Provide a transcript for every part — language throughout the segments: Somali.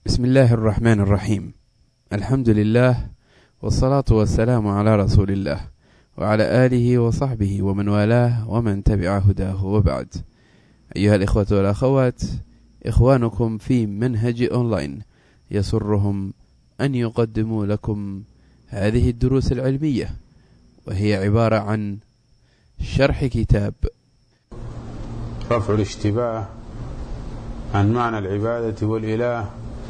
بسم الله الرحمن الرحيم. الحمد لله والصلاة والسلام على رسول الله وعلى آله وصحبه ومن والاه ومن تبع هداه وبعد. أيها الإخوة والأخوات، إخوانكم في منهج أونلاين يسرهم أن يقدموا لكم هذه الدروس العلمية، وهي عبارة عن شرح كتاب رفع الاشتباه عن معنى العبادة والإله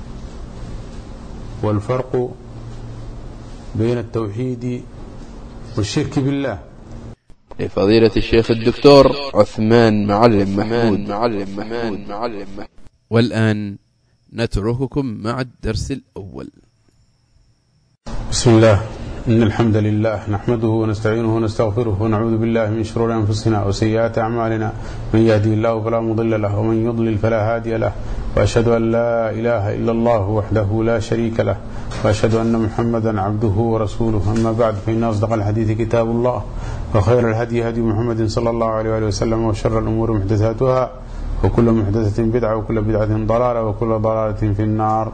والفرق بين التوحيد والشرك بالله، لفضيلة الشيخ الدكتور عثمان معلم محمود. والآن نترككم مع الدرس الأول. بسم الله، إن الحمد لله نحمده ونستعينه ونستغفره ونعوذ بالله من شرور أنفسنا وسيئات أعمالنا، من يهدي الله فلا مضل له ومن يضلل فلا هادي له، وأشهد أن لا إله إلا الله وحده لا شريك له، وأشهد أن محمدا عبده ورسوله. أما بعد، فإن أصدق الحديث كتاب الله، وخير الهدي هدي محمد صلى الله عليه وآله وسلم، وشر الأمور محدثاتها، وكل محدثة بدعة، وكل بدعة ضلالة، وكل ضلالة في النار.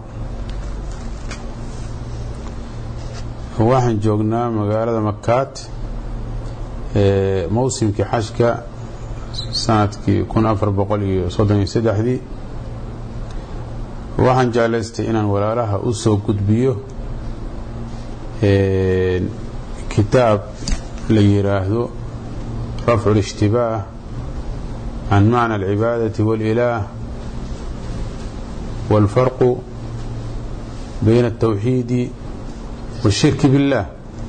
waxaan joognaa magaalada Makaat mawsimkii xajka sanadkii 1433. waxaan jeclaystay inaan walaalaha u soo gudbiyo kitaab la yiraahdo رفع الاشتباه عن معنى العبادة والإله والفرق بين التوحيد والشرك بالله.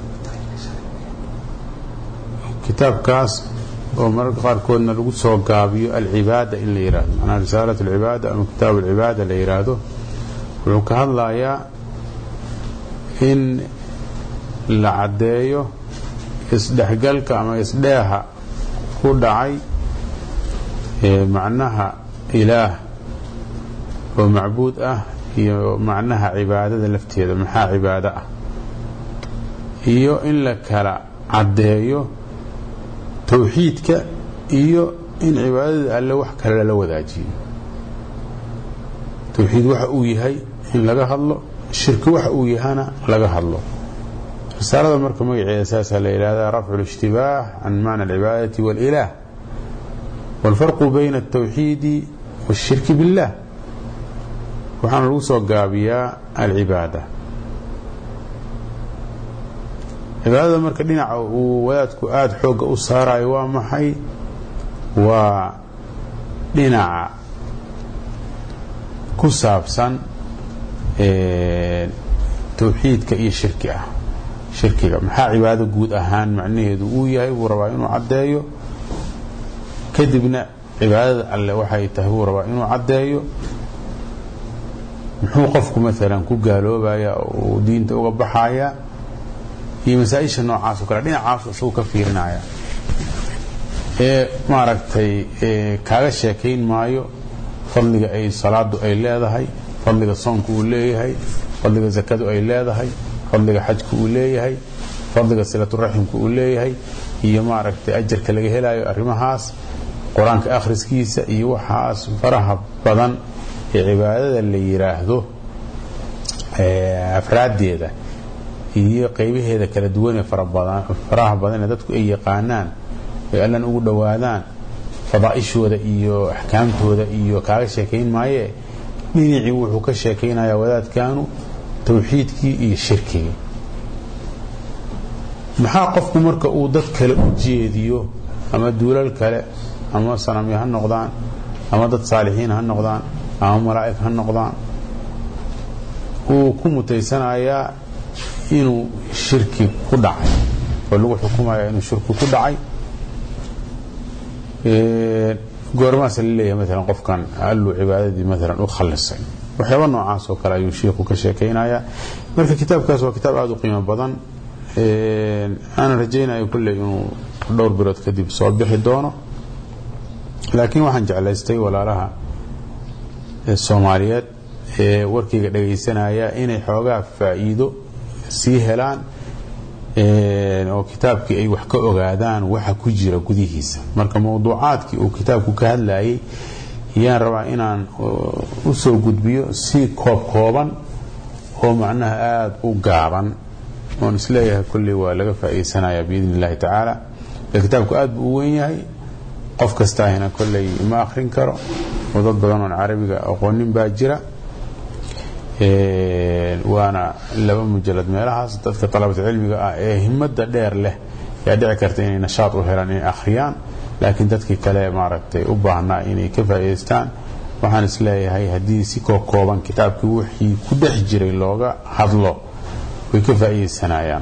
كتاب كاس ومرق قاركودنا لو سو غابيو العباده ان ليراد انا رساله العباده او كتاب العباده ليرادو wuxuu ka hadlayaa in la cadeeyo isdhexgalka ama isdheeha ku dhacay macnaha ilaah oo macbuud ah iyo macnaha cibaadada lafteeda maxaa cibaado ah, iyo in la kala cadeeyo tawxiidka iyo in cibaadada alle wax kale la wadaajiyo. tawxiid waxa uu yahay in laga hadlo, shirki waxa uu yahana laga hadlo. risaalada marka magaceeda asaasa la yiraahdaa رفع الاشتباه عن معنى العبادة والإله والفرق بين التوحيد والشرك بالله. waxaan lagu soo gaabiyaa العبادة. cibaadada marka dhinaca uu wadaadku aad xooga u saarayo waa maxay? waa dhinaca ku saabsan tawxiidka iyo shirkiga maxaa cibaado guud ahaan macnaheedu uu yahay. wuu rabaa inuu cadeeyo, kadibna cibaadada alle waxay tahay wuu rabaa inuu cadeeyo. muxuu qofku maalan ku gaaloobaya oo diinta uga baxaya iyo masaa'isha noocaas oo kale dhinacaas uu ka fiirinaya. maaragtay kaaga sheekayn maayo fadliga ay salaadu ay leedahay, fadliga soonku uu leeyahay, fadliga zakadu ay leedahay, fadliga xajku uu leeyahay, fadliga silatu raximku uu leeyahay, iyo maaragtay ajarka laga helayo arrimahaas, quraanka akhriskiisa iyo waxaas faraha badan ee cibaadada la yiraahdo afraadeeda iyo qaybaheeda kala duwan ee faraha badan ee dadku ay yaqaanaan ee allan ugu dhawaadaan fadaa'ishooda iyo ahkaamtooda iyo kaaga sheekayn maaye. dhinacii wuxuu ka sheekaynayaa wadaadkaanu tawxiidkii iyo shirkigii. maxaa qofku marka uu dad kale u jeediyo ama duulal kale ama sanamyo ha noqdaan ama dad saalixiin ha noqdaan ama malaa'ik ha noqdaan uu ku mutaysanayaa inuu shirki ku dhacay oo lagu xukumayo inuu shirki ku dhacay. goormaas la leeyahay مثلا qofkan allu cibaadadii مثلا u khalisay waxyaabo noocaas oo kale ayuu sheekhu ka sheekaynayaa. marka kitaabkaas waa kitaab aad u qiimo badan. ana rajaynayo kullee inuu dhowr bilood kadib soo bixi doono, laakiin waxaan jeclaystay walaalaha Soomaaliyeed ee warkayga dhageysanaya inay xoogaa faa'iido sii helaan oo kitaabkii ay wax ka ogaadaan waxa ku jira gudihiisa. marka mawduucaadkii uu kitaabku ka hadlayay yaan rabaa inaan u soo gudbiyo si kooban oo macnaha aad u gaaban oon isleeyahay kulli waa laga faa'iideysanayaa biidni illaahi tacaala. kitaabku aad buu u weyn yahay, qof kastaahina kolley ma akhrin karo oo dad badan oon carabiga aqoonin baa jira. waana 2 mujallad meelahaas. dadka talabada cilmiga ah ee himada dheer leh yaa dhici karta inay nashaad u helaan inay akhriyaan, laakiin dadkii kale maaragtay u baahnaa inay ka faa'iideystaan waxaan isleeyahay haddii si kooban kitaabkii wixii ku dhex jiray looga hadlo way ka faa'iideysanayaan.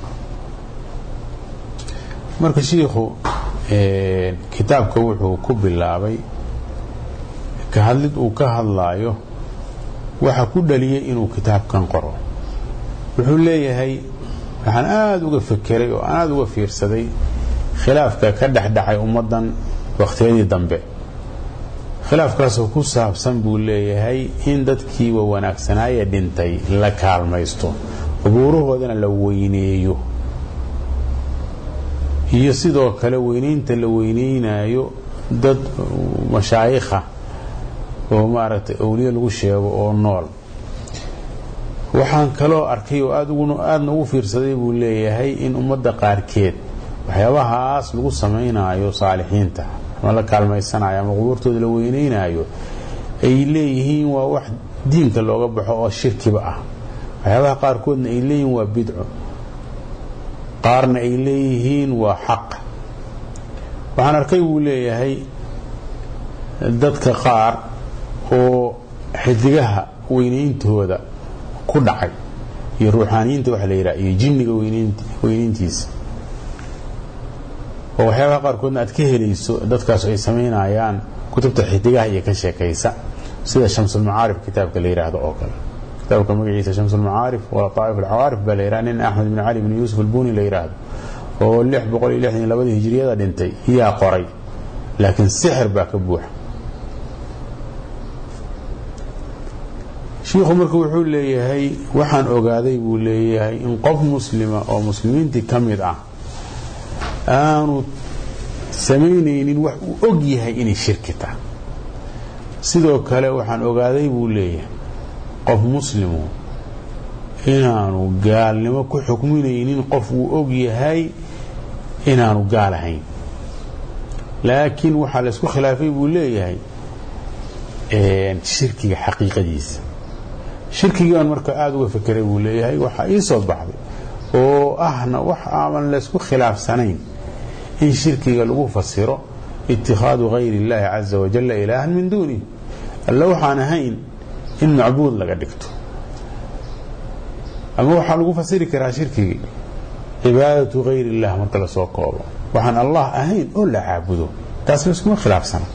marka shiikhu kitaabka wuxuu ku bilaabay ka hadlid uu ka hadlaayo waxa ku dhaliyay inuu kitaabkan qoro. wuxuu leeyahay waxaan aad uga fekeray oo aad uga fiirsaday khilaafka ka dhexdhacay ummadan waqtiyadii dambe. khilaafkaas oo ku saabsan buu leeyahay in dadkii wanaagsanaaye dhintay la kaalmaysto, qubuurahoodana la weyneeyo, iyo sidoo kale weynaynta la weyneynayo dad mashaayikha oo maaragtay awliya lagu sheego oo nool. waxaan kaloo arkay oo aadna ugu fiirsaday buu leeyahay in ummadda qaarkeed waxyaabahaas lagu samaynayo saalixiinta ama la kaalmaysanayo ama qubuurtooda la weyneynayo ay leeyihiin waa wax diinka looga baxo oo shirkiba ah. waxyaabaha qaarkoodna ay leeyihiin waa bidco, qaarna ay leeyihiin waa xaq. waxaan arkay buu leeyahay dadka qaar oo xidigaha weyneyntooda ku dhacay iyo ruuxaaniyiinta waxa la yiraahdo iyo jinniga weyneyntiisa oo waxyaabaha qaarkoodna aad ka helayso dadkaas ay sameynayaan kutubta xidigaha iyo ka sheekaysa sida Shamsul Maarif kitaabka la yiraahdo oo kale. kitaabka magaciisa Shamsul Maarif wa Taa'if al-Awaarif baa la yiraahdaa nin Ahmed ibn Ali ibn Yusuf al-Buni la yiraahdo oo 662 hijriyada dhintay yaa qoray, laakiin sixir baa ka buuxa. shiikhu markuu wuxuu leeyahay waxaan ogaaday buu leeyahay in qof muslima oo muslimiintii ka mid ah aanu samaynaynin wax uu og yahay inay shirki tahay. sidoo kale waxaan ogaaday buu leeyahay qof muslimu inaanu gaalnimo ku xukminaynin qof uu og yahay inaanu gaal ahayn. laakiin waxaa la isku khilaafay buu leeyahay shirkiga xaqiiqadiisa. shirkigan marka aad uga fekeray buu leeyahay waxa ii soo baxday oo ahna wax aan la isku khilaafsanayn in shirkiga lagu fasiro ittikhadu ghayri Allah azza wa jalla ilaahan min duni Allah, waxaan ahayn in macbuud laga dhigto. ama waxa lagu fasiri karaa shirkiga cibaadatu ghayri Allah marka la soo koobo waxaan Allah ahayn oo la caabudo, taas la isku khilaafsana.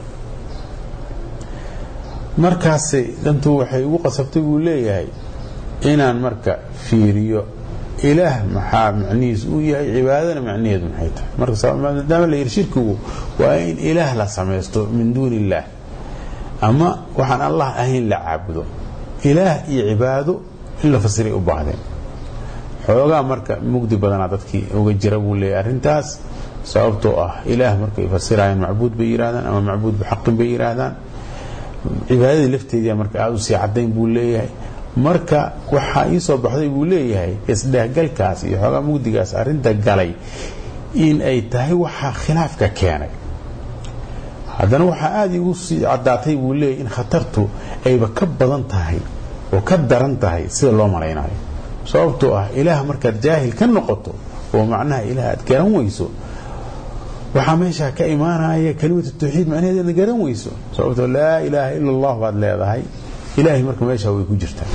markaas dantu waxay ugu qasabtay buu leeyahay inaan marka fiiriyo ilaah maxaa macnihiisu uu yahay, cibaadana macnaheedu maxay tahay. marka maadaama la shirkigu waa in ilaah la samaysto min duuni illaah ama waxaan Allah ahayn la caabudo, ilaah iyo cibaado in la fasiray u baahdeen. xoogaa marka mugdi badana dadkii uga jira buu leeyahay arrintaas, sababtoo ah ilaah markay fasirayaan macbuud bay yiraahdaan ama macbuud bixaqin bay yiraahdaan. cibaadadii lafteedii marka aad u sii cadayn buu leeyahay. marka waxa ii soo baxday buu leeyahay isdhexgalkaas iyo xoogaa mugdigaas arrinta galay in ay tahay waxa khilaafka keenay. haddana waxa aad igu sii cadaatay buu leeyahay in khatartu ayba ka badan tahay oo ka daran tahay sida loo malaynayo. sababtoo ah ilaah markaad jaahil ka noqoto oo macnaha ilaah aad garan weyso waxa meesha ka imaanaya kelimada tawxiid macnaheedu garan weyso. sababtoo laa ilaaha illa Allah baad leedahay, ilaahay marka meesha way ku jirtaa.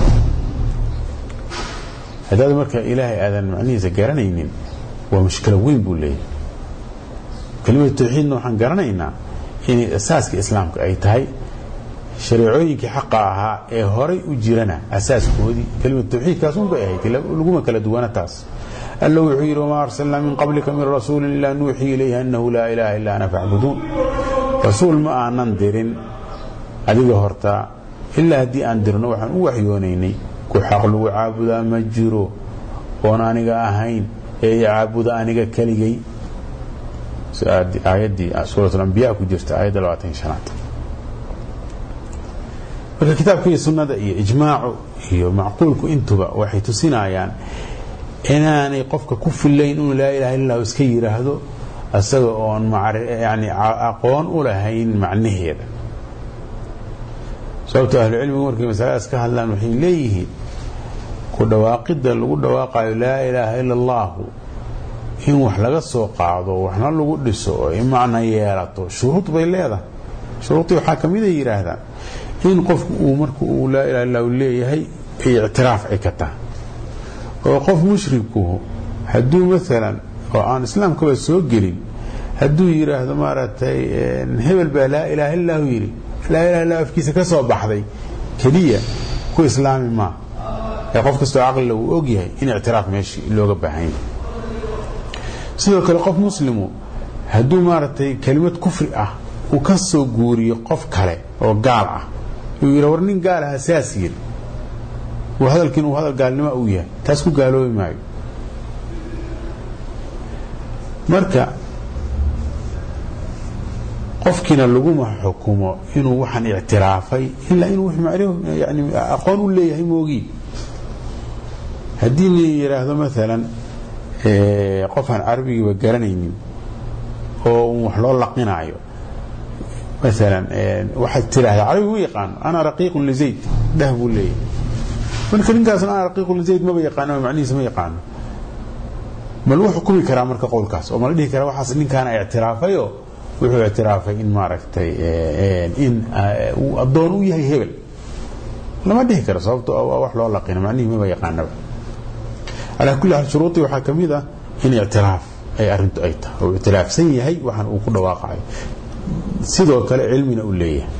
haddii marka ilaahay aadan macnihiisa garanaynin waa mushkil weyn buu leeyahay. kelimada tawxiidna waxaan garanaynaa in asaaska islaamka ay tahay shariicooyinkii xaqa ahaa ee horay u jirana asaaskoodii kelimada tawxiidkaas un bay ahayd, laguma kala duwana taas. الله وحير وما أرسلنا من قبلك من رسول إلا نوحي إليه أنه لا إله إلا أنا فاعبدون. رسول ما أنندرن أدي هرتا إلا هدي أندرن وحن وحيونيني كحقل عابد مجرو ونانيغا أهين أي عابد أنيغا كليغي. آيات دي سورة الأنبياء كجرت آيات 20 سنة. marka kitaabka iyo sunnada iyo ijmaacu iyo macquulku intuba waxay tusinayaan inaanay qofka ku filayn inuu laa ilaaha illa allah iska yiraahdo asaga oon yani aqoon u lahayn macnaheeda. sababtoo ahlu cilmigu markay masaladaas ka hadlaan waxay leeyihiin ku dhawaaqidda lagu dhawaaqayo laa ilaaha illa allahu in wax laga soo qaado waxna lagu dhiso oo in macna yeelato shuruud bay leedahay. shuruudii waxaa ka mid a yidhaahdaan in qofku uu marka uu laa ilaha illa hu leeyahay ay ictiraaf ay ka tahay oo qof mushrikuhu hadduu maalan oo aan islaamkaba soo gelin hadduu yidhaahdo maaragtay hebel baa laa ilaaha illa hu yidhi laa ilaha illa afkiisa ka soo baxday keliya ku islaami maa ee qof kastoo caqlila uu og yahay in ictiraaf meeshii looga baahan yahay. sidoo kale qof muslimu hadduu maaragtay kelimad kufri ah uu ka soo guuriyo qof kale oo gaal ah uu yidha war nin gaal aha saas yidhi uu hadalkiin uu hadal gaalnimo uu yahay taas ku gaaloobi maayo. marka qofkiina laguma xukumo inuu waxaan ictiraafay ilaa inuu yani aqoon u leeyahay moogii. haddii la yidhaahdo maalan qof aan carabigiiba garanaynin oo wax loo laqinaayo مثلا واحد تلاها عربي ما يقان أنا رقيق لزيد ده بقول لي من كل الناس أنا رقيق لزيد ما بيقان معني ما يقان ملوح حكومي كرامر كقول كاس وما لديه كرا واحد إن كان اعترافه وهو اعترافه إن ما ركتي إن الضونو يهي هبل لما لديه كرا صوبته أو واحد لو لقينا معني ما بيقان على كل شروطي وحكمي ذا إن اعتراف أي أرنت أيته أو اعتراف سيء هي وحن وكل واقعي sidoo kale cilmina u leeyahay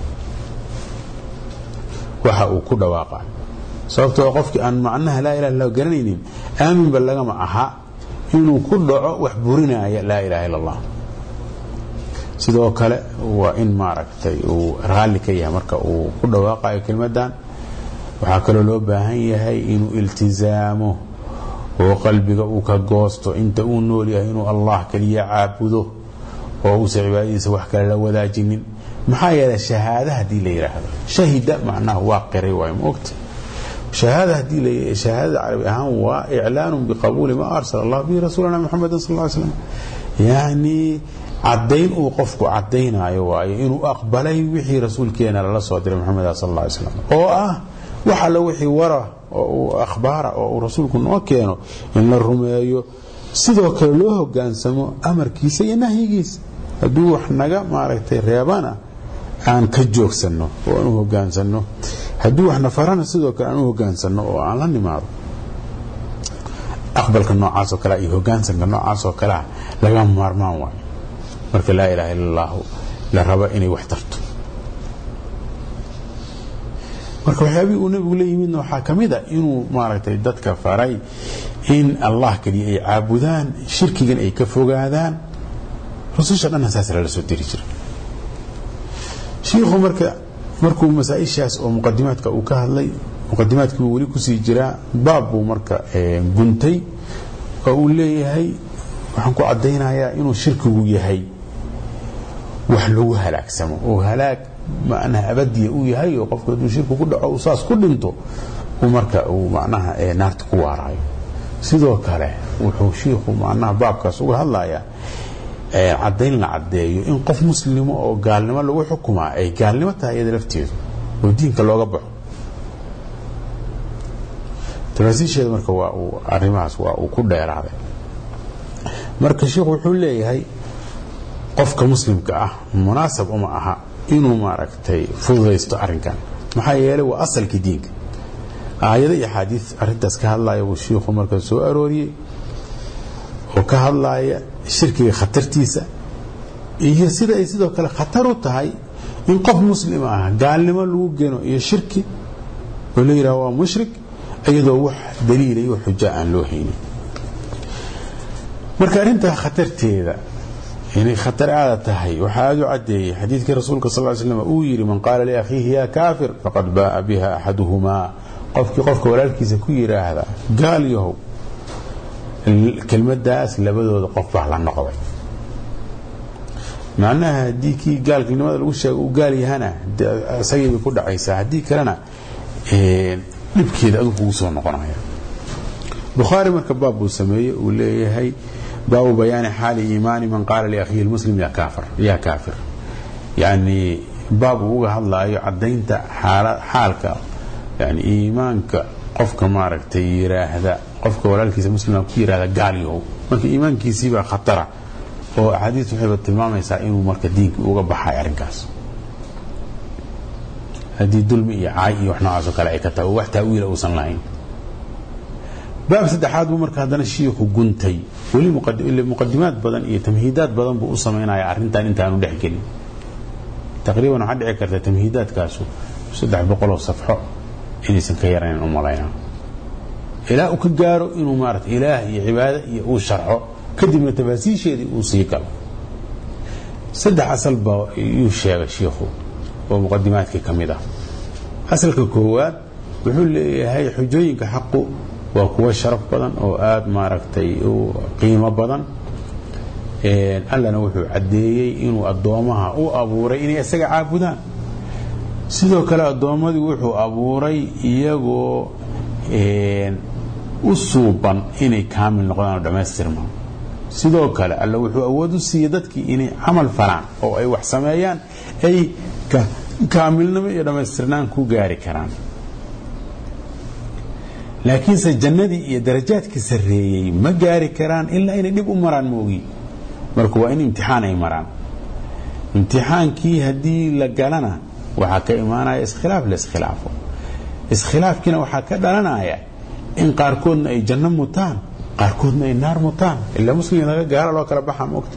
waxa uu ku dhawaaqay sababtoo qofkii aan macnaha la ilaaha illa garanaynin aamin bal laga ma aha inuu ku dhaco wax burinaya la ilaaha illa allah. sidoo kale waa in maaragtay uu raali ka yahay marka uu ku dhawaaqayo kelmadan. waxa kale loo baahan yahay inuu iltizaamo oo qalbiga uu ka goosto inta uu nool yahay inuu allah kaliya caabudo oo uu cibaadadiisa wax kale la wadaajinin. maxaa yeelay shahaada hadii la yiraahdo shahida macnaha waa qiray way moogta shahaada hadii la shahaada carabi ahaan waa i'laan biqabul ma arsala allah bi rasuulina muhammad sallallahu alayhi wasallam yani cadayn uu qofku cadaynayo waayo inuu aqbalay wixii rasuulkeena la soo diray muhammad sallallahu alayhi wasallam oo ah waxa la wixii wara oo akhbaara oo rasuulku noo keeno in la rumeeyo sidoo kale loo hogaansamo amarkiisa iyo nahyigiisa. hadduu wax naga maaragtay reebana aan ka joogsano oo aan u hogaansano hadduu wax nafarana sidoo kale aan u hogaansano oo aan la nimaado. aqbalka noocaas oo kale iyo hogaansanka noocaas oo kale laga maarmaan waayo marka laa ilaaha illa allah la raba inay wax tarto. marka waxyaabii uu nabigu la yimidna waxaa ka mid a inuu maaragtay dadka faray in allah kaliya ay caabudaan shirkigan ay ka fogaadaan. rususha dhan asaas la soo diri jiray. sheekhu markuu masaa'ishaas oo muqaddimaadka uu ka hadlay muqaddimaadkii uu wali ku sii jiraa baab buu marka guntay oo uu leeyahay waxaan ku cadaynayaa inuu shirkigu yahay wax lagu halaagsamo oo halaag macnaha abadiya uu yahay oo qofka hadduu shirku ku dhaco uu saas ku dhinto uu marka uu macnaha naarta ku waarayo. sidoo kale wuxuu sheekhu macnaha baabkaas uga hadlayaa cadayn la cadeeyo in qof muslimo oo gaalnimo lagu xukumaa ay gaalnimo tahay iyada lafteedu oo diinka looga baxo. taraasiisheeda marka waa uu arrimahaas waa uu ku dheeraaday. marka sheekhu wuxuu leeyahay qofka muslimka ah munaasab uma aha inuu maaragtay fududaysto arrinkan maxaa yeelay waa asalkii diinka. aayado iyo xadiis arrintaas ka hadlaya uu sheekhu marka soo arooriyay oo ka hadlaya shirkiga khatartiisa iyo sida ay sidoo kale khatar u tahay in qof muslim ah gaalnimo lagu geeno iyo shirki oo la yiraahdo waa mushrik iyadoo wax daliil iyo xujo aan loo haynin. marka arrinta khatarteeda inay khatar aad tahay waxa aad u cadeeyay xadiiskii rasuulka sallallahu alayhi wasallam uu yiri man qaala li akhihi ya kaafir faqad baa biha ahaduhuma qofka walaalkiisa ku yiraahda gaal yahow kelmadaas labadooda qof baa la noqday. macnaha haddii kii gaalnimada lagu sheego uu gaal yahana asagii bay ku dhacaysaa haddii kalena dhibkeeda adigu kugu soo noqonaya bukhaari marka baab buu sameeyey uu leeyahay baabu bayaani xaali iimaani man qaala liakhiihi lmuslim yaa kaafir yani baab uu uga hadlaayo caddaynta xaalka yani iimaanka qofka maaragtay yiraahda qofka walaalkiisa muslimka ku yiraahda gaal yahow marka iimaankiisii baa khatara oo axaadiis waxay tilmaamaysaa inuu marka diinka uga baxay arrinkaas haddii dulmi iyo caay iyo wax noocaas oo kale ay ka tahay oo wax taawiila uusan lahayn baab saddexaad buu marka haddana shiikhu guntay weli muqadimaad badan iyo tamhiidaad badan buu u sameynaya arrintan intaanu dhex gelin taqriiban waxaa dhici karta tamhiidaadkaasu 300 oo safxo inaysan ka yarayn u malaynaa ilaa uu ka gaaro inuu maaragtay ilaah iyo cibaado iyo uu sharxo kadibna tafaasiisheedii uu sii galo saddex asal baa uu sheegay shiikhu oo muqadimaadkii ka mid ah asalka koowaad wuxuu leeyahay xujooyinka xaqu waa kuwa sharaf badan oo aad maaragtay u qiimo badan allana wuxuu cadeeyay inuu adoomaha u abuuray inay isaga caabudaan sidoo kale adoomadii wuxuu abuuray iyagoo u suuban inay kaamil noqdaan oo dhamaystirmaan sidoo kale alla wuxuu awood u siiyay dadkii inay camal falaan oo ay wax sameeyaan ay kaamilnimo iyo dhamaystirnaan ku gaari karaan laakiinse jannadii iyo darajaadkii sarreeyey ma gaari karaan ilaa inay dhib u maraan moogi marka waa in imtixaan ay maraan imtixaankii haddii la galana waxaa ka imaanaya iskhilaaf la iskhilaafo iskhilaafkiina waxaa ka dhalanaya in qaarkoodna ay janno mutaan qaarkoodna ay naar mutaan ilaa muslim laga gaaro loo kala baxaa moogta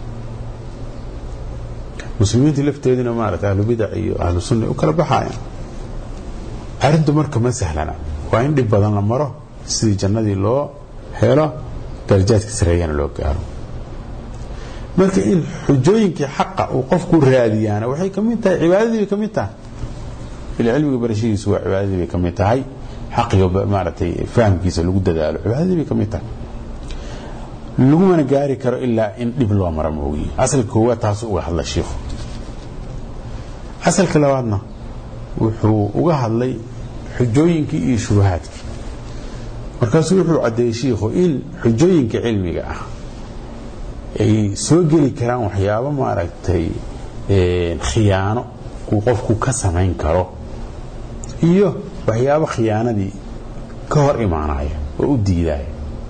muslimiinta lafteedina maaragtay ahlu bidac iyo ahlu sunna u kala baxayaan arrintu marka ma sahlana waa in dhib badan la maro sidii jannadii loo helo darajaadka sareeyana loo gaaro marka in xujooyinkii xaqa uu qofku raadiyaana waxay ka mid tahay cibaadadii bay ka mid tahay cilmiga barashadiisu waa cibaadadii bay ka mid tahay xaqiga maaragtay fahamkiisa lagu dadaalo cibaadadii bay ka mid tahay lagumana gaari karo ilaa in dhib loo maro moogiye asalka koowaad taas uga hadla shiikhu asalka labaadna wuxuu uga hadlay xujooyinkii iyo shubahaadkii markaasuu wuxuu caddeeyey shiikhu in xujooyinka cilmiga ah ay soo geli karaan waxyaabo maaragtay khiyaano uu qofku ka samayn karo iyo waxyaabo khiyaanadii ka hor imaanaya oo u diidaya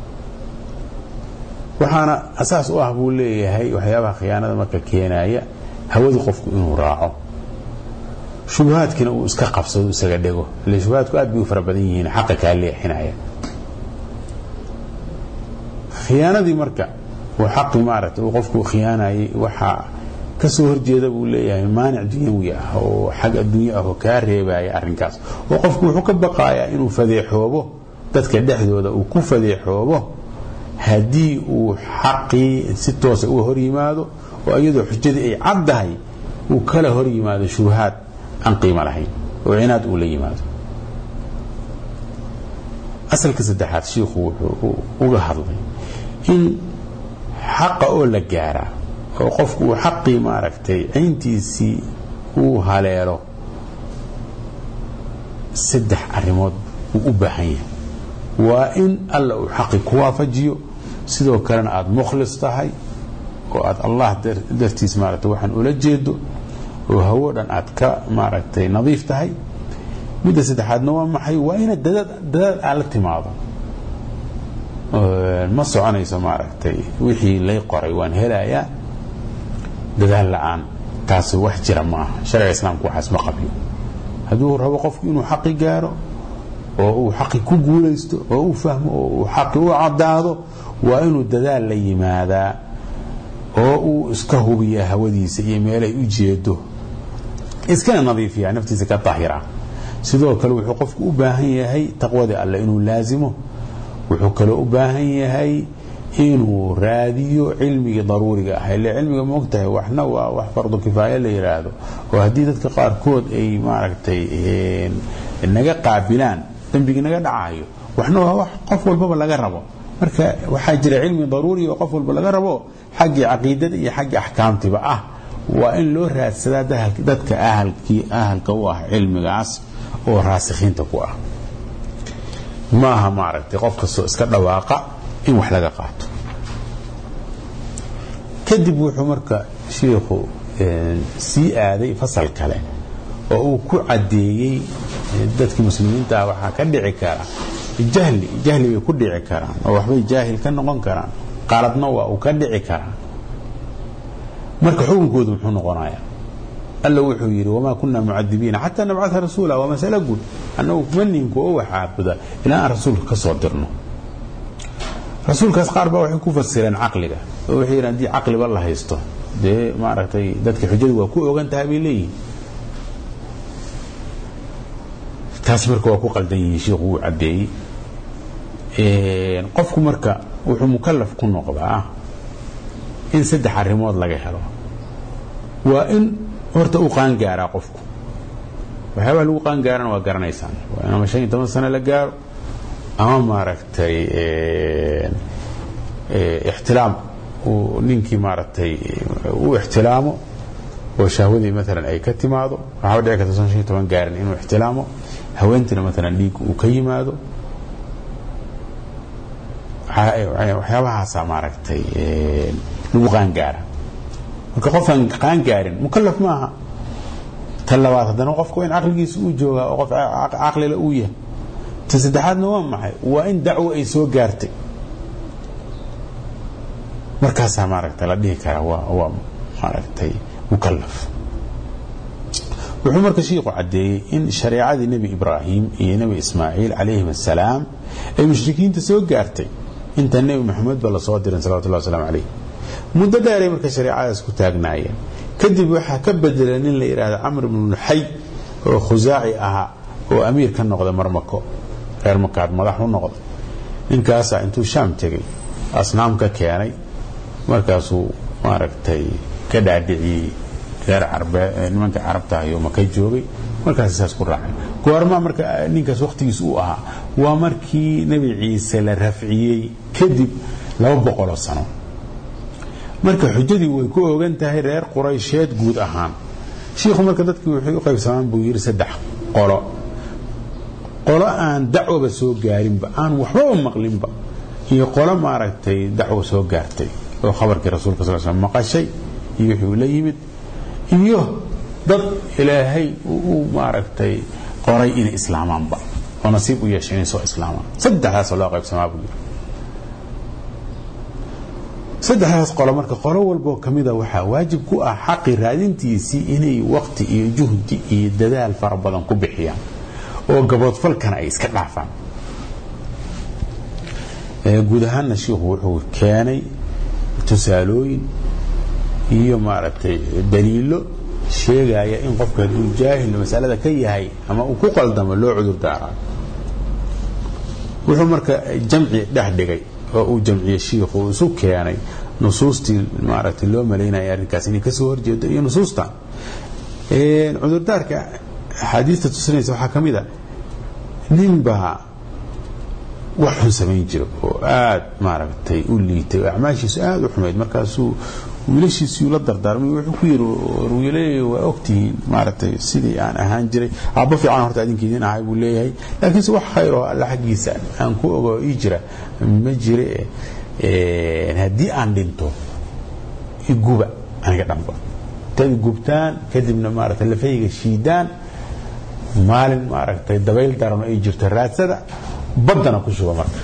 waxaana asaas u ah buu leeyahay waxyaabaha khiyaanada marka keenaya hawadii qofku inuu raaco shubahaadkiina uu iska qabsado isaga dhego ile shubahaadku aad bay u fara badan yihiin xaqa kaa leexinaya khiyaanadii marka uu xaqi maaragtay uu qofku khiyaanayay waxaa ka soo horjeeda buu leeyahay maanic dunyawi ah oo xag adduunyo ah oo kaa reebaya arrinkaas oo qofku wuxuu ka baqayaa inuu fadeexoobo dadka dhexdooda uu ku fadeexoobo haddii uu xaqii si toosa uga hor yimaado oo iyadoo xujadii ay caddahay uu kala hor yimaado shubahaad aan qiimo lahayn oo cinaad uu la yimaado asalka saddexaad shiikhu wuxuu uga hadlay in xaqa oo la gaaraa oo qofku uu xaqii maaragtay cayntiisii uu haleelo saddex arrimood uu u baahan yahay waa in alla uu xaqi ku waafajiyo sidoo kalena aad mukhlis tahay oo aad allah dartiis maaragtay waxaan ula jeedo oo hawo dhan aad ka maaragtay nadiif tahay midda saddexaadna waa maxay waa inaad dadaal aad la timaado ma soconayso maaragtay wixii lay qoray waan helayaa dadaal la'aan taasi wax jira ma aha sharciga islaamku waxaas ma qabiyo hadduu rabo qofku inuu xaqi gaaro oo uu xaqi ku guulaysto oo uu fahmo oo uu xaqi u caddaado waa inuu dadaal la yimaadaa oo uu iska hubiya hawadiisa iyo meelay u jeedo iskana nadiifiya naftiisa ka taahira sidoo kale wuxuu qofku u baahan yahay taqwada alle inuu laazimo wuxuu kale u baahan yahay inuu raadiyo cilmiga daruuriga ah ilaa cilmiga moogtahay waxna waa wax fardu kifaaya la yiraahdo oo haddii dadka qaarkood ay maaragtay naga qaabilaan dambiga naga dhacayo waxna waa wax qof walba laga rabo marka waxaa jira cilmi daruuri oo qof walba laga rabo xagga aqeedada iyo xagga ahkaamtiba ah waa in loo raadsadaa dadka ahalka u ah cilmigaas oo raasikhiinta ku ah maaha maaragtay qof kastoo iska dhawaaqa in wax laga qaato kadib wuxuu marka sheekhu sii aaday fasal kale oo uu ku cadeeyay dadka muslimiinta waxa ka dhici kara jahli way ku dhici karaan oo waxbay jaahil ka noqon karaan qaladna waa uu ka dhici karaa marka xukunkoodu muxuu noqonayaa alla wuxuu yiri wama kunna mu'adibiina hatta nab'atha rasuula wa masalaku annahu kumaninku oo waxaabuda ilaa rasuulka ka soo dirno rasuulkaas qaar baa waxay ku fasireen aqliga oo waxay yiraahdeen di aqli wala haysto de ma aragtay dadka xujadu waa ku ogan tahay bay leeyihiin taas marka waa ku qaldan yihiin sheekhu uu cadeeyay qofku marka wuxuu mukallaf ku noqdaa in saddex arrimood laga helo waa in horta uu qaan gaara qofku waxyaaba lagu qaan gaarana waa garanaysaan waa in 15 sano la gaaro ama maaragtay ixtilaam ninkii maaragtay uu ixtilaamo oo shahwadii مثلا ay ka timaado waxa dhici karta 15 gaarin inuu ixtilaamo haweentina مثلا dhiig uu ka yimaado waxyaabahaas maaragtay lagu qaan gaara marka qofan qaan gaarin mukallaf maaha talabaad hadana qofku in aqligiisa uu jooga oo qof aqli la uu yahay tasaddexaadna waa maxay waa in dacwo ay soo gaartay markaas maaragtay la dhihi kara waa maaragtay mukallaf wuxuu marka sheekhu cadeeyay in shariicadii nabi ibraahim iyo nabi ismaaciil alayhi asalaam ay mushrikiinta soo gaartay inta nabi maxamed baa la soo diray sallallahu alayhi wasallam alayhi muddo dheer marka shariicadaas ku taagnaayeen kadib waxa ka bedelay nin la yiraahdo amr ibn luhay oo khuzaa'i aha oo amiir ka noqday marmako reer makaad madax u noqday ninkaas intuu shaam tagay asnaamka keenay markaasuu maaragtay ka dhaadhiciyay reer carbe nimanka carabta iyo maka joogay markaas saas ku raacay goorma marka ninkaas waqtigiis uu ahaa waa markii nabi ciise la rafciyay kadib 200 sano marka xujadii way ku ogan tahay reer quraysheed guud ahaan sheekhu marka dadkii wuxuu u qaybsamaan buu yiri saddex qolo aan dacwaba soo gaarinba aan waxba u maqlinba iyo qolo maaragtay dacwo soo gaartay oo khabarkii rasuulka sallallahu alayhi wasallam maqashay iyo wuxuu la yimid iyo dad ilaahay uu maaragtay qoray in islaamaanba oo nasiib u yeeshay in soo islaamaan saddexdaas loo qaybsamaa buu yiri saddexdaas qolo marka qolo walba kamida waxa waajib ku ah xaqi raadintiisii inay waqti iyo juhdi iyo dadaal fara badan ku bixiyaan oo gabood falkan ay iska dhaafaan guud ahaan sheekhu wuxuu keenay tusaalooyin iyo maaragtay daliilo sheegaya in qofka uu jaahil mas'alada ka yahay ama uu ku qaldamo loo cudur daaraa wuxuu marka jamci dhaxdhigay oo uu jamciye sheekhu isu keenay nusuustii maaragtay loo maleynay arrinkaas inay ka soo horjeedo iyo nusuusta cudur daarka xadiista tusinaysa waxa kamida ninba wax xun sameyn jiro oo aad maaragtay u liitay acmaashiisu aad u xumeed markaasuu wiilashiisii la dardaarmay wuxuu ku yiri wiilay waa ogtiin maaragtay sidii aan ahaan jiray aabba fiican horta adinkiin ahay buu leeyahay laakiin wax khayr oo Allah xaqiisa aan ku ogo ijra ma jire hadii aan dhinto iguba aniga dhanba tan gubtaan kadibna maaragtay lafayga shiidaan maalin maaragtay dabayl daran ay jirto raadsada badana ku shuba marka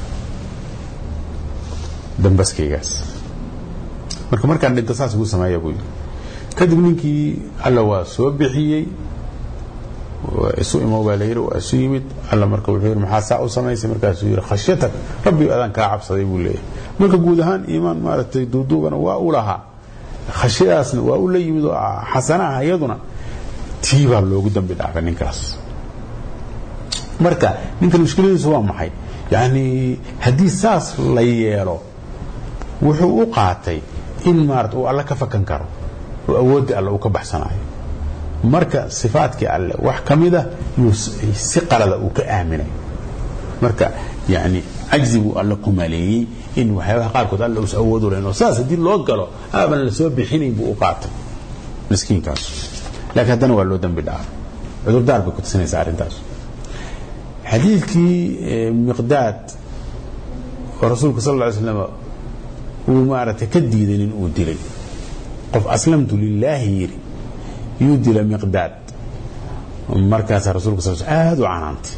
dambaskaygaas markaan dhinto saas ugu sameeyaa buu kadib ninkii alla waa soo bixiyay isu imoobaaleeyay waa isu yimid alla marka wuxuu yiri maxaa saa u sameysay markaas uu yiri khashyatak rabbi adan ka cabsaday buu leeyahay marka guud ahaan iimaan maaragtay duuduubana waa u lahaa khashiyadaasna waa u la yimid oo xasanaha iyaduna tiiba loogu dambi dhaafay ninkaas marka ninka mushkiladiisu waa maxay yani hadii saas la yeelo wuxuu u qaatay in maaragtay uu alla ka fakan karo oo awood alla uu ka baxsanayo marka sifaadkii alle wax kamida si qalada uu ka aaminay marka yani ajzibu alla kumaleeyay in waxyaabaha qaarkood alla uu awood u leeyahay saas hadii loo galo aaban la soo bixinay buu u qaatay miskiinkaas laakiin haddana waa loo dambi dhaafay cudurdaar bay ku tusinaysaa arrintaas xadiidkii miqdaad oo rasuulku sal alla alay slam uu maaragtay ka diiday nin uu dilay qof aslamtu lilaahi yidhi yuu dila miqdaad markaasaa rasuulku sal aad u canaantay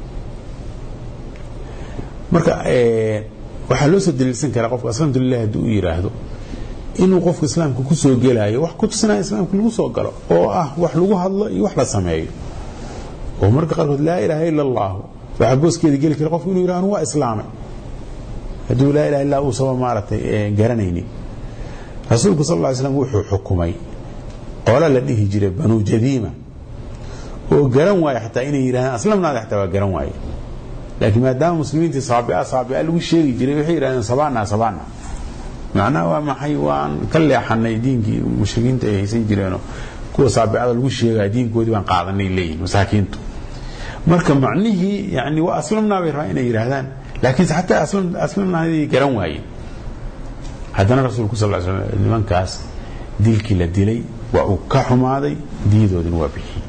marka waxaa loo soo daliilsan karaa qofka aslamtu lilahi haddii uu yidhaahdo inuu qofka islaamka ku soo gelaayo wax ku tusinaya islaamka lagu soo galo oo ah wax lagu hadlo iyo wax la sameeyo oo marka qaarkood laa ilaaha ila allah waxaa booskeeda geli kara qofku inuu yidhahdo waa islaamay hadduu laa ilaha illa uu saba maaragtay garanaynin rasuulku sal alla ly slam wuxuu xukumay qola la dhihi jiray banuu jadiima oo garan waaye xataa inay yidhahdaan aslamnaada xataa waa garan waaye laakiin maadaama muslimiintii saabica lagu sheegi jiray waxay yidhahdeen sabaana macnaha waa maxay waan ka leexanay diinkii mushrikiinta ay haysan jireenoo kuwa saabicada lagu sheegaya diinkoodii baan qaadanay leeyihin masaakiintu marka macnihii yani waa aslamnaa bay rabaan inay yidhaahdaan laakiinse xataa aslamnaadii garan waayeen haddana rasuulku sal ly slam nimankaas dilkii la dilay waa uu ka xumaaday diyadoodina waa bixiyey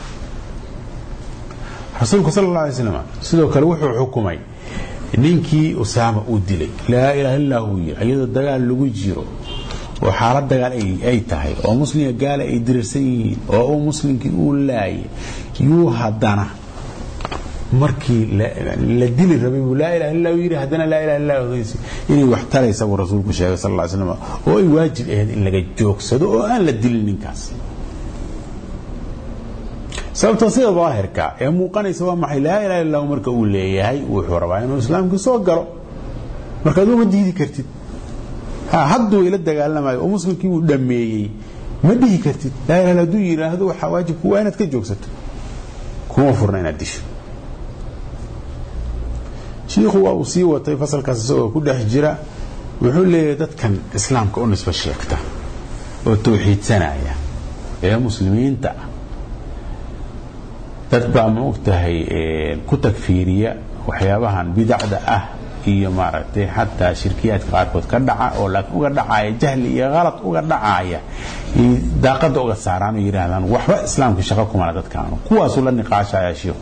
rasuulku sal alla alay slam sidoo kale wuxuu xukumay ninkii usaama uu dilay laa ilaha illa hu yiri iyadoo dagaal lagu jiro oo xaalad dagaal ay tahay oo muslimka gaala ay dirirsan yihiin oo uu muslimkii uu laayay yuu haddana markii la dili rabay laa ilaha illa hu yiri haddana laa ilaha illa hu inay wax taraysa uu rasuulku sheegay sal alla alay slam oo ay waajib ahayd in laga joogsado oo aan la dilin ninkaas sababta sida daahirka ee muuqanaysa waa maxay laa ilaha illa marka uu leeyahay wuxuu rabaa inuu islaamka soo galo marka aad uma diidi kartid hadduu ila dagaalamayo oo muslimkii uu dhameeyey ma dhihi kartid laa ilaha illa hadduu yidhaahdo waxaa waajibku waa inaad ka joogsato kuma furna inaad disho shiikhu waa uu sii watay fasalkaas isagoo ku dhex jira wuxuu leeyahay dadkan islaamka u nisbo sheegta oo tawxiidsanaya ee muslimiinta dad baa ma ogtahay ku takfiiriya waxyaabahan bidacda ah iyo maaragtay xataa shirkiyaadka qaarkood ka dhaca oo laakiin uga dhacaya jahli iyo qalad uga dhacaya daaqada uga saaraan oo yidhaahdaan waxba islaamka shaqo kumala dadkaanu kuwaasuu la niqaashaya shiikhu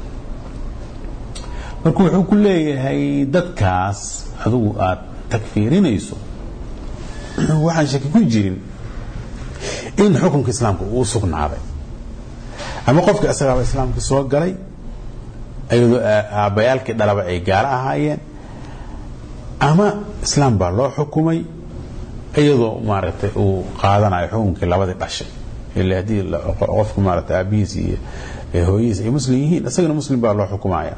marka wuxuu ku leeyahay dadkaas adigu aad takfiirinayso waxaan shaki ku jirin in xukunka islaamka uu sugnaaday ama qofka asagaaba islaamka soo galay ayadoo aabbayaalkii dhalaba ay gaalo ahaayeen ama islaam baa loo xukumay iyadoo maaragtay uu qaadanayo xukunkii labadii dhashay ilaa haddii qofku maaragtay aabihiis iyo hooyihiis ay muslim yihiin isagana muslim baa loo xukumaya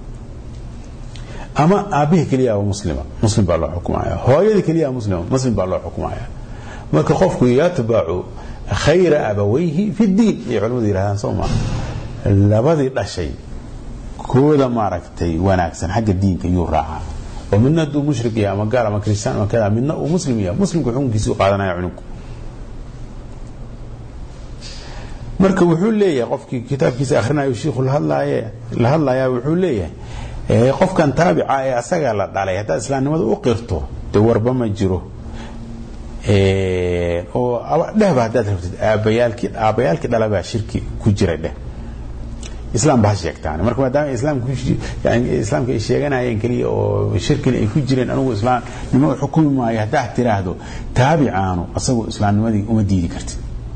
ama aabihii keliya waa muslim baa loo xukumaya hooyadii keliya muslim baa loo xukumaya marka qofku yatbacu khayra abawayhi fi diin ay culimadu yidhahdaan soo maa labadii dhashay kooda maaragtay wanaagsan xagga diinka yuu raacaa oo midna hadduu mushrik yahay ama gaal ama kristaan ama kada midna uu muslim yahay muslimku xukunkiisuu qaadanaya cunugku marka wuxuu leeyahay qofkii kitaabkiisa akhrinayo shiikhu la hadlayaa wuxuu leeyahay qofkan taabica ee asaga la dhalay haddaad islaamnimada u qirto dee warba ma jiro oo dhehba haddaad rabtid aabbayaalkii dhalabaa shirki ku jira dheh islaam ba ha sheegtaan marka maadaama islaamka ay sheeganayeen keliya oo shirkina ay ku jireen anugu islaamnimo xukumi maayo haddaad tiraahdo taabicaanu asagoo islaamnimadii uma diidi kartid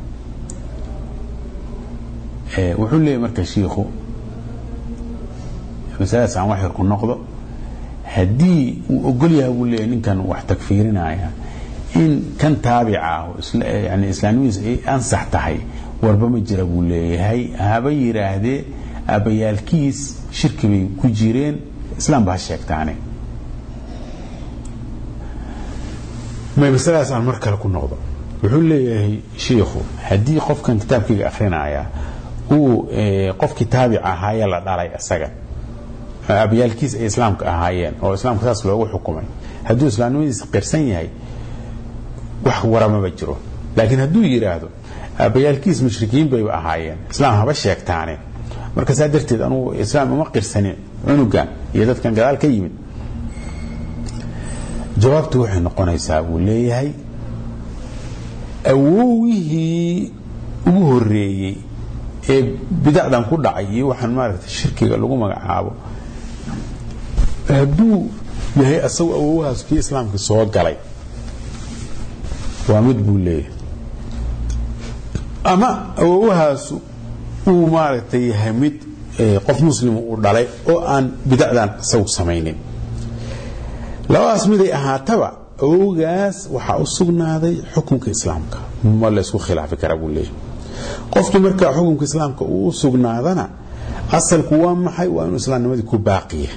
wuxuu leeyahay marka shiikhu masaladaas aan wax yar ku noqdo haddii uu ogol yahay buu leeyahay ninkan wax takfiirinaya in kan taabica yani islaamnimadiisa ay ansax tahay warba ma jira buu leeyahay haba yidhaahdee aabbayaalkiis shirki bay ku jireen islaam ba ha sheegtaane may masaladaas aan mar kale ku noqdo wuxuu leeyahay shiikhu haddii qofkan kitaabkayga akhrinaya uu qofkii taabica ahaayee la dhalay isaga aabbayaalkiis ay islaamka ahaayeen oo islaamka saas loogu xukumay hadduu islaamnimadiisa qirsan yahay wax waramaba jiro laakiin hadduu yidhaahdo aabbayaalkiis mushrikiin bay ahaayeen islaam haba sheegtaane marka saa darteed anugu islaam uma qirsanin cunugan iyo dadkan gadaal ka yimid jawaabtu waxay noqonaysaa buu leeyahay awowihii ugu horeeyay ee bidacdan ku dhacay iyo waxaan maaragtay shirkiga lagu magacaabo hadduu yahay asagu awowahaas kii islaamka soo galay waa mid buu leeyahay ama awowahaas uu maaragtay yahay mid qof muslim uu dhalay oo aan bidacdan asagu samaynin labadaas miday ahaataba awowgaas waxaa u sugnaaday xukunka islaamka ma la isku khilaafi kara buu leeyahay qofkii markaa xukunka islaamka uu sugnaadana asalku waa maxay waa inuu islaamnimadii ku baaqiya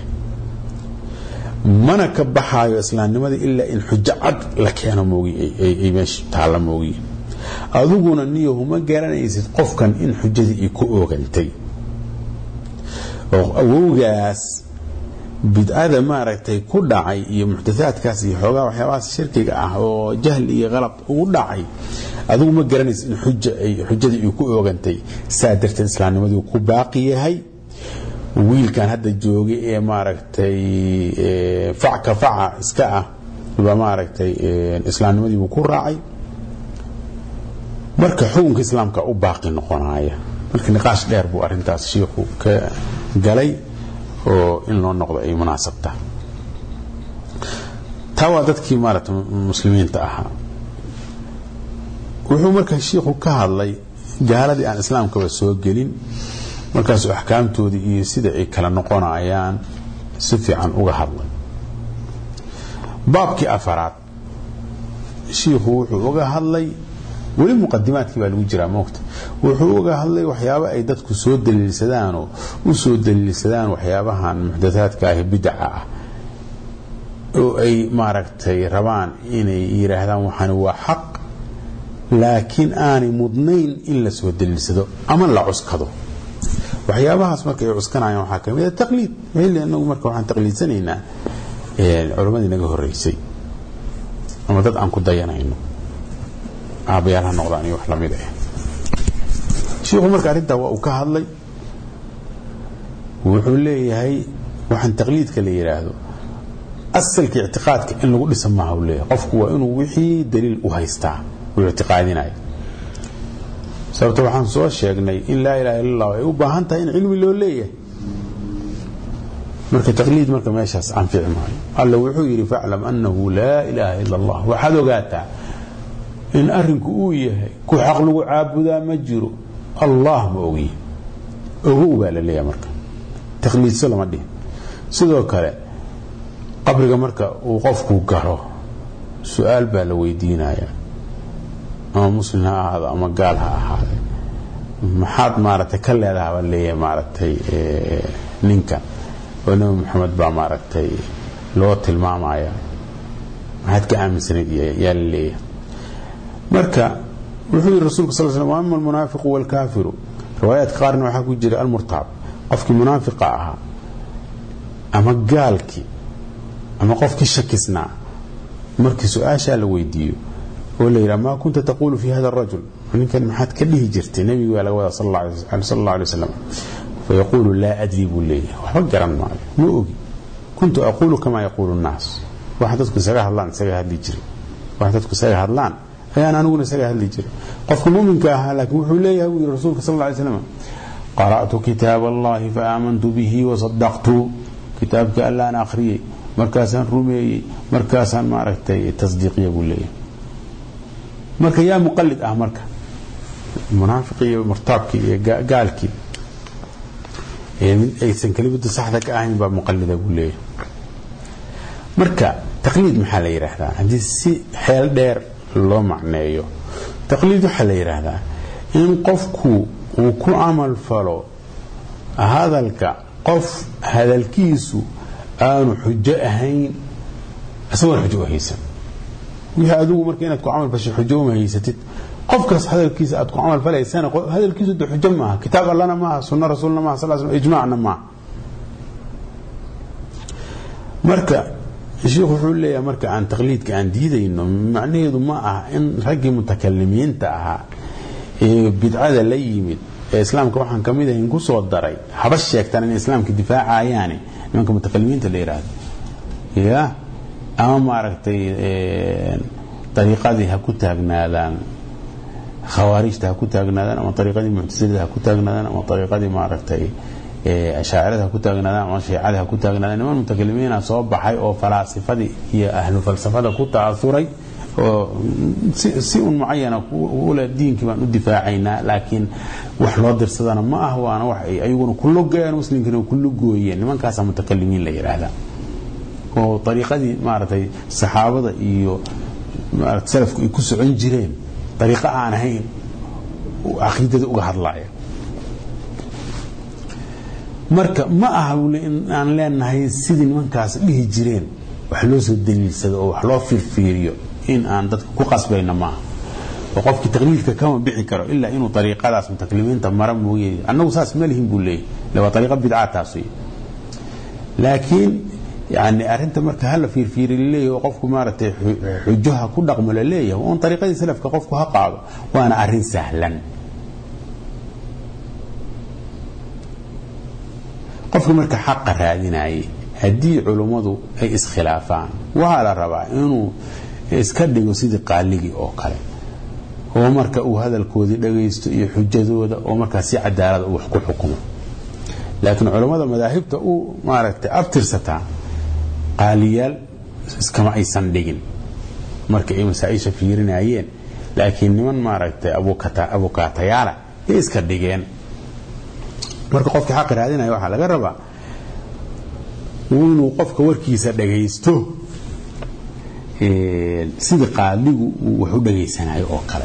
mana ka baxaayo islaamnimadii ilaa in xujo cad la keeno moogi ay meesha taalla moogi adiguna niyahuma garanaysid qofkan in xujadii ay ku oogantay oo awowgaas bidcada maaragtay ku dhacay iyo muxdathaadkaas iyo xoogaa waxyaabahaas shirkiga ah oo jahli iyo qalab ugu dhacay adigu ma garanaysid in xujadii ay ku oogantay saa darteed islaamnimadii ku baaqi yahay wiilkan hadda joogay ee maaragtay facka faca iska ah ba maaragtay islaamnimadii uu ku raacay marka xukunka islaamka u baaqi noqonaya marka niqaash dheer buu arintaas sheekhu ka galay oo in loo noqdo ay munaasabta tawa dadkii maaragtay muslimiinta ahaa wuxuu marka sheekhu ka hadlay gaaladii aan islaamkaba soo gelin markaas axkaamtoodii iyo sida ay kala noqonayaan si fiican uga hadlay baabkii afaraad sheekhu wuxuu uga hadlay weli muqadimaadkii baa lagu jiraa moogta wuxuu uga hadlay waxyaabo ay dadku soo daliilsadaan oo u soo daliilsadaan waxyaabahan muxdathaadka ah bidca ah oo ay maaragtay rabaan inay yiraahdaan waxaan waa xaq laakiin aanay mudnayn in la soo daliilsado ama la cuskado waxyaabahaas marka ay cuskanayaan waxaa kamid ah taqliid weli anagu marka waxaan taqliidsanaynaa culimadii naga horeysay ama dad aan ku dayanayno aabayaal noqdaan iyo wax la mid ah sheekhu marka arinta waa uu ka hadlay wuxuu leeyahay waxaan taqliidka la yiraahdo asalka i'tiqaadka in lagu dhisan ma uu leeyahay qofku waa inuu wixii daliil u haystaa uu i'tiqaadinayo sababta waxaan soo sheegnay in laa ilaaha illa allah ay u baahan tahay in cilmi loo leeyahay marka taqliid marka meeshaas aan fiicin maayo alla wuxuu yiri fa'lam annahu laa ilaaha illa allah waxaad ogaataa in arinku uu yahay ku xaq lagu caabudaa ma jiro allah ma ogi ogow baa la leeyahay marka taqliidso lama dhihin sidoo kale qabriga marka uu qofku garo su'aal baa la weydiinayaa ama muslim ha ahaado ama gaal ha ahaado maxaad maaragtay ka leedahay baa leeyahay maaragtay ninkan oo nabi maxamed baa maaragtay loo tilmaamaya maxaad ka aaminsanayd yaa la leeyahay marka wuxuu yiri rasuulku sallallahu alayhi wasallam amma al-munaafiqu wal-kaafiru riwaayat qaarna waxa ku jira al-murtab qofkii munaafiqa aha ama gaalki ama qofkii shakisna markii su'aasha la weydiiyo oo la yiraahdo ma kunta taqulu fi hada ar-rajul ninkan maxaad ka dhihi jirtay nabiga waa laga wada sallallahu alayhi wasallam fayaqulu la adri bulayhi waxba garan maayo ma ogi kuntu aqulu kama yaqulu an-nas waxa dadku isaga hadlaan isaga hadli jiray waxa dadku isaga hadlaan ayaan aniguna isaga hadli jiray qofka muuminka ah laakiin wuxuu leeyahay uu rasuulka sallallahu alayhi wasallam qara'tu kitab allah fa amantu bihi wa saddaqtu kitabka alla ana akhriyay markaasan rumeeyay markaasan maaragtay tasdiiqiya buu leeyahay marka yaa muqallid ah marka munaafiqi iyo murtaabki iyo gaalki aysan kelimada saxda ka ahayn baa muqallida buu leeyahay marka taqliid maxaa la yiraahdaa hadii si xeel dheer loo macneeyo taqliid waxa la yiraahdaa in qofku uu ku amal falo hadalka qof hadalkiisu aanu xujo ahayn asoo xujo haysan wixii adigu marka inaad ku amal fasho xujo ma haysatid qofkaas hadalkiisa aad ku amal falaysana hadalkiisu xujo ma kitaab allana ma sunna rasuulna ma sallallahu alayhi wasallam ijmaa'na ma marka sheekhu wuxuu leeyahay marka aan taqliidka aan diidayno macnaheedu ma aha in ragii mutakallimiinta ahaa ee bidcada la yimid ee islaamka waxaan kamid ahayn ku soo daray haba sheegtaan in islaamka difaacayaan nimanka mutakallimiinta la yiraahdo ya ama maaragtay dariiqadii ha ku taagnaadaan khawaarijta ku taagnaadaan ama tariiqadii mu'tasilada ku taagnaadaan ama tariiqadii maaragtay ashaacirada ku taagnaadaan ama shiicada ku taagnaadaan niman mutakalimiina soo baxay oo falaasifadii iyo ahlu falsafada ku taasuray oo si un muayana ula diinki baan u difaacaynaa laakiin wax loo dirsadana ma ah waana wax ay ayaguna kullu gaayeen muslimkina kullu gooyeen nimankaas mutakalimiin la yiraahdaa oo tariiqadii maaragtay saxaabada iyo maaragtay salafku ay ku socon jireen tariiqa aan ahayn aqeedada uga hadlaaya marka ma aha in aan leenahay sidii nimankaas dhihi jireen wax loo soo daliilsado oo wax loo fiirfiiriyo in aan dadka ku qasbayna ma oo qofkii taqliidka kama bixi karo illa inuu tariiqadaas mutakalimiinta mara mooyee annagu saas ma lihin buu leeyahay waa tariiqa bidca taasi laakiin yani arinta marka hal fiirfiir leeyahay qofku maartay xujaha ku dhaqmo leeyahay oo tariiqadii salafka qofku ha qaado waana arin sahlan qofku marka xaq raadinay hadii culimadu ay iskhilaafaan waxa la rabaa inuu iska dhigo sidii qaaligi oo kale oo marka uu hadalkoodii dhageysto iyo xujadooda oo marka si cadaalad wax ku xukumo laakiin culimada madaahibta uu maaragtay abtirsata qaaliyaal iskama aysan dhigin marka ay masaa'isha fiirinayeen laakiin niman maaragtay abukaatayaala ay iska dhigeen marka qofka xaq raadinaya waxa laga rabaa inuu qofka warkiisa dhageysto sida qaaligu wax u dhageysanayo oo kale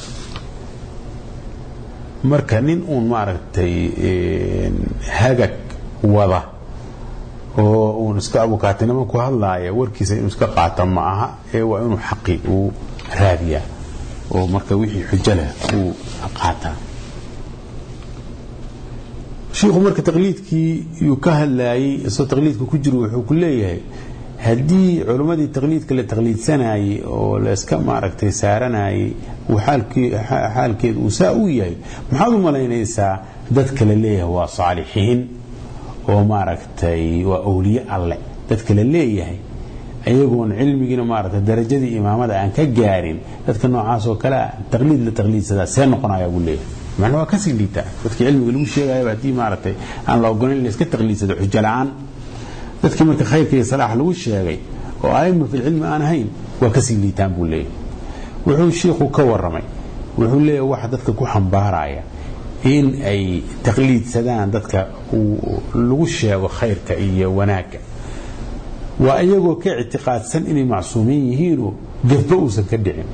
marka nin uun maaragtay hagag wada oo uun iska abukaatinimo ku hadlaaya warkiisa inuu iska qaato ma aha waa inuu xaqi uu raadiya oo marka wixii xujo leh uu qaataa sheekhu marka taqliidkii uu ka hadlayay soo taqliidku ku jiro wuxuu ku leeyahay hadii culimadii taqliidka la taqliidsanayay oo la iska maaragtay saaranayay xaalkeedu uu saa u yahay maxaad u malaynaysaa dadka la leeyahay waa saalixiin oo maaragtay waa awliya alle dadka la leeyahay ayagoon cilmigiina maaragtay darajadii imaamada aan ka gaarin dadka noocaas oo kale taqliid la taqliidsada see noqonaya buu leeyahay macna waa ka sii liitaa dadka cilmiga lagu sheegayo hadii maaragtay aan la ogolaan in la iska taqliidsado xujo la'aan dadkii marka khayrka iyo salaax lagu sheegay oo ayma fil cilmi aan ahayn waa ka sii liitaan buu leeyahay wuxuu sheekhu ka waramay wuxuu leeyahay wax dadka ku xambaaraya in ay taqliidsadaan dadka lagu sheego khayrka iyo wanaagga waa iyagoo ka ictiqaadsan inay macsuumiin yihiin oo gafba uusan ka dhicin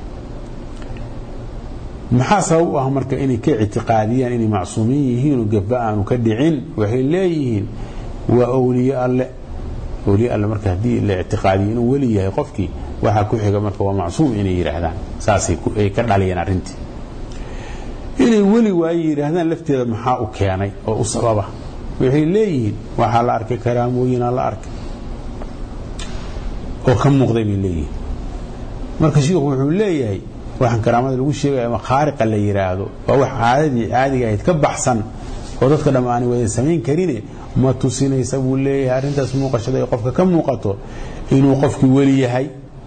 maxaa sabab u ah marka inay ka ictiqaadiyaan inay macsuumiin yihiin oo gafba aanu ka dhicin waxay leeyihiin waa awliya alle marka hadii la ictiqaadiyo inuu wali yahay qofkii waxa ku xiga marka waa macsuum inay yiraahdaan saasay ay ka dhaliyeen arintii inay wali waay yiraahdaan lafteeda maxaa u keenay oo u sababa waxay leeyihiin waxa la arkay karaamooyin la arkay oo ka muuqday bay leeyihiin marka sheekhu wuxuu leeyahay waxaan karaamada lagu sheegay ama khaariqa la yiraahdo waa wax caadiga ah ka baxsan oo dadka dhamaani way sameyn karine ma tusinaysa buu leeyahay arintaas muuqashada ay qofka ka muuqato inuu qofkii wali yahay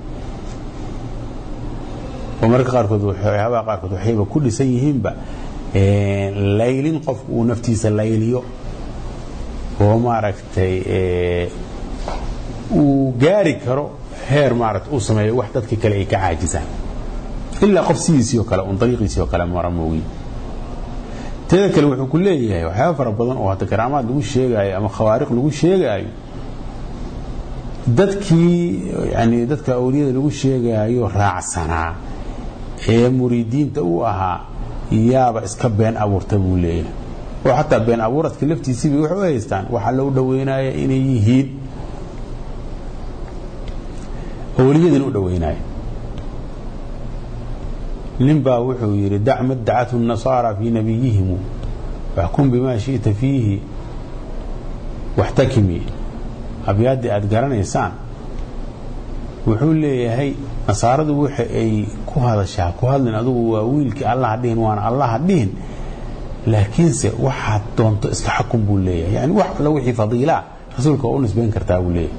oo marka qaarkood waxayba ku dhisan yihiinba laylin qofku uu naftiisa layliyo oo maaragtay uu gaari karo heer maaragtay uu sameeyo wax dadka kale ay ka caajisaan illa qof sidiisii oo kale un dariiqiisii oo kale mara moogi teeda kale wuxuu ku leeyahay waxyaabo fara badan oo hada karaamaad lagu sheegayo ama khawaariq lagu sheegayo dadka awliyada lagu sheegayo raacsanaa ee muriidiinta u ahaa yaaba iska been abuurta buu leeyahay oo xataa been abuuradka laftiisii waxay u haystaan waxa loo dhaweynaya inay yihiin awliyadan u dhaweynaya ninbaa wuxuu yiri dacmad dacatu an-nasara fi nabiyihim wahkum bima shi'ta fihi wahtakimi abyaadi aad garanaysaan wuxuu leeyahay nasaaradu waxa ay ku hadashaa ku hadlin adigu waa wiilkii Allah dhihin waan Allah dhihin laakiinse waxa doonto iska xukum buu leeyahay yani wax la wixii fadiila rasuulka oo nisbeen kartaa buu leeyahay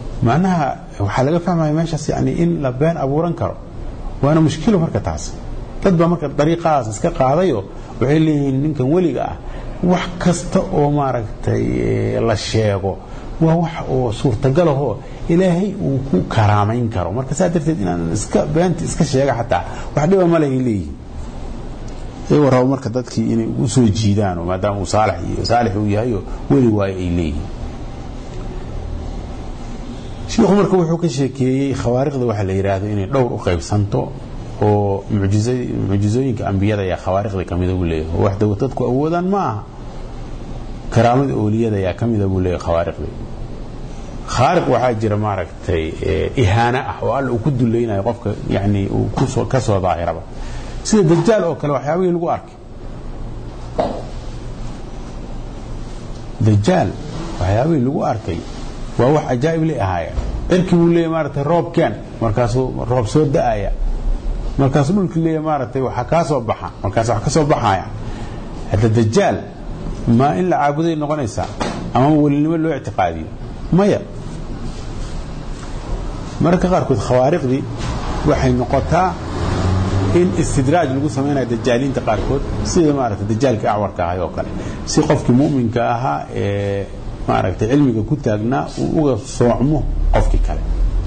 macnaha waxa laga fahmayaa meeshaas yani in la been abuuran karo waana mushkilo marka taas dad baa marka dariiqaas iska qaadayo waxay leeyihiin ninkan weliga ah wax kasta oo maaragtay la sheego waa wax oo suurtagal ah ilaahay uu ku karaamayn karo marka saa darteed inaan iska beenta iska sheega xataa wax dhiba ma leeyihiin ay waraaw marka dadkii inay u soo jiidaan maadaama uu saalix uu yahay weli waay ay leeyihiin sheekhu marka wuxuu ka sheekeeyay khawaariqda waxa la yiraahdo inay dhowr u qaybsanto oo mucjizooyinka ambiyada ya khawaariqda kamid ah leeyahay wax dadku awoodaan ma aha karaamada awliyada ya kamid ah leeyahay khawaariqda khaariq waxa jira maaragtay ihaana ah oo alla uu ku duleeyay qofka yaani uu ka soo daahiraba sida dajaal oo kale waxyaabihii lagu arkay dajaal waxyaabihii lagu arkay waa wax ajaa'ib leh ahaaya cirkii uu leeyahay maaragtay roobkan markaasuu roob soo da'aya markaasuu dhulkii leeyahay maaragtay waxa ka soo baxa markaas waxa ka soo baxaya hada dajaal ma in la caabuday noqonaysa ama welinimo loo ictiqaadiyo maya marka qaarkood khawaariqdi waxay noqotaa in istidraaj lagu sameeyo dajaalinta qaarkood sida maaragtay dajaalka acwarka ah oo kale si qofkii muuminka ahaa ee maaragtay cilmiga ku taagnaa uu uga soocmo qofkii kale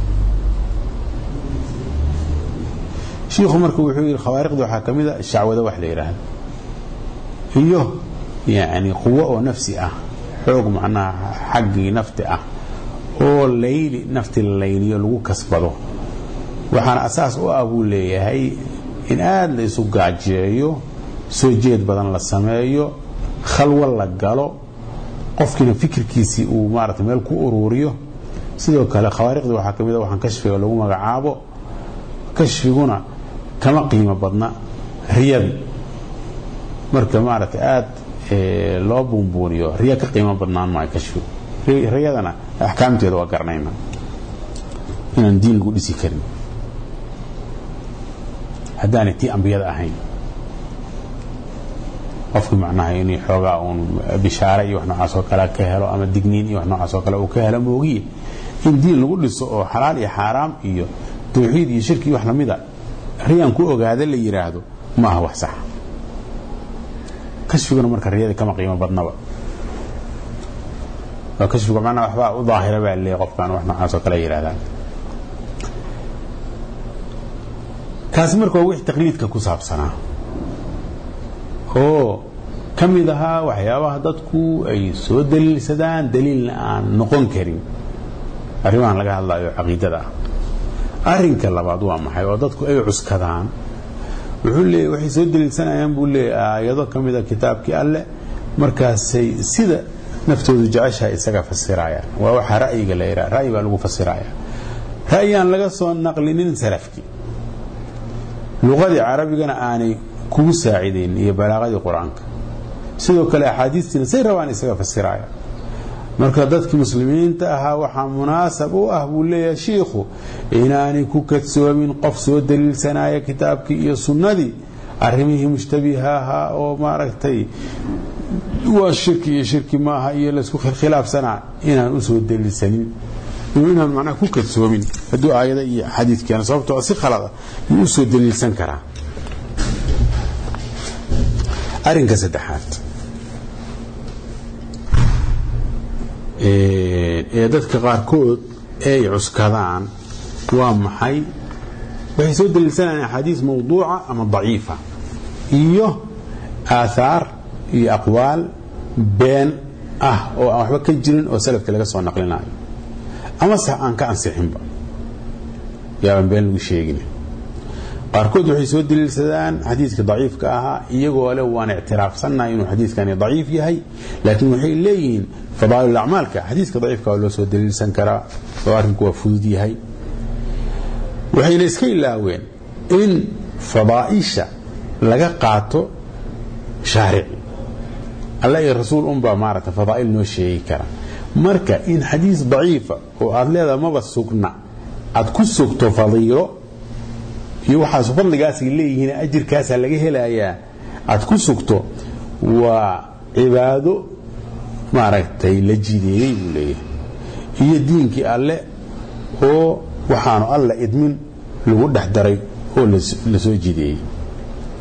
sheekhu markuu wuxuu yiri khawaariqda waxa kamid ah shacwada wax la yiraahdo iyo yaani quwa oo nafsi ah xoog macnaha xaqi nafti ah oo layli nafti layliyo lagu kasbado waxaan asaas u abu leeyahay in aad la isu gaajeeyo soo jeed badan la sameeyo khalwa la galo qofkina fikirkiisii uu maaragtay meel ku ururiyo sidoo kale khawaariqda waxa kamid ah waxaan kashfiga lagu magacaabo kashfiguna kama qiimo badna riyadi marka maaragtay aad loo buunbuuniyo riya ka qiimo badnaan ma kashfigu riyadana ahkaamteedu waa garanayna inaan diin lagu dhisi karin haddaanay tii ambiyada ahayn qofku macnaha inuu xoogaa uun bishaare iyo wax noocaas oo kale ka helo ama digniin iyo wax noocaas oo kale uu ka helo moogiye in diin lagu dhiso oo xalaal iyo xaraam iyo tawxiid iyo shirki iyo wax lamida riyaan ku ogaada la yiraahdo ma aha wax sax kashfiguna marka riyada kama qiimo badnaba waa kashfigu macnaha waxba u daahira baa leeyahay qofkan wax noocaas oo kale yiraahdaa kaas marka waa wixii taqliidka ku saabsanaa oo kamid aha waxyaabaha dadku ay soo daliilsadaan daliilna aan noqon karin arrimahan laga hadlayo caqiidada arrinka labaad waa maxay oo dadku ay cuskadaan wuxuu leeyahay waxay soo daliilsanayaan buu leeyahay aayado kamid ah kitaabkii alle markaasay sida naftoodu jeceshahay isaga fasirayaan waa waxa ra'yiga la yiraahdo ra'yi baa lagu fasirayaa ra'yaan laga soo naqlinin salafkii luqadii carabigana aanay kugu saacideyn iyo balaaqadii quraanka sidoo kale axaadiistina say rabaan isaga fasiraya marka dadkii muslimiinta ahaa waxa munaasab u ah buu leeyahay sheekhu inaanay ku kadsoomin qof soo daliilsanaya kitaabkii iyo sunnadii arrimihii mushtabihaha oo maaragtay waa shirki maaha iyo la isku khilaafsanaa inaan u soo daliilsanin inaan macnaha ku kadsoomin hadduu aayada iyo xadiidkeena sababtoo si khalad ah u soo daliilsan karaa arrinka saddexaad ee dadka qaarkood ay cuskadaan waa maxay waxay soo daliilsanayaan axaadiis mawduuca ama daciifa iyo aahaar iyo aqwaal been ah oo aan waxba ka jirin oo salafka laga soo naqlinayo ama sax aan ka ansixinba yaaban been lagu sheegin qaarkood waxay soo daliilsadaan xadiiska daciifka ahaa iyagoo leh waan ictiraafsannahay inuu xadiiskani daciif yahay laakiin waxay leeyihiin fadaa'il acmaalka xadiiska daciifka waa loo soo daliilsan karaa oo arrinku waa fudud yahay waxayna iska ilaaween in fadaa'isha laga qaato shaarici alla iyo rasuul unbaa maaragtay fadaa'il noo sheegi kara marka in xadiis daciifa oo aad leedahay maba sugna aad ku sugto fadiilo iyo waxaas fadligaas ay leeyihiin ajirkaas laga helayaa aad ku sugto waa cibaado maaragtay la jideeyay buu leeyahay iyo diinkii alle oo waxaanu alla idmin lagu dhex daray oo la soo jideeyay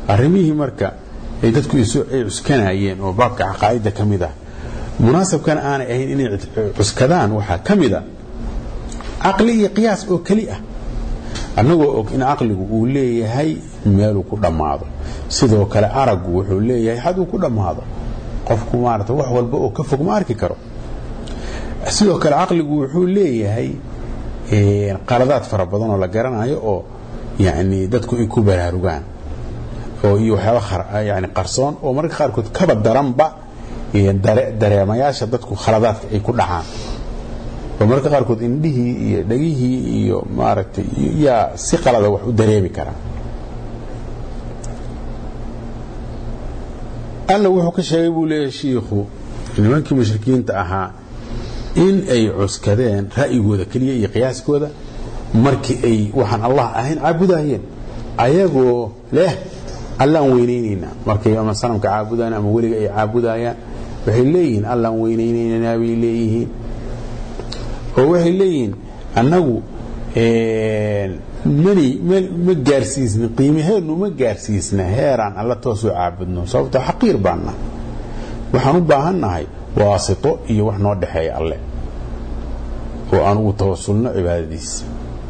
arrimihii marka ay dadku ay cuskanayeen oo baabka caqaa'idda ka mid ah munaasabkana aanay ahayn inay cuskadaan waxaa ka mid a caqli iyo qiyaas oo keli ah annagoo og in caqligu uu leeyahay meeluu ku dhammaado sidoo kale araggu wuxuu leeyahay xaduu ku dhammaado qofku maarata wax walba oo ka fog ma arki karo sidoo kale caqligu wuxuu leeyahay qaladaad fara badan oo la garanayo oo yani dadku ay ku baraarugaan oo iyo waxyaaba yani qarsoon oo marka qaarkood kaba daranba dareemayaasha dadku khaladaadka ay ku dhacaan oo marka qaarkood indhihii iyo dhagihii iyo maaragtay yaa si qalada wax u dareemi karaa alla wuxuu ka sheegay buu leeyahay shiikhu nimankii mushrikiinta ahaa in ay cuskadeen ra'yigooda keliya iyo qiyaaskooda markii ay waxaan allah ahayn caabudayeen ayagoo leh allaan weynaynaynaa markay ama sanamka caabudayaan ama weliga ay caabudayaan waxay leeyihiin allaan weynaynaynaa bay leeyihiin oo waxay leeyihiin annagu ma gaarsiisna qiimaheenu ma gaarsiisna heeraan alla toosoo caabudno sababtoo xaqiir baanna waxaan u baahannahay waasito iyo wax noo dhexeeya alle oo aan ugu tawasulno cibaadadiisa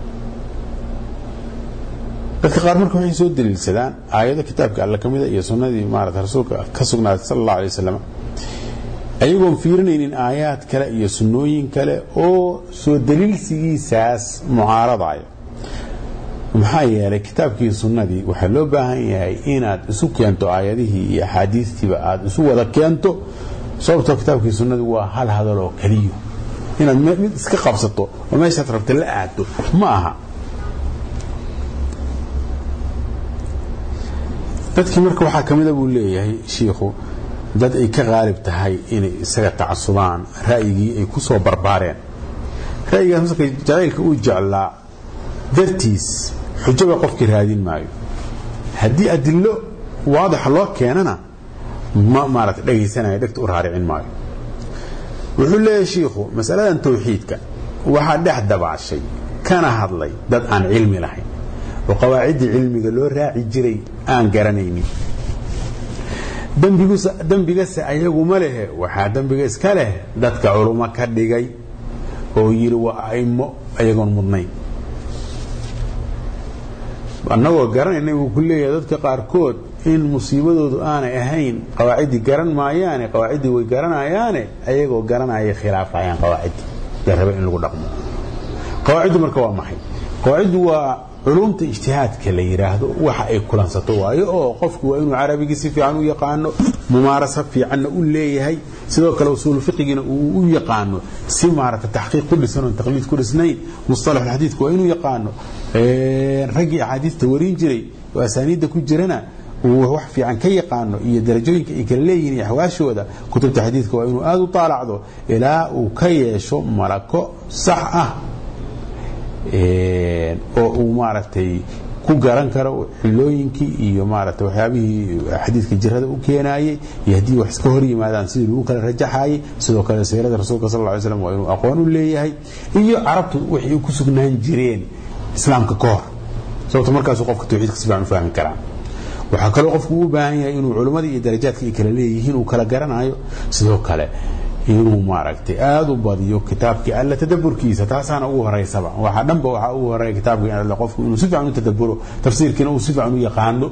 dadka qaar marka waxay soo daliilsadaan aayado kitaabka alle ka mida iyo sunnadii maarata rasuulka ka sugnaatay sala allahu alay wasalam ayagoon fiirinaynin aayaad kale iyo sunnooyin kale oo soo daliilsigiisaas mucaaradaya maxaa yeelay kitaabkii sunnadii waxaa loo baahan yahay inaad isu keento aayadihii iyo axaadiistiiba aad isu wada keento sababtoo kitaabkii sunnadii waa hal hadal oo keliyo inaad mid iska qabsato oo meeshaad rabta la aado ma aha dadkii marka waxaa ka mida buu leeyahay shiikhu dad ay ka qaalib tahay inay isaga tacasubaan ra'yigii ay ku soo barbaareen ra'yigaas marka jacaylka uu jeclaa dartiis xujaba qofkii raadin maayo haddii adillo waadixa loo keenana ma maarata dhagaysanayo dhegta u raaricin maayo wuxuu leeyahay shiikhu masaladan tawxiidka waxaa dhex dabaashay kana hadlay dad aan cilmi lahayn oo qawaaciddii cilmiga loo raaci jiray aan garanaynin dembigase ayagu ma lehe waxaa dembiga iska leh dadka culummo ka dhigay oo yidhi waa a'immo ayagoon mudnayn annagoo garanaynay wuu ku leeyahay dadka qaarkood in musiibadoodu aanay ahayn qawaaciddii garan maayaane qawaaciddii way garanayaane ayagoo garanayay khilaafayaan qawaaciddii dee rabe in lagu dhaqmo qawaaciddu marka waa maxay qawaaciddu waa culumta ijtihaadka la yiraahdo waxa ay kulansato waayo oo qofku waa inuu carabigi si fiican u yaqaano mumaarasa fiicanna u leeyahay sidoo kale usul fiqigina uu u yaqaano si maarata tahqiiq ku dhisan oo taqliid ku dhisnayn mustalah alhadith waa inuu yaqaano ragi ahadiista warin jiray waa asaaniida ku jirana uu wax fiican ka yaqaano iyo darajooyinka ay kala leeyihiin iyo xawaashooda kutubta xadiidka waa inuu aad u taalacdo ilaa uu ka yeesho malako sax ah oo uu maaragtay ku garan karo xilooyinkii iyo maaragtay waxyaabihii xadiidka jirada u keenayay iyo haddii wax iska hor yimaadaan sidii lagu kala rajaxayay sidoo kale siirada rasuulka sallallahu alayhi wasallam waa inuu aqoon u leeyahay iyo carabtu wixii ku sugnaan jireen islaamka ka hor sababta markaas qofka tawxiidka si fiican u fahmi karaa waxa kale qofku u baahan yahay inuu culimada iyo darajaadka ay kala leeyihiin uu kala garanayo sidoo kale inuu maaragtay aad u badiyo kitaabkii alla tadabburkiisa taasana ugu horeysaba waxa dhanba waxa ugu horeeya kitaabkii alla qofku inuu si fiican u tadabburo tafsiirkiina uu si fiican u yaqaano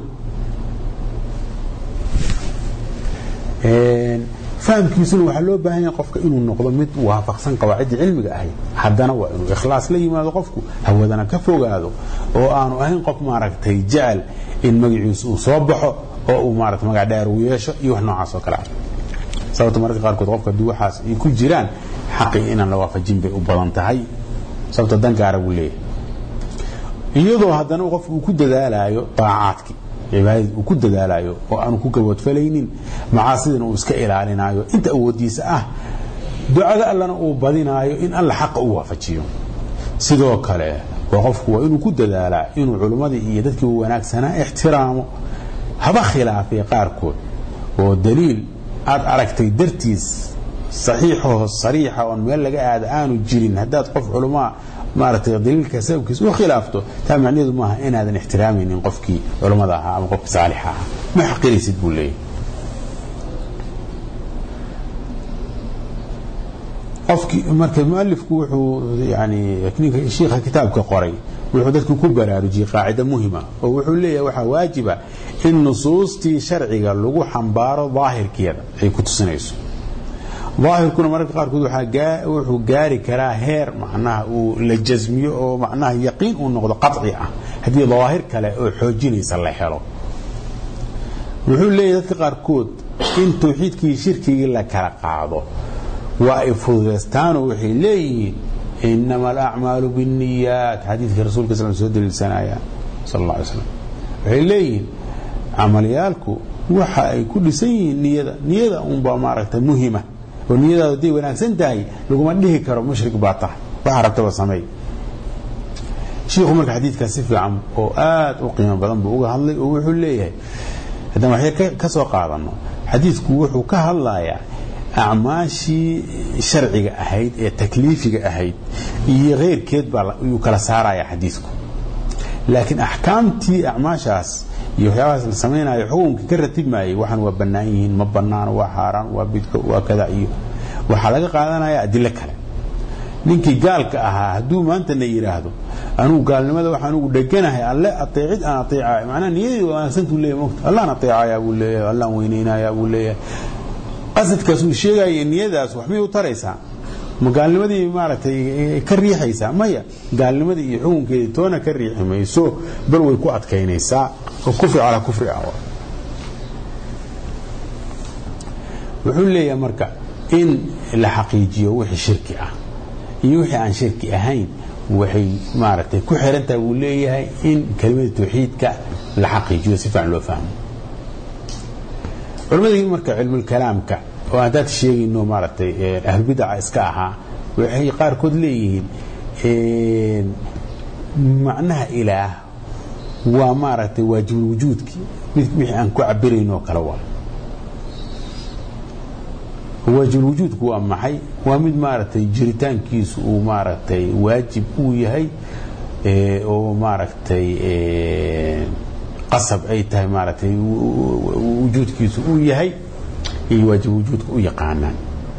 fahamkiisuna waxa loo baahan yahay qofka inuu noqdo mid waafaqsan qawaacid cilmiga ahay haddana waa inuu ikhlaas la yimaado qofku hawadana ka fogaado oo aanu ahayn qof maaragtay jecel in magaciisu uu soo baxo oo uu maaragtay magac dheer u yeesho iyo wax noocaas oo kale ah sababta marka qaarkood qofka duwaxaas ay ku jiraan xaqi inaan la waafajin bay u badan tahay sababta dan gaar ah uu leeyahay iyadoo haddana qofku uu ku dadaalayo taacaadki cibaadada uu ku dadaalayo oo aanu ku gaboodfalaynin macaasidina uu iska ilaalinayo inta awoodiisa ah ducada allana uu badinayo in alla xaqa uu waafajiyo sidoo kale qofku waa inuu ku dadaalaa inuu culimadii iyo dadkii wanaagsanaa ixtiraamo haba khilaafay qaarkood oo daliil aad aragtay dartiis saxiixo sariixa oo meel laga aad aanu jirin hadaad qof culimo maartay daliilka sababkiisa u khilaafto taa macnaheedu maaha inaadan ixtiraamaynin qofkii culimada ahaa ama qofkii saalixa ahaa ma xaqirisid buu leeyahay qofkii marka muallifku wuxuu yani sheekha kitaabka qoray wuxuu dadku ku baraarujiyay qaacida muhiima oo wuxuu leeyahay waxa waajiba in nusuustii sharciga lagu xambaaro daahirkeeda ay ku tusinayso daahirkuna mararka qaarkood wuxuu gaari karaa heer macnaha uu la jazmiyo oo macnaha yaqiin uu noqdo qatci ah haddii daahir kale oo xoojinaysa la helo wuxuu leeyahay dadka qaarkood in tawxiidkii shirkigii la kala qaado waa ay fududeystaanoo waxay leeyihiin inama alacmaalu binniyaat xadiidkii rasuulka sal soo daliilsanaya sal alla alay slam waxay leeyihiin camalyaalku waxa ay ku dhisan yihiin niyada unbaa maaragtay muhima oo niyadaadu hadday wanaagsan tahay laguma dhihi karo mushrik baa tahay waxa rabtaba sameey shiikhu marka xadiidkaas si fiican oo aad u qiimo badan buu uga hadlay oo wuxuu leeyahay haddaan waxay ka soo qaadano xadiidku wuxuu ka hadlayaa acmaashii sharciga ahayd ee takliifiga ahayd iyo keyrkeed baa uu kala saaraya xadiidku laakiin axkaamtii acmaashaas iyo waxyaabahaas la samaynayo xukunka ka ratibmayay waxaan waa bannaan yihiin ma bannaano waa xaaraan waa bidco waa kada iyo waxaa laga qaadanaya adilo kale ninkii gaalka ahaa hadduu maanta na yidhaahdo anugu gaalnimada waxaan ugu dheganahay alle ateecid aan ateecaya macnaha niyadii wanaagsantuu leeyahay mogta allaan ateecayaa buu leeyahay allaan weynaynayaa buu leeyahay qasadkaas uu sheegaya niyadaas waxbay u taraysaa ma gaalnimadii maaragtay ka riixaysaa maya gaalnimadii iyo xukunkeedii toona ka riixi mayso bal way ku adkaynaysaa oo kufri calaa kufri ah wuxuu leeyahay marka in la xaqiijiyo wixii shirki ah iyo wixii aan shirki ahayn waxay maaragtay ku xiran tahay wuu leeyahay in kelimada tawxiidka la xaqiijiyo si fiican loo fahmo culimadii marka cilmul kalaamka oo haddaad sheegayno maaragtay ahlulbidaca iska ahaa waxay qaarkood leeyihiin macnaha ilaah waa maaragtay waajibul wujuudkii wixii aan ku cabirayno kale waa waajibul wujuudku waa maxay waa mid maaragtay jiritaankiisu uu maaragtay waajib uu yahay oo maaragtay qasab ay tahay maaragtay wujuudkiisu uu yahay iyo waajib wujuudka u yaqaanaan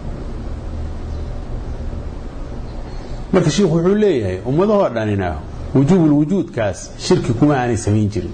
marka sheekhu wuxuu leeyahay ummadahoo dhanina wujuubul wujuudkaas shirki kuma aanay samayn jirin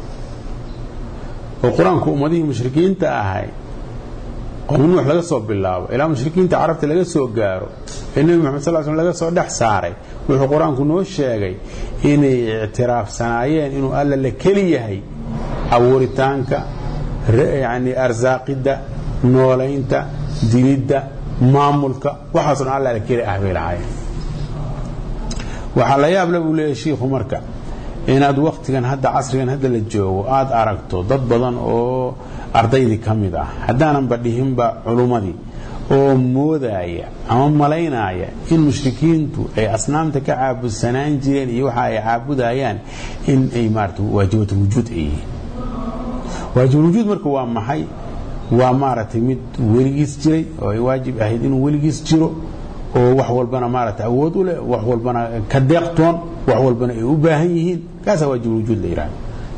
oo qur-aanku ummadihii mushrikiinta ahay qowm nuux laga soo bilaabo ilaa mushrikiinta carabta laga soo gaaro ee nebi maxamed sal slam laga soo dhex saaray wuxuu qur-aanku noo sheegay inay ictiraafsanaayeen inuu alla la keli yahay abuuritaanka yani arsaaqidda noolaynta dilidda maamulka waxaasoo dhan alla la keli ah bay lahaayeen waxaa la yaab le buu leeyahay shiikhu marka inaad waktigan hadda casrigan hadda la joogo aad aragto dad badan oo ardaydii ka mid ah haddaananba dhihinba culummadii oo moodaya ama malaynaya in mushrikiintu ay asnaamta ka caabudsanaan jireen iyo waxa ay caabudayaan in ay maarata waajibatul wujuud ay yihiin waajibul wujuud marka waa maxay waa maaragtay mid weligiis jiray oo ay waajib ahayd inuu weligiis jiro oo wax walbana maaragtay awood u leh wax walbana ka deeqtoon wax walbana ay u baahan yihiin kaasaa waajibul wujuud la yidhahda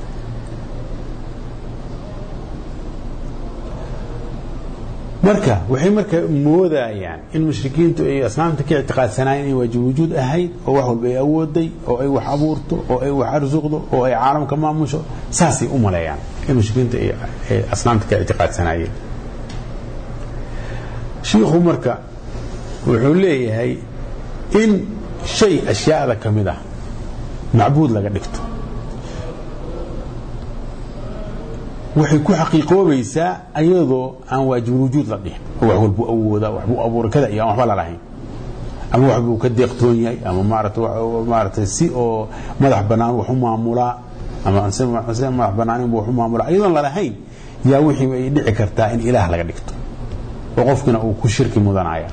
marka waxay marka moodayaan in mushrikiintu ay asnaamta ka ictiqaadsanaayeen inay waajib wujuud ahayd oo wax walba ay awooday oo ay wax abuurto oo ay wax arsuqdo oo ay caalamka maamusho saasay u maleeyaan in mushrikiintu ay asnaamta ka ictiqaadsanaayeen shiikhu marka wuxuu leeyahay in shay ashyaada ka mid ah macbuud laga dhigto waxay ku xaqiiqoobaysaa ayadoo aan waajibul wujuud la dhihin oo wax walbuu awoodaa waxbuu abuuray kada iyo aan waxba la lahayn ama waxbuu ka deeqtoon yahay ama maaragtay si oo madax bannaan wax u maamulaa ama si madax bannaanin buu wax u maamulaa iyadoon la lahayn yaa wixii ay dhici kartaa in ilaah laga dhigto oo qofkina uu ku shirki mudanaya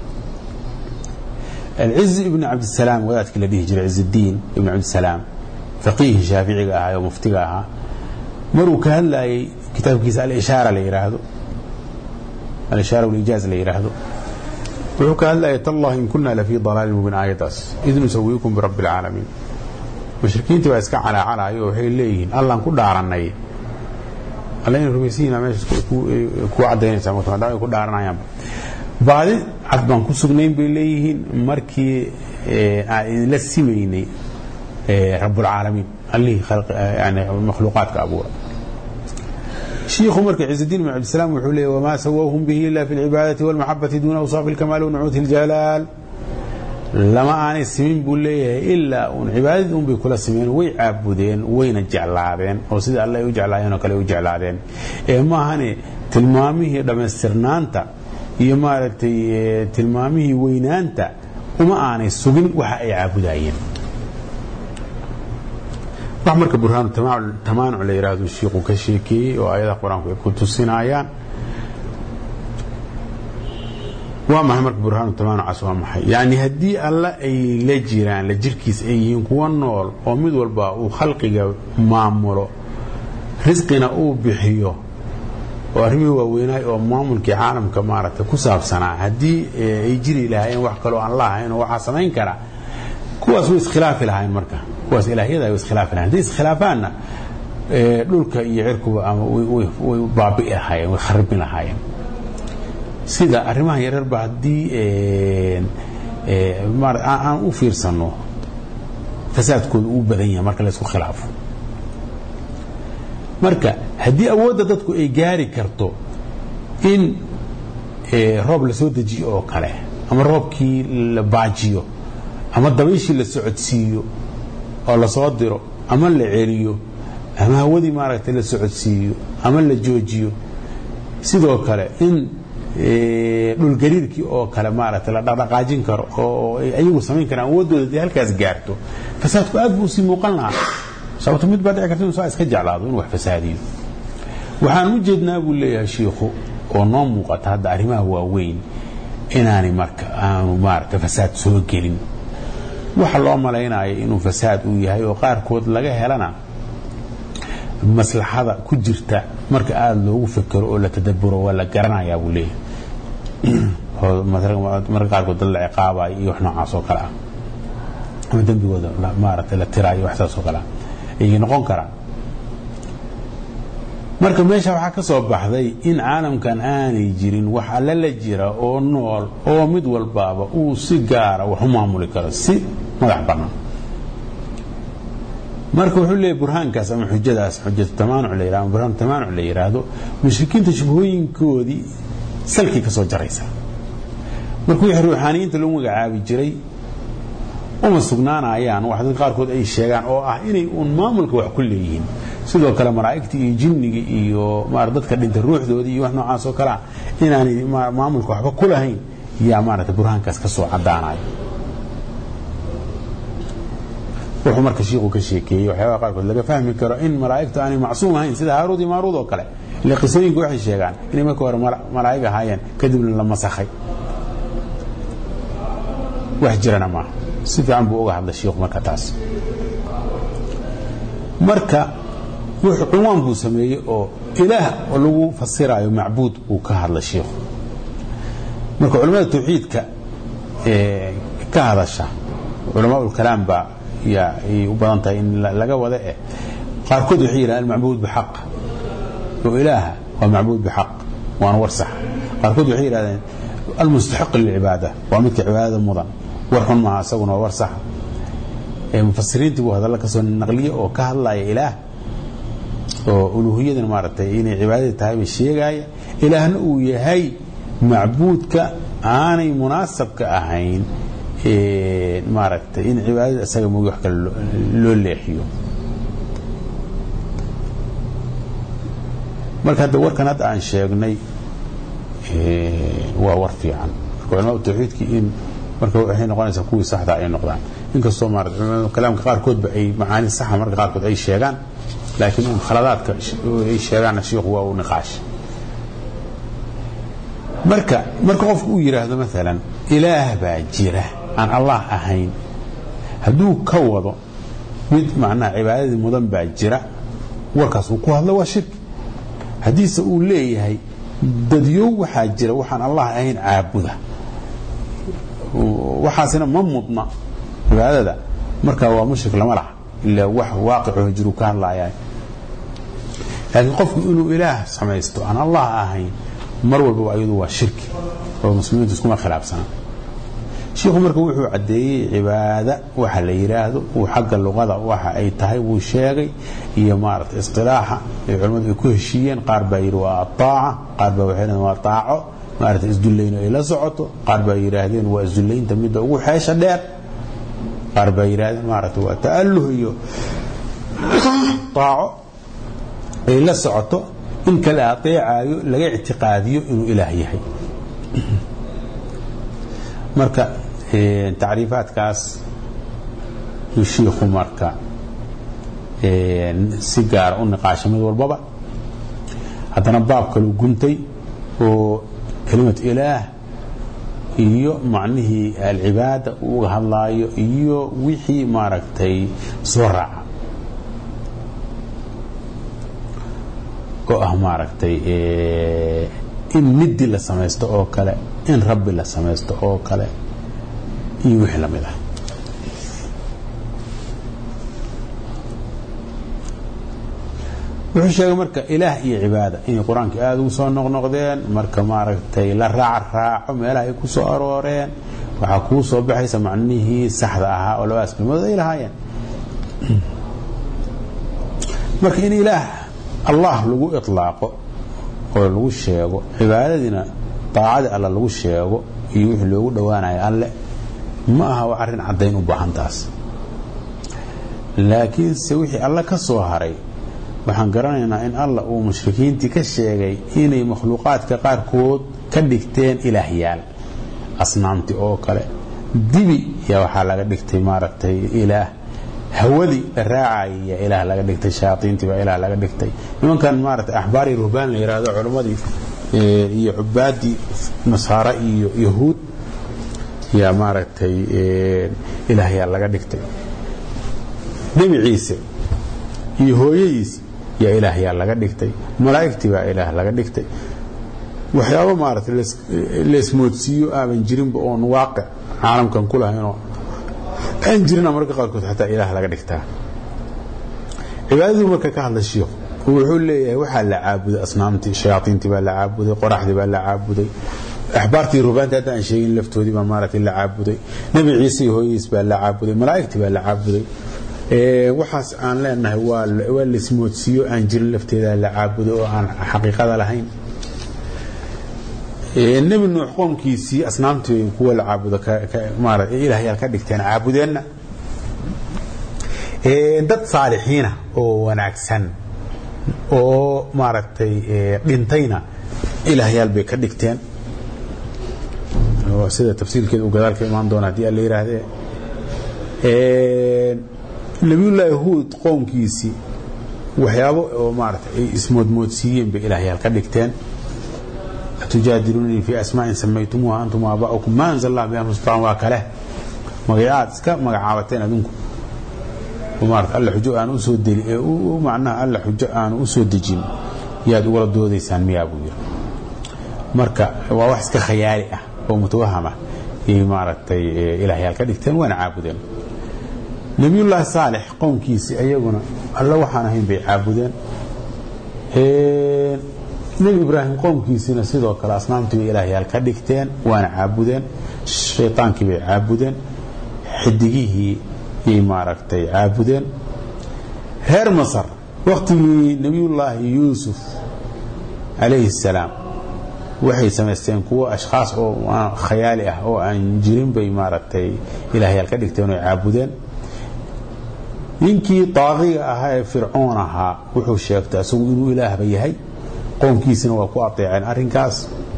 العز ابن عبد السلام وذاتك الذي هجر عز الدين ابن عبد السلام فقيه شافعي أها ومفتقى أها مروا كهلا كتاب كيس الإشارة اللي يراهدو الإشارة والإجازة اللي يراهدو وحكى هلا تالله إن كنا لفي ضلال مبين آياتاس إذ نسويكم برب العالمين مشركين تبقى اسكع على أيوه هي الليهن الله نكون دارنا الله يرمسينا ماشي كو عدين سامو تما دا كو دارنا يام بعد عدبان كو سغنين بليهن مركي لا سيميني رب العالمين اللي خلق يعني مخلوقات كابوره شيخ عمر عز الدين بن عبد السلام وحوله وما سووهم به الا في العباده والمحبه دون اوصاف الكمال ونعوت الجلال لما أنا سمين بوليه إلا أن عبادهم بكل سمين ويعبدين وين جعلادين أو سيد الله يجعلين وكلا يجعلين إما هني تلمامه دمسترنانتا يما تلمامه وينانتا وما أنا سجن وحق عبدين رحمك برهان تمان على إرادة الشيخ وكشيكي وآيات القرآن كنت الصناعيان وما همرك برهان تمان عسوا محي يعني هدي الله أي لجيران لجركيس أي ينكون نول ومد والباء وخلقه معمره رزقنا أو بحيو وأرمي وويناي ومعمل كعالم كمارة كساب سنة هدي يجري لها وحكلوا الله إنه وحسنين كرا كواس ويسخلاف لها المركة كواس إلهي ذا ويسخلاف لها هدي إسخلافنا دولك يعركوا وبابئ هاي ويخرب لها sida arrimaha yaryar ba hadii aan u fiirsano fasaadkooda uu badan yahay marka la isku khilaafo marka hadii awoodda dadku ay gaari karto in roob la soo dejiyo oo kale ama roobkii la baajiyo ama dabayshii la socodsiiyo oo la soo diro ama la celiyo ama hawadii maaragtay la socodsiiyo ama la joojiyo sidoo kale in dhul gariirkii oo kale maaragtay la dhaqaajin karo oo ayagu sameyn karaan wadooda halkaas gaarto fasaadku aad buu si muuqan lahaa sababta mid baad dhici karto inuu iska jeclaado inuu wax fasaadiyo waxaan u jeednaa buu leeyahay sheekhu oo noo muuqata hadda arrimaha waaweyn inaanay marka aanu maaragtay fasaad soo gelin waxa loo malaynayo inuu fasaad uu yahay oo qaarkood laga helana maslaxada ku jirta marka aad loogu fikiro oo la tadabburo wala garanayaa buu leeyahay marka qaarkood dad la ciqaabay iyo wax noocaas oo kale ah ama dambigooda maaragtay la tiraayo wax taas oo kale ay noqon karaan marka meesha waxa ka soo baxday in caalamkan aanay jirin wax alla la jira oo nool oo mid walbaaba uu si gaar ah wax u maamuli karo si madax bannaan marka wuxuu leeyahay burhaankaas ama xujadaas xujada tamaanu la yiraahdo burhaan tamaanu la yiraahdo mushrikiinta shubhooyinkoodii salki ka soo jaraysa marka wixii ruuxaaniyiinta lagu magacaabi jiray uma sugnaanayaan wax dad qaarkood ay sheegaan oo ah inay uun maamulka wax ku leeyihiin sidoo kale malaa'igta iyo jinniga iyo dadka dhinta ruuxdoodii iyo wax noocaas oo kale inaanay maamulka waxba ku lahayn yaa maaragtay burhaankaas ka soo cadaanayo wuxuu marka sheekhu ka sheekeeyay waxyaabo qaarkood laga fahmi karo in malaa'igtu aanay macsuum ahayn sida Haaruud iyo Maaruud oo kale ilaa qisooyinku waxay sheegaan in marka hore malaa'ig ahaayeen kadibna la masakhay wax jirana ma si fiican buu uga hadlay sheekhu marka taas marka wuxuu cunwaan buu sameeyay oo ilaah oo lagu fasirayo macbuud uu ka hadlay sheekhu marka culimada tawxiidka ka hadasha culimada kalaam ba يا وبنت إن لقى وذا قاركود وحيرة المعبود بحق وإله ومعبود بحق وأنا ورصح قاركود وحيرة المستحق للعبادة وعملت عبادة مضى ورحم مع سونا ورصح مفسرين تبوا هذا لك سون النقلية وكهلا يا إله وألوهية المارتين عبادة تهاي الشيء جاي إله ويهي معبود كأني مناسب كأهين maaragtay in cibaadada asaga mooy wax kale loo leexiyo marka hadda warkan hadda aan sheegnay waa war fiican culimada tawxiidkii in marka waxay noqonaysaa kuwii saxda ay noqdaan inkastoo maaragtay kalaamka qaarkood ba ay macaani sax marka qaarkood ay sheegaan laakiin khaladaadka ay sheegaan sheekhu waa uu niqaash marka qofku uu yiraahdo mesela ilaah baa jira aan Allah ahayn haduu ka wado mid macna cibaadadii mudan baa jira warkaas uu ku hadlo waa shirk hadiisa uu leeyahay dadyo waxa jira waxaan Allah ahayn caabuda waxaasina ma mudna cibaadada marka waa mushrik lama laha illa wax waaqicu jiru ka hadlaayay laakiin qofku inuu ilaah samaysto aan Allah ahayn mar walba ayadu waa shirki oo muslimiintu isku ma khilaafsan sheekhu marka wuxuu cadeeyay cibaada waxa la yiraahdo oo xagga luqada waxa ay tahay uu sheegay iyo maarta istilaaha ay culimadu ku heshiiyeen qaar baa yiri waa taaca qaar baa waxay waa taaco maarta isdulayno ila socoto qaar baa yiraahdeen waa isdulaynta mid ugu xeesha dheer qaar baa yiraahdeen maarta waa ta'alluh iyo taaco ay la socoto in kala ateecayo laga i'tiqaadiyo inuu ilaah yahay marka taariifaadkaas sheekhu marka si gaar u niqaashamid walbaba hadana baab kale guntay oo kelimad ilaah iyo macnihi al-ibaada uu hadlaayo iyo wixii maaragtay soo raaca oo maaragtay in mid la sameesto oo kale in rabbi la sameesto oo kale iyo wixii la mid ah wuxuu sheegay marka ilaah iyo cibaada in quraanka aad u soo noqnoqdeen marka maaragtay la raaco meelaha ay ku soo arooreen waxa ku soo baxaysa macnihii saxda ahaa oo loo asbimada ilaahayeen marka in ilaah Allah lagu itlaaqo oo lagu sheego cibaadadina taacada alla lagu sheego iyo wixii loogu dhawaanayo alle ma aha wax arin cadeyn u baahan taas laakiin si wixii alla ka soo haray waxaan garanaynaa in alla uu mushrikiintii ka sheegay inay makhluuqaadka qaar kood ka dhigteen ilaahyaal asnaamti oo kale dibi ya waxa laga dhigtay maaragtay ilaah hawadi raacaya ilaah laga dhigtay shayaatiintii baa ilaah laga dhigtay nimankan maaragtay ahbaari ruhbaan la yiraahdo culimadii iyo ubaadi nasaara iyo yahuud ya maaragtay ilaahyaal laga dhigtay nabi ciise iyo hooyadiis ya ilaahyaal laga dhigtay malaa'iktii baa ilaah laga dhigtay waxyaabo maaragtay leesmoodsiyo aaban jirinba oo waaqi caalamkan ku lahayn aan jirina marka qaarkood xataa ilaah laga dhigtaa cibaadadu marka ka hadla sheekhu wuxuu leeyahay waxa la caabuday asnaamtii shayaatiintii baa la caabuday qoraxdii baa la caabuday ahbaartii rubaanta hadda aan sheegin laftoodii baa maaragtay la caabuday nabi ciise iyo hooyadiis baa la caabuday malaa'iktii baa la caabuday waxaas aan leenahay waa lismoodsiyo aan jirin lafteeda la caabudo oo aan xaqiiqada lahayn nabi nuux qoomkiisii asnaamtii kuwa la caabudo maaragtay ilaahyaal ka dhigteen caabudeenna dad saalixiina oo wanaagsan oo maaragtay dhintayna ilaahyaal bay ka dhigteen sida tafsiirkeeda uu gadaalka imaan doona hadii alla yiraahdee nabiyullaahi huud qoomkiisii waxyaabo oo maaragtay ay ismoodmoodsiiyeen bay ilaahyaal ka dhigteen تجادلونني في أسماء سميتموها أنتم وآباؤكم ما أنزل الله بها من سلطان وكله مغيات مغعاوتين أدنكم ومارك الله حجو أن أسود دلي ومعناه الله حجو أن أسود دجين ياد ولد دوديسان ميابو marka waa wax iska khayaali ah oo mutawahama ee maaragtay ilaahay ka dhigteen wana caabudeen nabiyullah saalix qoomkiisi ayaguna alla waxaan ahayn bay caabudeen nabi ibraahim qoomkiisina sidoo kale asnaamtii ilaahay ka dhigteen wana caabudeen shaytaankii bay caabudeen xidigihii ee maaragtay caabudeen heer masar waqtigii nabiyullah yuusuf alayhi salaam waxay sameysteen kuwa ashxaas oo khayaali ah oo aan jirin bay maaragtay ilaahay ka dhigteen oo caabudeen ninkii taaqiga ahaa ee fircoon ahaa wuxuu sheegtay asagu inuu ilaahba yahay qoomkiisina waa ku ateeceen arinkaas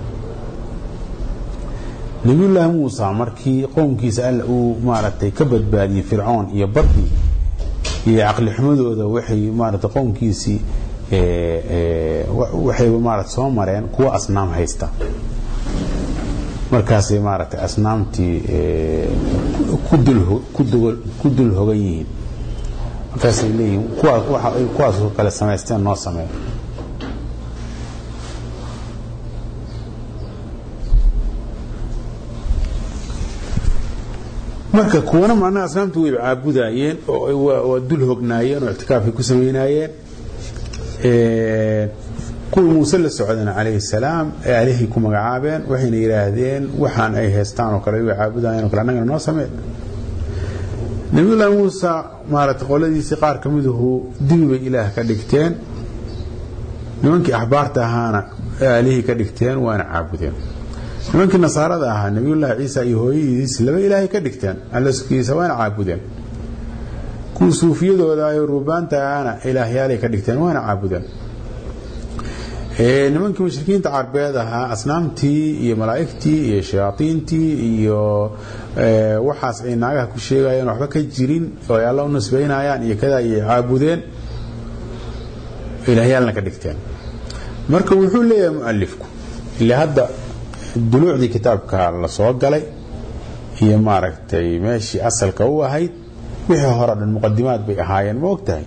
nabiyullah muusa markii qoomkiisa alla uu maaragtay ka badbaadiyay fircoon iyo badii iyo aqli xumadooda waxay maaragtay qoomkiisii waxay maaragtay soo mareen kuwa asnaam haysta markaas maaragtay asnaamtii ku dul hogan yihiin markaas ay leeyihiin kuwaas oo kale samaysteen noo sameeyo marka kuwana macnaha asnaamtu way caabudayeen oo dul hognaayeen oo i'tikaafay ku sameeyeen kuwa Muuse la socdana calayhi salaam alayhi ku magacaabeen waxayna yiraahdeen waxaan ay heestaan oo kale ay caabudayeen oo kale anaga noo sameeyay Nabi Muuse maarata qoladiisa qaar kamiduhu dibiba ilaah ka dhigteen nimankii ahbaarta ahaana alayhi ka dhigteen waana caabudeen nimankii nasaarada ahaa Nabi Ciisa iyo hooyadiis laba ilaahay ka dhigteen alla sukiisa waana caabudeen ku suufiyadooda ay rubaanta ahaana ilaahyaal ka dhigteen waana caabudeen nimankii mushrikiinta carbeed ahaa asnaamtii iyo malaa'iktii iyo shayaatiintii iyo waxaas ay naagaha ku sheegayeen waxba ka jirin oo ay alla u nisbeynayaan iyo kada ay caabudeen ilaahyaalna ka dhigteen marka wuxuu leeyahay muallifku ilaa hadda duluucdii kitaabka la soo galay iyo maaragtay meeshii asalka u ahayd wixii hore dhan muqaddimaad bay ahaayeen ma ogtahay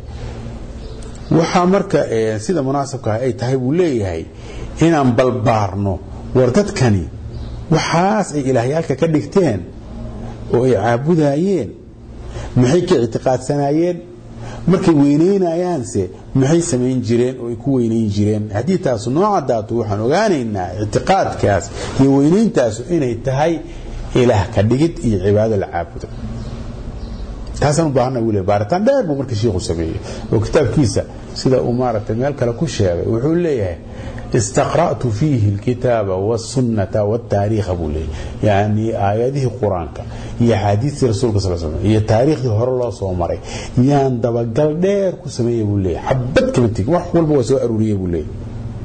waxa marka sida munaasabka ay tahay buu leeyahay inaan balbaarno war dadkani waxaas ay ilaahyaalka ka dhigteen oo ay caabudayeen maxay ka ictiqaadsanaayeen markay weyneynaayaanse maxay samayn jireen oo ay ku weyneyn jireen haddii taas nooca daatu waxaan ogaanaynaa ictiqaadkaas iyo weyneyntaas inay tahay ilaah ka dhigid iyo cibaado la caabudo taasaan u baahanaa wuu leeyahay baaritaan dheer buu marka sheekhu sameeyey oo kitaabkiisa sida uu maaragtay meel kale ku sheegay wuxuu leeyahay استقرأت فيه الكتاب والسنة والتاريخ أبو لي يعني آياته القرآن هي حديث رسولك صلى الله عليه وسلم هي تاريخ هر الله صومري يان دبقل دير كسمية أبو لي حبت كمتك وحول بوسوء أروري أبو لي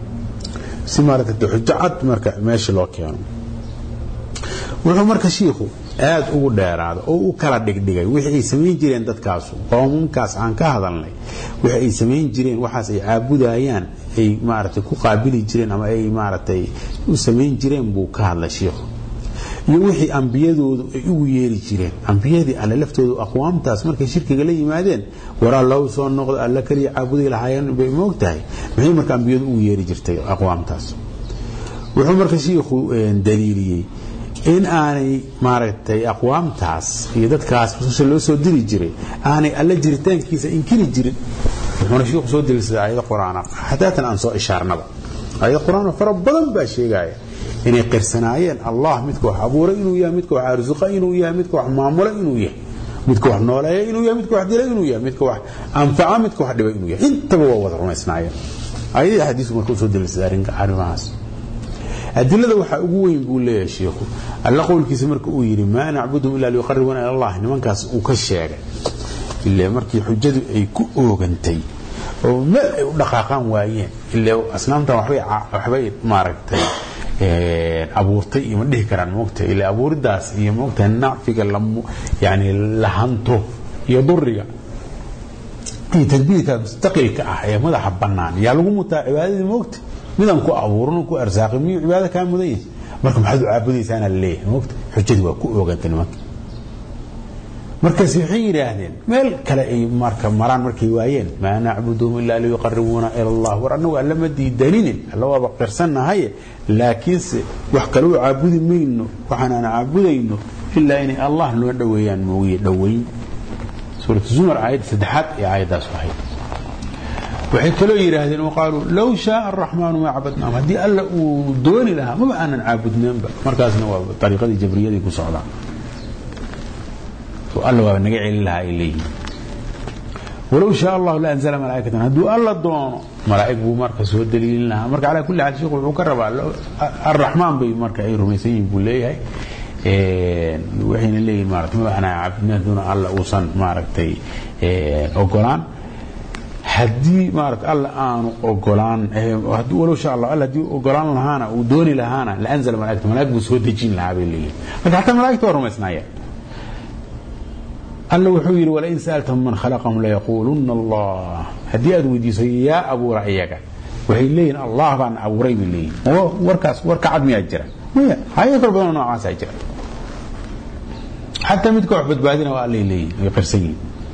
سمارة الحجعات مركا ماشي الله كيانو wuxuu marka sheekhu aad ugu dheeraado oo u kala dhigdhigay wixii ay sameyn jireen dadkaasu qoomkaas aan ka hadalnay wixii ay sameyn jireen waxaas ay caabudayaan ay maartay ku qaabili jireen ama ay maartay u sameyn jireen buu ka hadlay sheekhu iyo wixii ambiyadoodu ay ugu yeeri jireen ambiyadii alla laftoodu aqwaamtaas markay shirkiga la yimaadeen waraa loo soo noqdo alla kaliya caabudi lahaayeen bay moogtahay maxay marka ambiyadu ugu yeeri jirtay aqwaamtaas wuxuu marka sheekhu daliiliyay in aanay maaragtay aqwaamtaas iyo dadkaas loo soo diri jiray aanay alla jiritaankiisa inkiri jirin wuxuuna sheekhu soo daliilsaday aayado quraan xataatan aan soo ishaarnaba aayado quraan fara badan baa sheegaya inay qirsanaayeen allah midka wax abuuray inuu yahay midka wax arzuqa inuu yahay midka wax maamula inuu yahay midka wax nooleeya inuu yahay midka wax dila inuu yahay midka wax anfaca midka wax dhiba inuu yahay intaba waa wada rumaysnaayeen aayadii xadiisku markuu soo daliilsaday arrimahaas adilada waxa ugu weyn buu leeyahay sheekhu alla qowlkiisa markuu uu yiri ma na'budu illa liqarribuna ila allah nimankaas uu ka sheegay ilaa markii xujadu ay ku oogantay oo ma ay u dhaqaaqan waayeen ilaa asnaamta waxbay maaragtay abuurtay iyo ma dhihi karaan moogtay ilaa abuuridaas iyo moogtay naafiga yani lahanto iyo duriga iyo tadbiirka mustaqilka ah ee madaxa banaan yaa lagu mutaa cibaadadii moogtay midaan ku abuurno ku arsaaqay miyo cibaada ka mudayn marka maxaad u caabudaysaa leeyahay moogta xujadu waa ku oogantay nimanka markaas waxay yiraahdeen meel kale ay marka maraan markay waayeen ma na'budu illa liqarribuna ila allah war annagu alla ma diidanin alla waa baqarsanahay laakiin wax kale u caabudi mayno waxaan aan caabudayno illa in allah loo dhaweeyaan mooyee dhaweey suuratu zumar aayad 3 ee aayadaas wahayd waxay kale yiraahdeen oo qaalu law shaa ar-rahmaan ma abadna hadii alla uu dooni laha ma aanan caabudneenba markaasna waa tariiqadii jabriyadii ku socdaan to alla waa naga celin laha ilayhi walaw shaa allah la anzala malaa'ikatan haduu alla doono malaa'ik buu marka soo daliilin laha marka ala kulli hal sheekhu wuxuu ka rabaa ar-rahmaan bay marka ay rumaysan yihiin buu leeyahay waxayna leeyihiin maaragtay ma ana caabudneen alla uusan maaragtay ogolaan haddii maarag alla aanu ogolaan haddii walow sha Allah alla haddii ogolaan lahaana uu dooni lahaana la anzal malaa'ikatu buu soo dejin lahaa bay leeyihiin marka hataa malaa'iktu waa rumaysnaayeen alla wuxuu yiri wala in sa'altum man khalaqahum la yaquluna Allah haddii aad weydiiso yaa abuura iyaga waxay leeyihiin Allah baan abuuray bay leeyihiin warkaas warka cad miyaa jira hayo kala badan noocaas ay jira hatta midka wax badbaadina waa alla leeyihiin ay qarsayin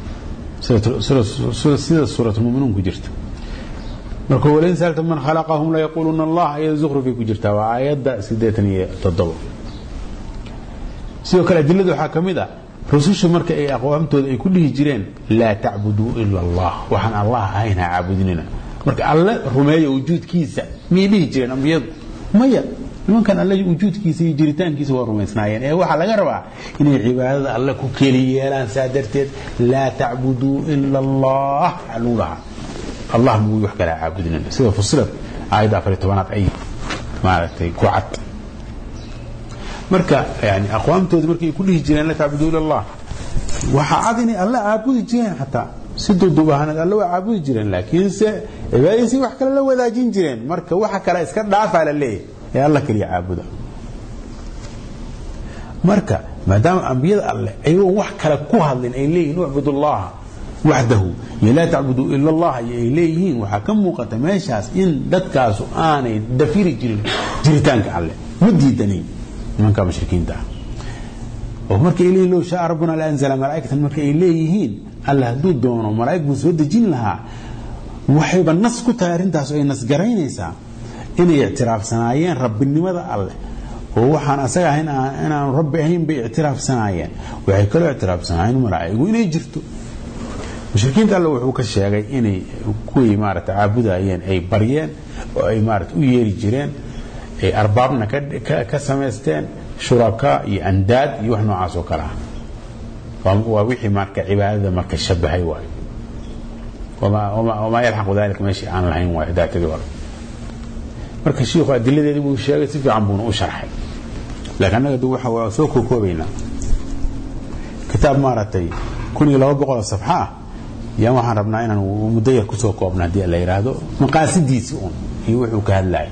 سورة سورة المؤمنون كجرت مركو ولين سألتم من خلقهم لا يقولون الله أي زخر في كجرت وآيات دا سيدتني تضبط سيو كلا دلدو حاكم إذا rususha marka ay aqwaamtooda ay ku dhihi jireen laa ta'budu illa Allah waxaan Allah ahayn ha caabudinina marka alla rumeeyo wujuudkiisa miyay dhihi jireen ambiyadu maya nimankan alla wujuudkiisa iyo jiritaankiisa waa rumaysnaayeen ee waxa laga rabaa inay cibaadada alla ku keliyeelaan saadarteed laa ta'budu illa Allah alulaha Allah muu wax kala caabudinina sida fusilat aayada 12 ay maartay ku cad marka yani aqwaamtooda markay ku dhihi jireen la ta'budu illa Allah waxa adini alla caabudi jireen hatta sidoo dubahanad alla waa caabudi jireen laakiin se cibaadadiisi wax kale la wadaajin jireen marka waxa kale iska dhaafa la leeyahay ee alla kaliya caabuda marka maadaama ambiyada alle ay wax kale ku hadlin ay leeyihiin ucbudullah wahdahu la ta'budu illa Allah ay leeyihiin waxa ka muuqata meeshaas in dadkaasu aanay dafiri jirin jiritaanka alle mudiidani nimanka mushrikiinta oo markay leeyihiin loo shaa rabbuna la anzala malaa'ikatan markay leeyihiin alla haduu doono malaa'ik buu soo dejin lahaa waxay nas ku tahay arintaas ay nas garaynaysaa inay i'tiraafsanaayeen rabbinimada alle oo waxaan asaga ahayn inaan rabbi ahayn bay i'tiraafsanaayeen waxay kale i'tiraafsanaayeen malaa'iku inay jirto mushrikiinta alle wuxuu ka sheegay inay kuwii maarata caabudayeen ay baryeen oo ay maarata u yeeri jireen ay arbaabna ka sameysteen shuraka iyo andaad iyo wax noocaas oo kala waa wixii marka cibaadada marka shabahay waay wama yalxaqu dhalika meeshii aan lahayn waay daatadii hore marka sheekhu adiladeedii buu sheegay si fiican buu u sharxay laakiin anaga waxa waa soo koobayna kitaab maaratay 1200 safxa yaa waxaan rabnaa inaan muddo yar ku soo koobna hadii la yiraahdo maqaasidiisa iyo wuxuu ka hadlay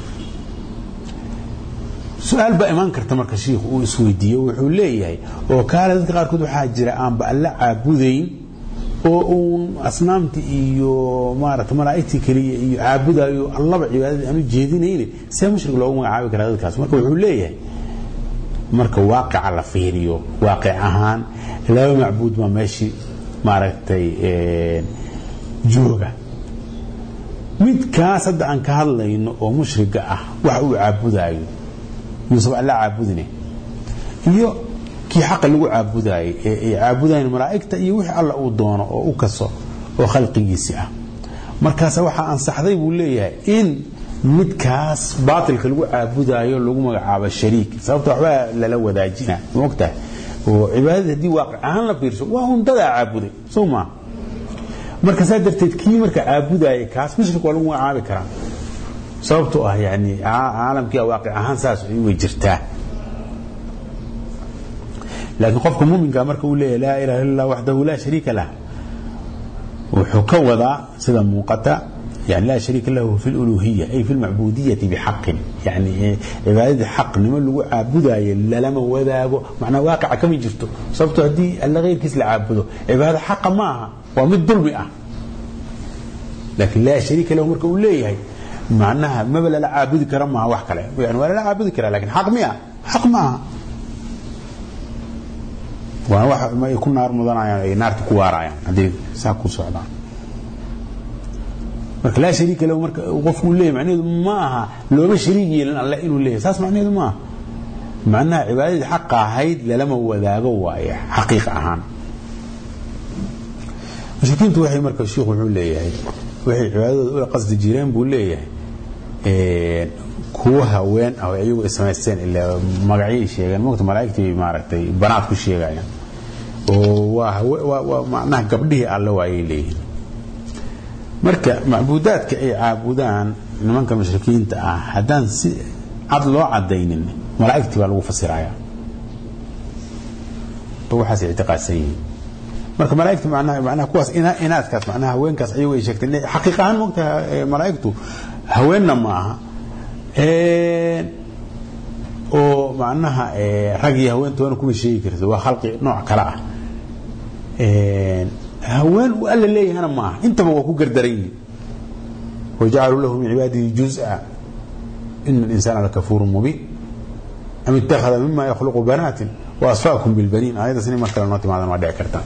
su'aal ba iman karta marka sheekhu uu isweydiiyo wuxuu leeyahay oo kaala dadka qaar kood waxa jira aan ba alla caabudayn oo asnaamti iyo maarata malaa'ikti kaliya iyo caabudayo allaba cibaadada aanu jeedinayeen si mushrik loogu magacaabi karo dadkaas marka wuxuu leeyahay marka waaqica la fiiriyo waaqic ahaan laba macbuud ma meeshi maaragtay jooga mid kaas hadda aan ka hadlayno oo mushriga ah wax uu caabudayo yusuf alla caabudine iyo kii xaq lagu caabudaay ee caabudayna malaa'ikta iyo wixii alla uu doono oo u kaso oo khalqigiisa ah markaas waxa ansaxday buu leeyahay in midkaas baatilka lagu caabudayo lagu magacaabo shariik sababtoo waxba la wadaajina moogtahay oo cibaadada hadii waaqic ahaan la fiirso waa un dad caabuday sooma marka saadarteed kii marka caabudaay kaas mushrik waa lagu magacaabi karaa sababtoo ah yani caalamkii waaqic ahaan saas ay way jirtaa لكن قفكم مؤمن كما مركو لا إله إلا الله وحده لا شريك له وحكى وضع سيدا منقطع يعني لا شريك له في الألوهية أي في المعبودية بحق يعني عبادة حق نمل عبودة إلا لما وذابه معنى واقع كم يجرته صبته هدي ألا غير كيس لعبده عبادة حق معها ومد ظلمئة لكن لا شريك له مركو لا معناها ما بلا لا عابد كرم معها وحكى له يعني ولا لا عابد كرم لكن حق معها حق معها waxa ma ku naar mudanayaan ay naarta ku waarayaan hadii saa ku socdaan marka la shariika lahu marka qofku leeyahay macnaheedu ma aha looba shariik yeelan alla inuu leeyahay saas macnaheedu ma macnaha cibaadada xaq ahayd lama wadaago waaya xaqiiq ahaan mushrikiintu waxay marka sheekhu wuxuu leeyahay waxay cibaadada u qasdi jireen buu leeyahay kuwa haween ah ayagu ismaysteen ilaa magacii sheegan moogta malaa'iktii maaragtay banaad ku sheegayaan oo waa macnaha gabdhihii alla waayay leeyihiin marka macbuudaadka ay caabudaan nimanka mushrikiinta ah haddaan si cad loo cadaynin malaa'iktii baa lagu fasirayaa waxaas ictiqaadsan yihiin marka malaa'iktu macnaha kuwaas inaadkaas macnaha haweenkaas ayagu ay sheegteen xaqiiqahan moogta malaa'iktu haweenna ma aha oo macnaha rag iyo haweentoona kuma sheegi karto waa khalqi nooc kala ah haween u alla leeyahana ma aha intaba waa ku gardaray waja'alu lahu min ibadihi juz'a inna al-insana lakafurun mubin am ittakhadha mimma yakhluqu banatin wa asfaakum bil banin ayada sinima kala nooti maadan waa dhici kartaa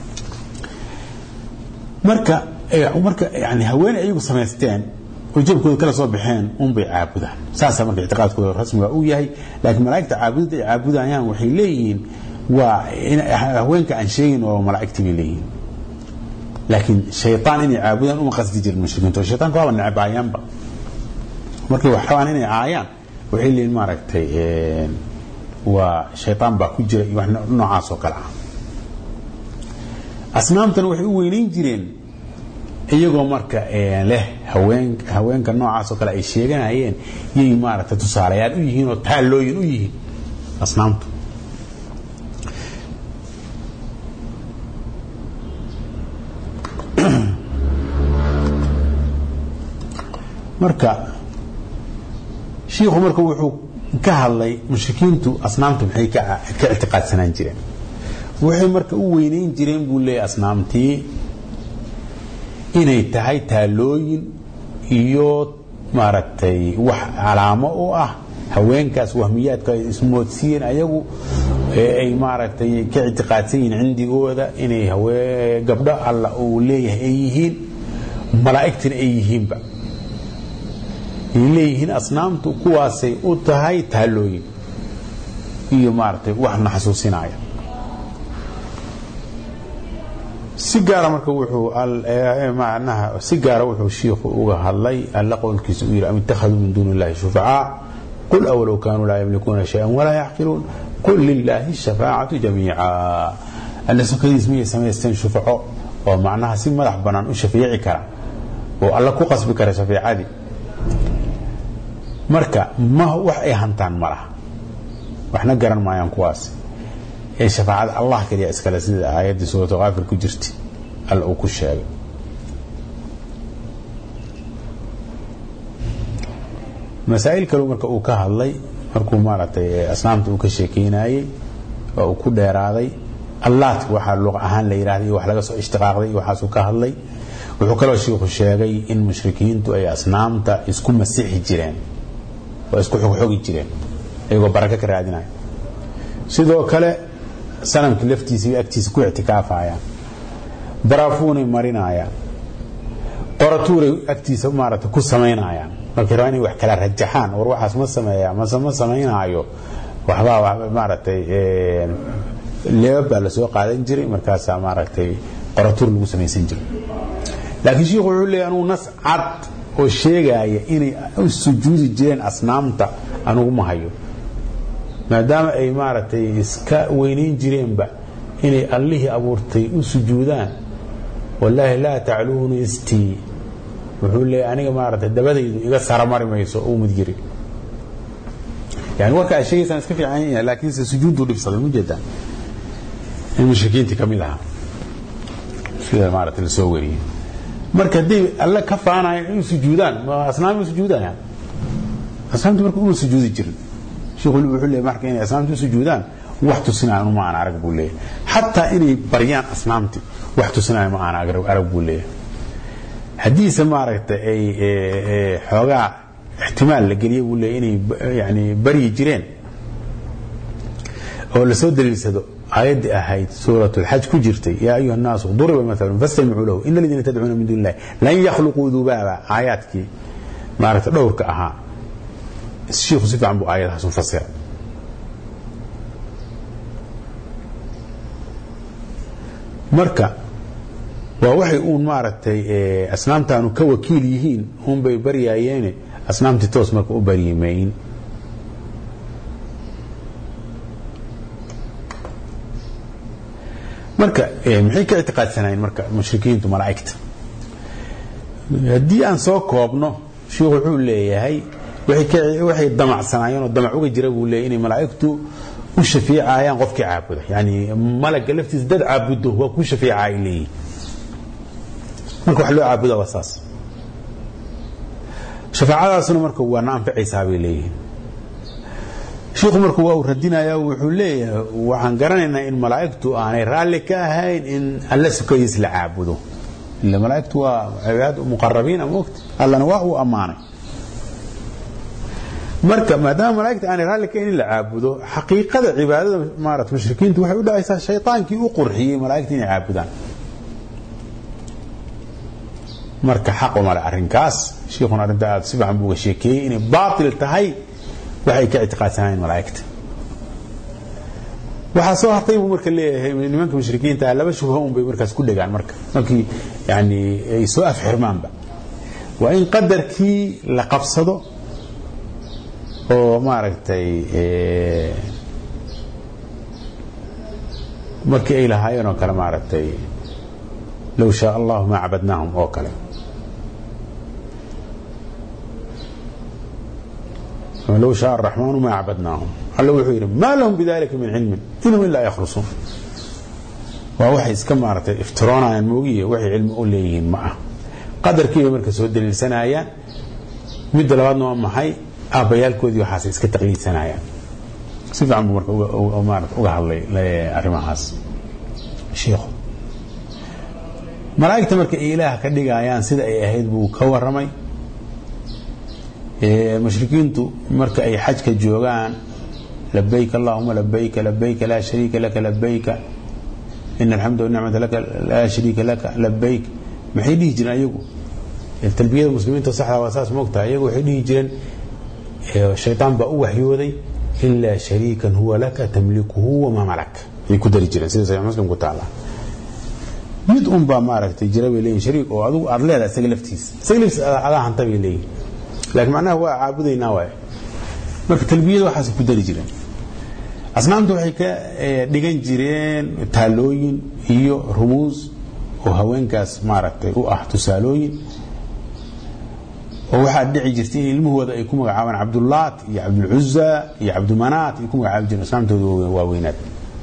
marka yani haween ayagu samaysteen وجبكود كلا soo baxeen un bay caabudaan saasa marka i'tiqaadkooda rasmiga uu yahay laakiin malaa'ikta caabudada ay caabudayaan waxay leeyihiin waa haweenka aan sheegin oo malaa'igta bay leeyihiin laakiin shaytaan inay caabudaan uma qasdi jirin mushrikiinta shaytaanku waa necab aayaanba markii wax rabaan inay aayaan waxay leeyihiin maaragtay waa shaytaan baa ku jira iyo wax noocaas oo kale ah asnaamtan waxay u weynayn jireen iyagoo marka leh haweenka noocaas oo kale ay sheeganayeen yay maaragtay tusaalayaal u yihiin oo taalooyin u yihiin asnaamtu marka sheekhu marka wuxuu ka hadlay mushrikiintu asnaamtu maxay ka ictiqaadsanaan jireen waxay marka u weynayn jireen buu leeyahay asnaamtii inay tahay taalooyin iyo maaragtay wax calaamo u ah haweenkaas wahmiyaadka ay ismoodsiiyeen ayagu ay maaragtay ka ictiqaadsan yihiin cindigooda inay gabdho alla uu leeyahay ay yihiin malaa'igtina ay yihiinba ay leeyihiin asnaamtu kuwaasay u tahay taalooyin iyo maaragtay wax na xasuusinaya si gaara marka wuxuu macnaha si gaara wuxuu sheekhu uga hadlay alla qowlkiisa uu yiri am ittakhadhu min duni llahi shufa'a qul awlaw kanu la yamlikuna shay'an wa la ya'qilun qul lillahi ash-shafa'atu jami'a alla sokadiis miyay samaysteen shufa'o oo macnaha si madax banaan u shafiici kara oo alla ku qasbi kara shafiicadii marka ma wax ay hantaan malaha waxna garan maayaan kuwaas ee shafaacada Allah kaliya iskala sida aayadii suurada Ghaafir ku jirtay alla uu ku sheegay masaa'il kale marka uu ka hadlay markuu maaragtay asnaamta uu ka sheekeynayay oo uu ku dheeraaday Allah waxa luq ahaan la yiraahday wax laga soo ishtiqaaqday waxaas uu ka hadlay wuxuu kaloo sheekhu sheegay in mushrikiintu ay asnaamta isku masiixi jireen oo isku xogi jireen ayagoo baraka ka raadinaya sidoo kale sanamka laftiisa iyo agtiisa ku ictikaafayaan baraafuunay marinayaan qoratuuray agtiisa maaragtay ku samaynayaan markay rabaan inay wax kala rajaxaan war waxaas ma sameeyaa ma samaynayo waxbaa maaragtay leebaa la soo qaadan jiray markaasaa maaragtay qoratuur lagu samaysan jiray laakiin sheekhu wuxuu leeyahay anuu nas cad oo sheegaya inay u sujuudi jireen asnaamta anugu ma hayo maadaama ay maaragtay iska weynayn jireenba inay allihii abuurtay u sujuudaan wallaahi laa tacluuni istii wuxuu leeyahay aniga maaragtay dabadaydu iga saramari mayso oo mid jiri yani warka ay sheegaysaan iska fiican yahay laakiin se sujuudu dhibsaday mujeedaan in mushrikiintii kamid ahaa sida maaragtay la soo wariyay marka hadii alla ka faanaya in sujuudaan ma asnaam sujuudayaan asnaamtu marka uu sujuudi jirin sheekhu wuxuu leeyahay marka inay asnaamtu sujuudaan wax tusinaan ma aan arag buu leeyahay hatta inay baryaan asnaamti wax tusinaan ma aan arag buu leeyahay hadiisa maaragtay ay xoogaa ihtimaal la galiyo buu leeyahay inay yani bari jireen oo la soo daliilsado آيات أهيت سورة الحج كجرتي يا أيها الناس ضرب مثلا فاستمعوا له إن الذين تدعون من دون الله لن يخلقوا ذبابا آياتك ما عرفت دورك أها الشيخ صفة عن بو آيات حسن فصير مركا ووحي أون مارتي أسنام تانو كوكيل يهين هم بيبري آياني أسنام تتوس مركا أبريمين marka maxay ka ictiqaadsanaayeen marka mushrikiintu malaa'ikta hadii aan soo koobno sheekhu wuxuu leeyahay waxay damacsanaayeen oo damac uga jira buu leeyahay in malaa'iktu u shafiicayaan qofkii caabuda yani malaga laftiisa dad caabudo waa ku shafiicay leeyahay marka wax loo caabudo wasaas shafaacadaasuna marka waa naanficaysaa bay leeyahay sheekhu markuu waa radinaya wuxuu leeyahay waxaan garanaynaa in malaa'iktu aanay raali ka ahayn in alla sukayis la caabudo illa malaa'iktu waa cibaad muqarrabiin ama waqti allana waa uu amaanay marka maadaama malaa'iktu aanay raali ka ahayn in la caabudo xaqiiqada cibaadada maarat mushrikiintu waxay u dhacaysaa shaytaankii u qurxiyay malaa'iktu inay caabudaan marka xaq uma leh arrinkaas sheekhuna arrinta aad si fiican buu uga sheekeeyey inay baatil tahay waxay ka ictiqaadsanaayeen malaa'ikta waxa soo hartay buu marka leeyahay nimanka mushrikiinta laba shubha bay markaas ku dhagaan markii yani ay soo afxirmaanba waa in qadarkii la qabsado oo maaragtay markii ay lahaayeen oo kale maaragtay law shaa Allah ma abadnaahum oo kale law shaa ar-rahmaan ma abadnaahum alla wuxuu yiri ma lahum bidalika min ilmin inhum illa yakhrusun waa waxay iska maaragtay iftiroonayaan moogiye waxay cilmi u leeyihiin ma ah qadarkii marka soo daliilsanayaan mid labaadna waa maxay aabayaalkoodii waxaas iska taqliidsanayaan si fiican buu marka uga hadlay arrimahaas sheekhu malaa'igta marka ilaah ka dhigayaan sida ay ahayd buu ka waramay mushrikiintu marka ay xajka joogaan labbayk allahumma labbayk labbayk la sharika laka labbayk inna alhamda wa ni'mata laka la sharika laka labbayk maxay dhihi jireen ayagu talbiyada muslimiinta saxda waa saas moogtaa ayagu waxay dhihi jireen shaytaan baa u waxyooday illa shariikan huwa laka tamlikuhu wa ma malak ay ku dari jireen sida sahih muslim ku taala mid baa maaragtay jira bay leeyihiin shariik oo adigu aad leedahay isaga laftiisa adaa hanta bay leeyihiin laakiin macnaha waa caabudaynaa waay marka talbiyada waxaas ku dari jireen asnaamtu waxay ka dhigan jireen taalooyin iyo rumuus oo haweenkaas maaragtay u ah tusaalooyin oo waxaa dhici jirtay in ilmahooda ay ku magacaabaan Cabdullaat iyo Cabdul Uzza iyo Cabdul Manaat ay ku magacaabi jireen asnaamtooda waaweynaad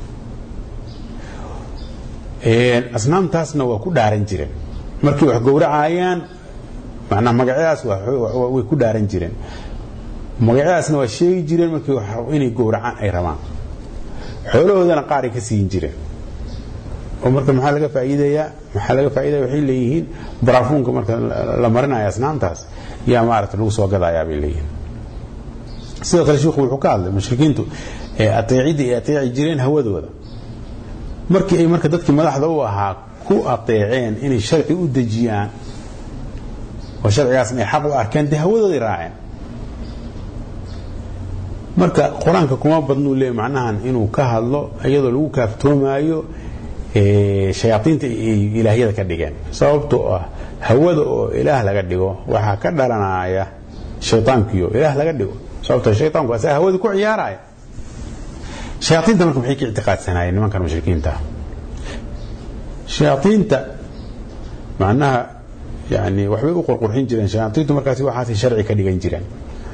asnaamtaasna waa ku dhaaran jireen markii wax gowracayaan macnaha magacyadaas way ku dhaaran jireen magacyadaasna waa sheegi jireen markii inay gowracaan ay rabaan xoolahoodana qaar ay ka siin jireen oo marka maxaa laga faa'iideeyaa waxay leeyihiin baraafuunka marka la marinayo asnaamtaas yaa maaragtay lagu soo gadayaa bay leeyihiin sidoo kale sheekhu wuxuu ka hadlay mushrikiintu ateecidii ay ateeci jireen hawadooda markii ay marka dadkii madaxda u ahaa ku ateeceen inay sharci u dejiyaan oo sharcigaasna ay xaq u arkeen dee hawadooday raaceen marka quraanka kuma badnuu leeyahay macnahan inuu ka hadlo iyadoo lagu kaaftoomayo shayaatiinta ilaahiyada ka dhigeen sababtoo ah hawada oo ilaah laga dhigo waxa ka dhalanaya shaytaankiyo ilaah laga dhigo sababtoo shaytaanku asaa hawada ku ciyaaraya shayaatiinta marka maxay ka ictiqaadsanayeen nimankan mushrikiinta shayaatiinta macnaha yani waxbay u qurqurxin jireen shayaatiintu markaas waxaas sharci ka dhigan jireen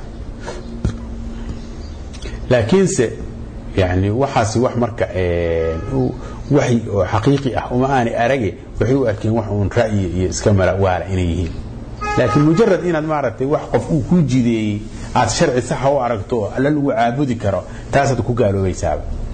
laakiinse yani waxaas wax marka waxay oo xaqiiqi ah uma aani arage waxay u arkeen wax uun ra'yi iyo iska mala waala inay yihiin laakiin mujarrad inaad maaragtay wax qof uu ku jideeyay aad sharci sax u aragto alla lagu caabudi karo taasaad ku gaaloobaysaa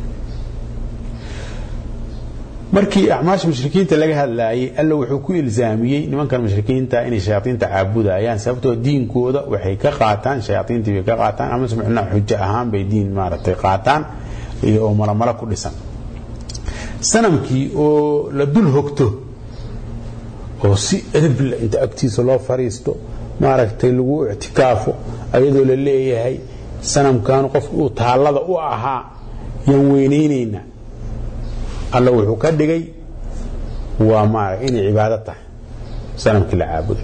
markii acmaasha mushrikiinta laga hadlaayay alla wuxuu ku ilzaamiyay nimankan mushrikiinta inay shayaatiinta caabudayaan sababtoo diinkooda waxay ka qaataan shayaatiintii bay ka qaataan ama subxana xujo ahaan bay diin maaragtay qaataan iyo oo malamala ku dhisan sanamkii oo la dul hogto oo si edeb inta agtiisa loo fariisto maaragtay lagu i'tikaafo ayadoo la leeyahay sanamkan qof uu taalada u ahaa yan weyneynayna alla wuxuu ka dhigay waa ma inay cibaado tahay sanamkii la caabudo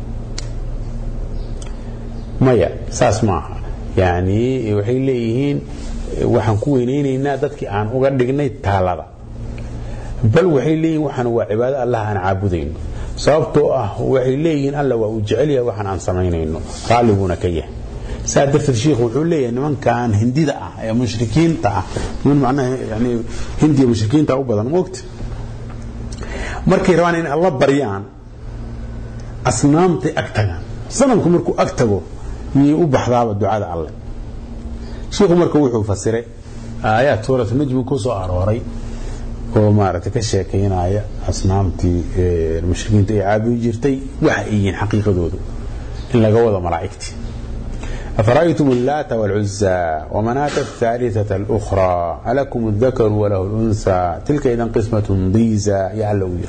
maya saas maaha yani waxay leeyihiin waxaan ku weyneynaynaa dadkii aan uga dhignay taalada bal waxay leeyihiin waxaan waa cibaado allah aan caabudayno sababtoo ah waxay leeyihiin alla waa uu jecel yahay waxaan aan samaynayno raalliguna ka yahay saa darteed sheekhu wuxuu leeyahay nimankan hindida ah ee mushrikiinta ah min macnaha yani hindiya mushrikiinta u badan moogta markay rabaan in alla baryaan asnaamtay ag tagaan sanamku markuu ag tago miyay u baxdaaba ducada alle sheekhu marka wuxuu fasiray aayaad suurat najm ku soo arooray oo maaragtay ka sheekeynaya asnaamtii mushrikiinta ay caabudi jirtay waxa ay yihiin xaqiiqadoodu in laga wado malaa'igtii أفرأيتم اللات والعزى ومناة الثالثة الأخرى ألكم الذكر وله الأنثى تلك إذا قسمة ضيزى يا اللوير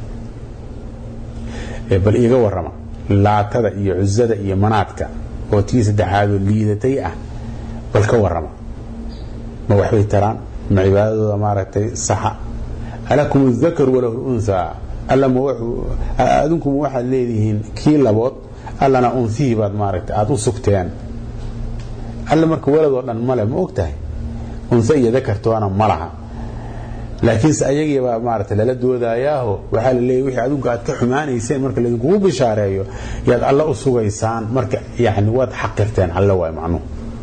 بل إيغا ورما لاتا إيا عزى إيا مناتك وتيس دحاد الليدتي بل كورما ما وحبي تران عبادة مارتي صح ألكم الذكر وله الأنثى ألا أدنكم واحد ليدهن كي لبوت ألا أنا أنثيه بعد مارتي أدو سكتين ألا مرك ولد وأنا ملا موقته أنثى ذكرت وأنا ملها لكن سأيجي بقى مارتي لا دو داياه وحال اللي وحي أدنك أتكحمان يسين مرك اللي يقول بشاريه يا الله أسوق إنسان مرك يعني واد حقرتين على الله معناه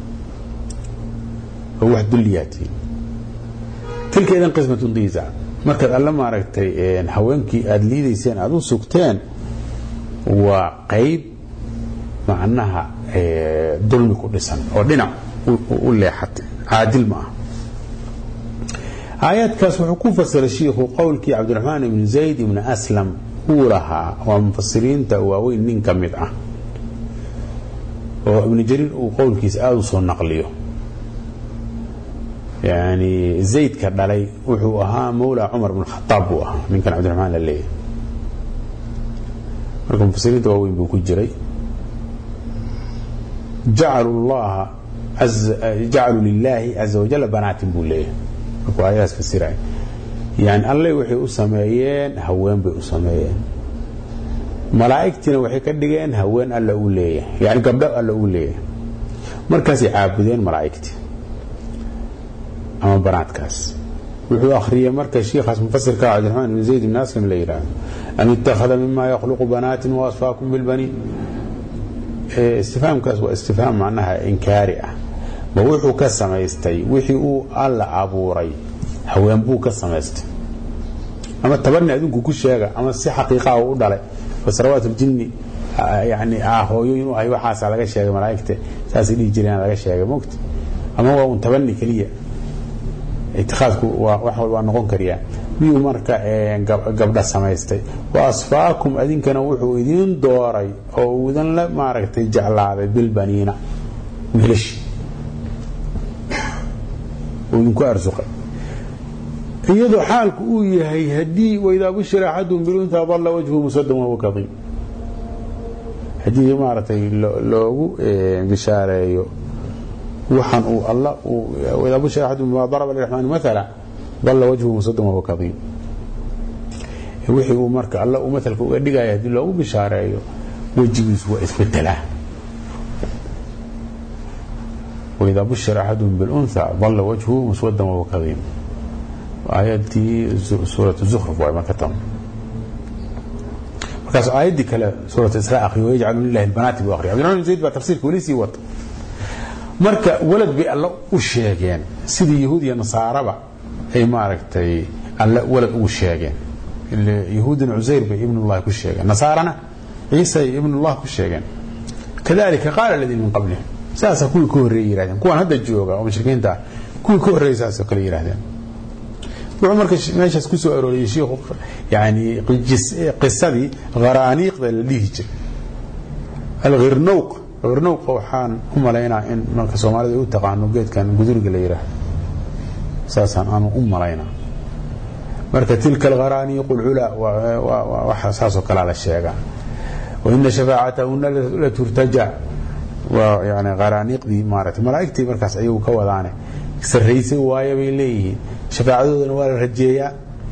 هو دلياتي تلك إذا قسمة ضيزة مركز الله ما رأيتي حوانكي أدليدي سين أدو سكتين وقيب معناها ظلم كل سنة ودنا ولا حتى عادل معه آيات كاس وحكوم فسر الشيخ وقولك عبد الرحمن بن زيد بن أسلم أولها ومفسرين تأواوين من كمدعة وابن جرير وقولك سآدس النقليه يعني زيد كان علي وحوها مولى عمر بن الخطاب وها من كان عبد الرحمن الليل مركم مفسرين تأواوين بوكو جري جعلوا لله عز وجل بنات بوليه وآيات في السيرة يعني الله وحي أسميين هوين بأسميين ملائكتنا وحي كدقين هوين ألا أوليه يعني قبل ألا أوليه مركزي عابدين ملائكتي أما بنات كاس وحي آخرية مركز شيخ مفسر كعبد الرحمن بن زيد بن أسلم ليران أن اتخذ مما يخلق بنات وأصفاكم بالبنين استفهام كاس واستفهام معناها إنكارئة ووحو كسميستي وحيو الله عبوري هوين بو كسميستي أما التبني أدونكو كل شيء أما السي حقيقة وقدالي فسروات الجن يعني هويو أي وحاس على شيء ملائكته ساسي لي جريان على شيء موقت أما هو تبني كلية اتخاذكو وحول وانقون كريا ميو مركا قبل سميستي وأصفاكم أدين كانوا وحو إذين دوري أو إذن لا ماركتي جعل هذا بالبنين مهلش وينكو أرزقه يدو حالك هي هدي وإذا بشر أحدهم بالأنثى ظل وجهه مسودا وهو كظيم هدي مارتي لو بشارة وحن الله وإذا بشر أحدهم بما ضرب للرحمن مثلا ظل وجهه مسودا وهو كظيم وحي ومرك الله ومثلك ودقا يهدي له بشارة وجهه وإثبتله وإذا بشر أحدهم بالأنثى ظل وجهه مسودا وهو كظيم آياتي سورة الزخرف وما كتم وكاس آيات دي كلا سورة إسراء أخي ويجعل لله البنات بأخرى عبد الرحمن زيد بتفسير كوليسي وط مركا ولد بي الله وشيغان سيدي يهودي نصارى أي ماركتي الله ولد وشيغان اليهود عزير بي ابن الله كشيغان نصارنا عيسى ابن الله كشيغان كذلك قال الذين من قبلهم ساسا كل كوري يراهدين كوان هذا الجوغا ومشركين تا كل كوري ساسا كل يراهدين وعمر ماشي كسو أرولي شيخ يعني قصدي غرانيق اللي هيك الغرنوق وحان هم لينا إن من كسومالي يتقى عنه قيد كان قدر قليره ساسا أنا لينا مركة تلك الغرانيق العلا وحساسك على الشيء وإن شفاعتهن لترتجع ويعني غرانيق دي مارتي ملائكتي مركز أيوه كوضانه سريسي وايا بيليه شفاعتهن ولا رجيا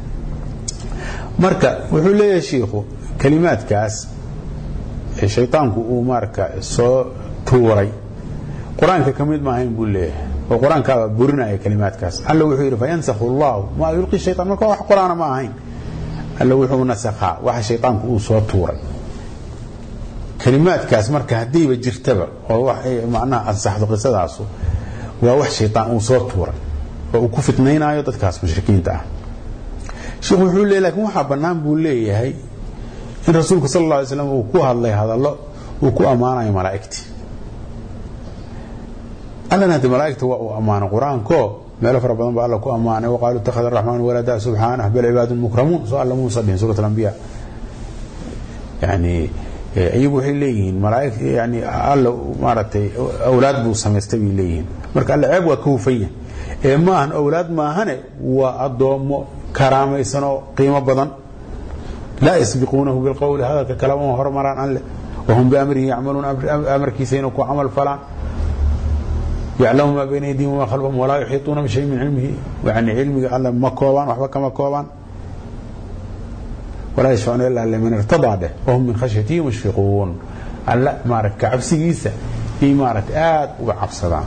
مركة وحول يا شيخو كلمات كاس الشيطان كو ماركة سو توري قرآن كميد ما هين بقول له وقرآن كبرنا كلمات كاس الله وحير فينسخ الله ما يلقي الشيطان ما كوا قرآن ما هين الله وحير نسخها واحد الشيطان كو سو توري كلمات كاس مركة هدي بجرتبه وواحد معناه أنصح قصة عصو وواحد شيطان وصوت توري وكفتنين آيات كاس مشركين تاع شيخ وحول لي لكن وحبنا بقول لي هي إن رسولك صلى الله عليه وسلم وكوها الله هذا الله وكو أمانة يا ملائكتي ألا نهدي ملائكته وأمانة قرآن كو ما لف ربنا بقى الله كو أمانة وقالوا اتخذ الرحمن ولدا سبحانه بل عباد المكرمون سؤال موسى بين سورة الأنبياء يعني أيبو حليين ملائكة يعني الله مارتي أولاد بو سمستوي ليين مرك الله عيب وكوفية ما هن أولاد ما هن وأضم كرامة سنو قيمة بدن لا يسبقونه بالقول هذا كلامه هرمران الله وهم بأمره يعملون أمر كيسين وكو عمل فلان يعلم ما بين أيديهم وما خلفهم ولا يحيطون بشيء من علمه يعني علمه الله ما كوبان وحبك ما كوبان ولا يشفعون إلا لمن ارتضى به وهم من خشيته مشفقون alla maarag cabsigiisa iyo maarag aad uga cabsadaan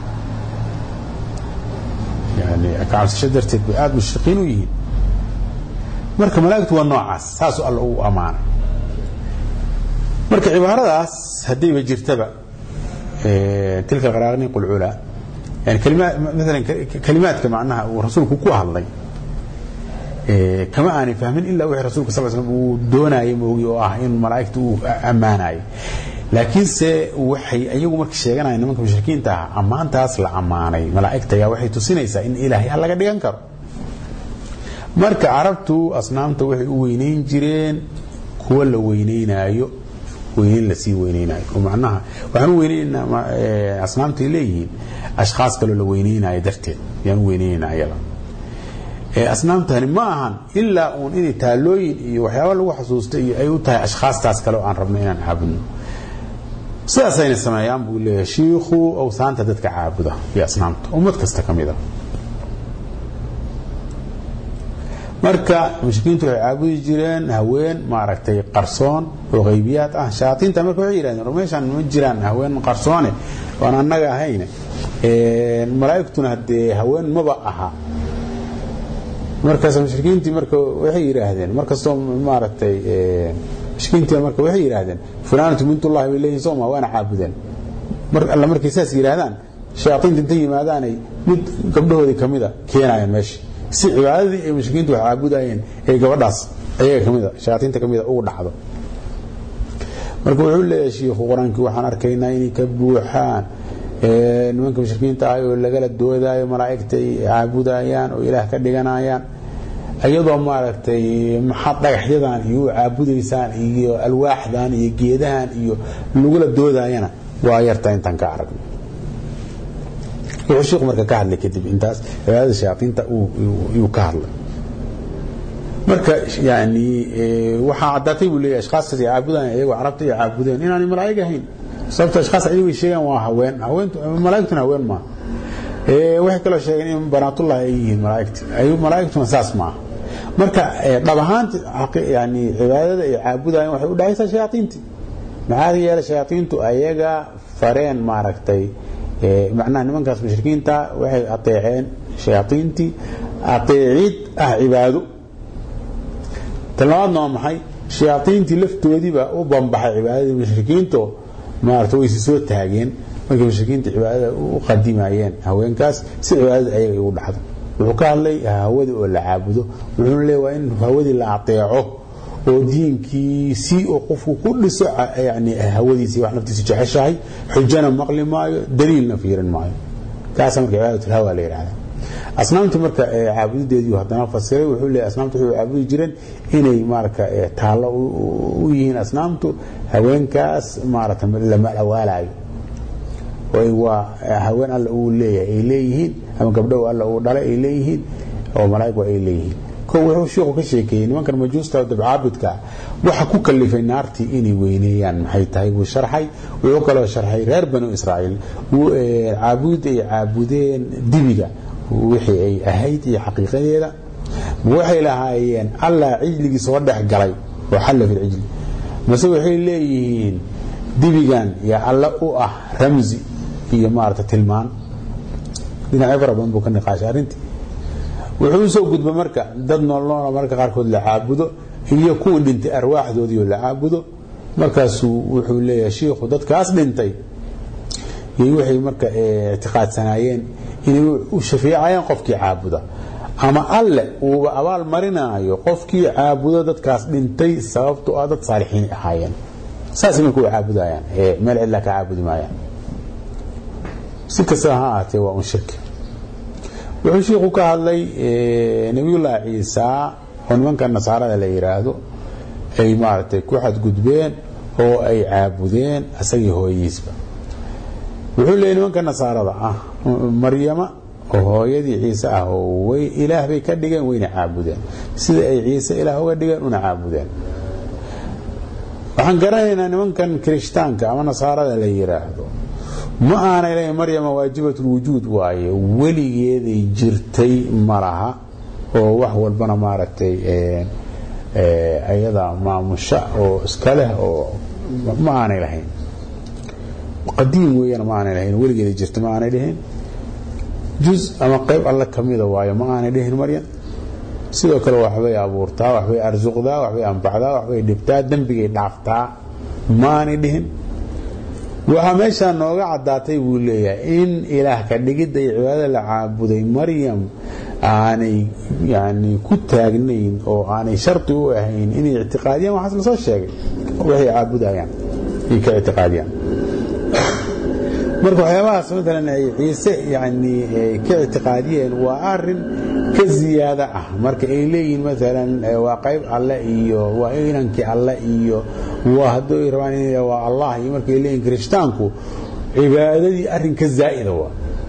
yani cabsasho darteed bay aad mushfiqiin u yihiin marka malaa'igtu waa noocaas saas alla uu amaanay marka cibaaradaas hadayba jirtaba tilka qaraani qul ula yani kalimaadka macnaha uu rasuulku ku hadlay kama aan fahmin illa wixii rasuulku sallallahu alayhi wasallam uu doonayay moogi oo ah in malaa'igtu uu amaanay laakiin se waxay ayagu markii sheeganayeen nimanka mushrikiinta ah amaantaas la amaanay malaa'igta ayaa waxay tusinaysaa in ilaahay alla laga dhigan karo marka arabtu asnaamta waxay u weyneyn jireen kuwa la weyneynayo weyneyn la sii weyneynayo oo macnaha waxaan u weyneynaa asnaamta leeyihiin ashkhas kale la weyneynayo darteed yaan u weyneynaa asnaamtani ma ahan ilaa uun inay taalooyin iyo waxyaabo lagu xasuusto iyo ay u tahay ashkhaastaas kale oo aan rabno inaan caabudno sidaasayna sameeyaan buu leeyahay shiikhu awsaanta dadka caabuda iyo asnaamta ummad kasta ka mid ah marka mushrikiintu waxay caabudi jireen haween maaragtay qarsoon oo qaybiyaad ah shayaatiinta marka waxay yidhahdeen meeshaan ma jiraan haween qarsoone waan annaga ahayn malaa'igtuna haddee haween maba aha markaas mushrikiintii marka waxay yiraahdeen markastoo maaragtay mushrikiintii marka waxay yiraahdeen fulaanatu bintullahi billahi sawma waana caabudeen marka alla markay saas yiraahdaan shayaatiinta intay yimaadaan ay mid gabdhahoodii kamida keenayaan meesha si cibaadadii ay mushrikiintu wax caabudayeen ay gabadhaas ayaga kamida shayaatiinta kamida ugu dhacdo marka wuxuu leeyahay sheekhu quraanki waxaan arkaynaa inay ka buuxaan nimanka mushrikiinta ah oo lagala doodaayo malaa'igta ay caabudayaan oo ilaah ka dhiganayaan ayadoo maaragtay maxad dhagaxyadan iyo caabudaysaan iyo alwaaxdan iyo geedahan iyo lagula doodayana waa yarta intaan ka aragno wuxuu sheekhu marka ka hadlay kadib intaas cibaadada shayaatiinta uu ka hadlay marka yani waxa cadaatay buu leeyahay ashkhaastaas ay caabudayaan iyagoo carabta ay caabudeen inaanay malaa'ig ahayn sababta ashkhaaas ay sheegan waa haween malaa'igtuna haween ma waxay kala sheegeen in banaatullah ay yihiin malaa'igtuna saas ma marka dhabahaanti yani cibaadada ay caabudayaan waxay u dhaxaysaa shayaatiintii maxaa yeelay shayaatiintu ayaga fareen maaragtay macnaha nimankaas mushrikiinta waxay ateeceen shayaatiintii ateecid ah cibaado talabaadna waa maxay shayaatiintii laftoodiiba u bambaxay cibaadadii mushrikiinta maarta way soo taageen markay mushrikiinta cibaadada u qadimayeen haweenkaas si cibaadada ayaga ugu dhaxdo wuxuu ka hadlay hawada oo la caabudo wuxuu leeyahay in hawadii la ateeco oo diinkii si oo qofku ku dhiso yani hawadiisa wax naftiisa jeceshahay xujana maqli maayo daliilna fiirin maayo kaas marka cibaadatul hawa la yiraahdo asnaamtu marka caabudideedu haddana fasiray wuxuu leeyahay asnaamtu waxay caabudi jireen inay marka taalo u yihiin asnaamtu haweenkaas maarata lama awaalayo way waa haween alla uu leeyahay ay leeyihiin ama gabdho alla uu dhalay ay leeyihiin oo malaa'ig ay leeyihiin ko wuxuu sheekhu ka sheekeeyay nimankan majuusta dabcaabidka waxa ku kalifay naartii inay weyneeyaan maxay tahay uu sharxay wuxuu kala sharxay reer banu israa'iil caabudeen dibiga wixii ay ahayd iyo xaqiiqadeeda waxay lahaayeen alla cijligi soo dhex galay oo xalla fi cijli masoo waxay leeyihiin dibigan ya alla u ah ramzi iyo maarta tilmaan dhinacyo fara badan buu ka niqaashay arrintii wuxuu soo gudba marka dad noolnool marka qaarkood la caabudo iyo kuwa dhintay arwaaxdoodii la caabudo markaasuu wuxuu leeyahay sheekhu dadkaas dhintay iyo waxay marka i'tiqaadsanaayeen inay u shafiicayaan qofkii caabuda ama alle uu abaal marinayo qofkii caabudo dadkaas dhintay sababtoo ah dad saalixiin ahaayeen saas markuu caabudayaan meel illa ka caabudi maayaan si kasta ha ahaatee waa un shirki wuxuu sheekhu ka hadlay nabiyullah ciisa oo nimanka nasaarada la yiraahdo ay maartay ku xadgudbeen oo ay caabudeen asagii hooyiisba wuxuu leeyahay nimanka nasaarada ah maryama oo hooyadii ciise ah oo way ilaah bay ka dhigeen wayna caabudeen sida ay ciise ilaah uga dhigeen una caabudeen waxaan garanaynaa nimankan kirishtaanka ama nasaarada la yiraahdo ma aanay lahayn maryama waajibat lwujuud waaye weligeeday jirtay malaha oo wax walbana maaragtay ayada maamusha oo iska leh oo ma aanay lahayn qadiim weeyana ma aanay lahayn weligeeday jirtay ma aanay lahayn juz ama qayb alla kamida waayo ma aanay lahayn maryam sidoo kale waxbay abuurtaa waxbay arsuqdaa waxbay anfacdaa waxbay dhibtaa dembigay dhaaftaa ma aanay dhihin waxaa meeshaa nooga caddaatay buu leeyahay in ilaah ka dhigidda iyo cibaadada la caabuday maryam aanay yani ku taagnayn oo aanay shardi u ahayn inay ictiqaadiyaan waxaas lasoo sheegay waxay caabudayaan ay ka ictiqaadiyaan marka waxyaabahaas maalan ay ciise yani ka ictiqaadiyeen waa arin ka ziyaada ah marka ay leeyihiin maalan waa qayb alle iyo waa inankii alle iyo waa hadduu ay rabaan inay waa allah iyo marka ay leeyihiin kirishtaanku cibaadadii arrin ka zaa'ida waa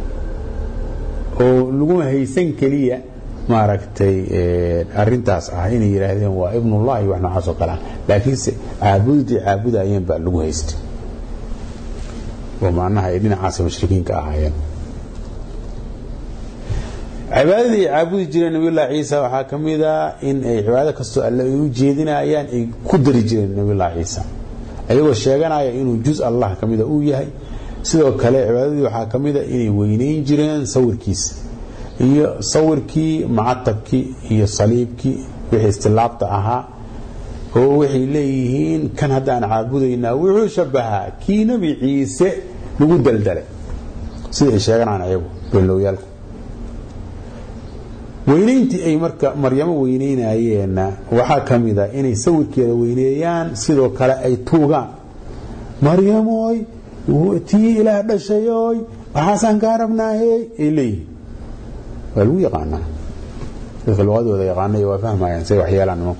oo lagu haysan kaliya maaragtay arintaas ah inay yiraahdeen waa ibnullah iyo wax noocaas oo kale laakiinse caabudayeen baa lagu haystay ومعناها إدين عاصم المشركين كأهايين عبادة عبود جيران نبي الله عيسى وحاكم إذا إن عبادة كستو الله يوجدنا أيان قدر جيران نبي الله عيسى أيوة الشيغان آيان إنه جزء الله كم إذا أويهي سيدو كلا عبادة وحاكم إذا إنه وينين جيران صور كيس هي صور كي معطب كي هي صليب كي وحي استلابط أها وحي ليهين كان هدان عابدينا وحو شبها كي نبي عيسى لغو دلدل سيدي الشيغان عن عيبو بلو يالكو weynayntii ay marka maryamo weynaynaayeen waxa kamida inay sawirkeeda weyneeyaan sidoo kale ay tuugaan maryamoy tii ilaah dhashayoy waxaan ka rabnaahay ilay walu yaqaana dadka luqadooda yaqaanay waa fahmayaan say wax yeelaan nimanku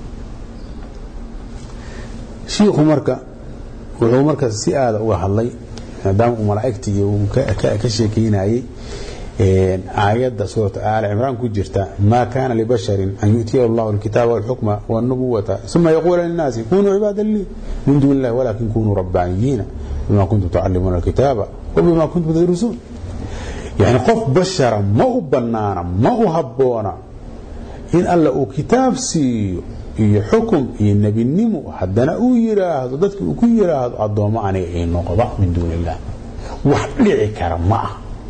sheekhu marka wuxuu marka si aad uga hadlay maadaama malaa'igtii uu ka sheekeynayay آيات سورة آل عمران كجرتا ما كان لبشر أن يؤتيه الله الكتاب والحكم والنبوة ثم يقول للناس كونوا عبادا لي من دون الله ولكن كونوا ربانيين بما كنتم تعلمون الكتاب وبما كنتم تدرسون يعني قف بشرا ما بنانا ما هبونا إن الله كتاب سي حكم النبي النمو حدنا يراه ضدك يراه الضوء معني نقضاء من دون الله وحلع كرمه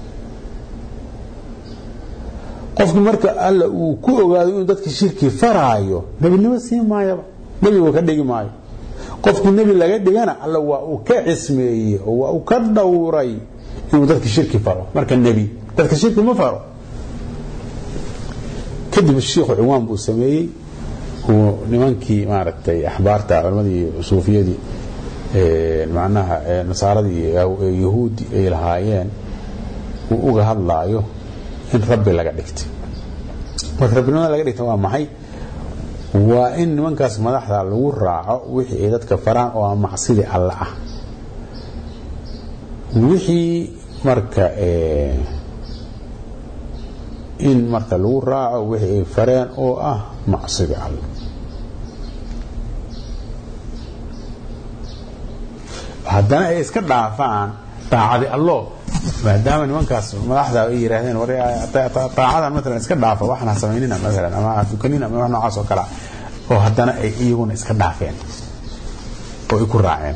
qofku marka alla uu ku ogaado inuu dadka shirki faraayo nabinimo siin maayo nabiga ka dhigi maayo qofku nabi laga dhigana alla waa uu ka ismeeyay oo waa uu ka dhawray inuu dadka shirki faro marka nabi dadka shirki ma faro kadib sheekhu ciwaan buu sameeyay oo nimankii maaragtay axbaarta culimadii suufiyadii macnaha nasaaradii yahuudi ay lahaayeen uu uga hadlaayo in rabbi laga dhigtay marka rabbinimada laga dhigtay waa maxay waa in nimankaas madaxda lagu raaco wixii ay dadka faraan oo macsidi alla ah wixii marka in marka lagu raaco wixii ay fareen oo ah macsidi alla haddana ay iska dhaafaan taacadi allah maadaama nimankaas madaxda ay yiraahdeen taacadan mesela iska dhaafa waxna sameynina mesela ama dukanina ama wax noocaas oo kala oo haddana ay iyaguna iska dhaafeen oo ay ku raaceen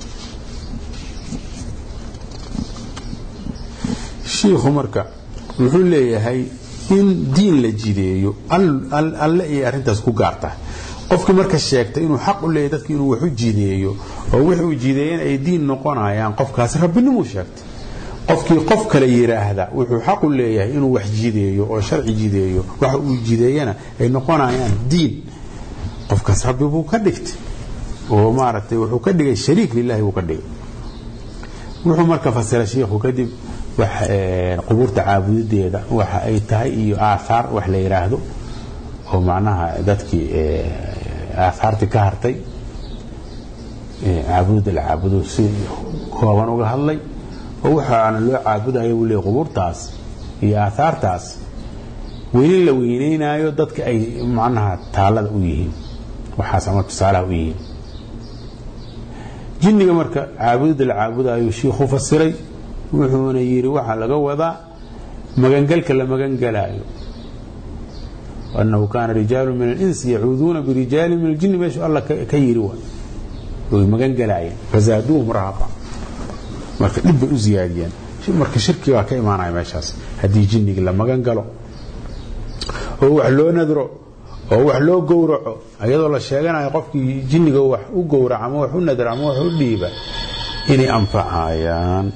sheekhu marka wuxuu leeyahay in diin la jideeyo alla ay arintaas ku gaartaa qofka marka sheegtay inuu xaq u leeyahay dadka inuu wax u jideeyo oo wax uu jideeyeen ay diin noqonayaan qofkaas rabbinimo sheegtay qofkii qof kale yiraahda wuxuu xaq u leeyahay inuu wax jideeyo oo sharci jideeyo waxa uu jideeyana ay noqonayaan diin qofkaas rabbi buu ka dhigtay oo maaragtay wuxuu ka dhigay shariik lillahi uu ka dhigay wuxuu marka fasira sheekhu kadib wax qubuurta caabudideeda waxa ay tahay iyo aathar wax la yiraahdo oo macnaha dadkii aatharti ka hartay caabudida la caabudo si kooban uga hadlay ووحنا لو عابدها يقول لي قبورتاس هي آثارتاس وين لو وينينا يودك أي معناها تعالى ويهين وحاسمة تصالح ويهين جنة مركا عابد العابد أي شيء خوف السري wuxuuna yiri waxa laga wada magangalka la magangalaayo annahu kana rijaalun min al-insi ya'uduna bi rijaalin min al-jinni meesha Allah ka yiri way magangalaayo fazaaduhum rahaqa marka dib u ziyaadiyeen marka shirki waa ka imaanay meeshaas hadii jinniga la magangalo oo wax loo nadro oo wax loo gowraco ayadoo la sheeganayo qofkii jinniga wax u gowraco ama wax u nadro ama wax u dhiiba inay anfacayaan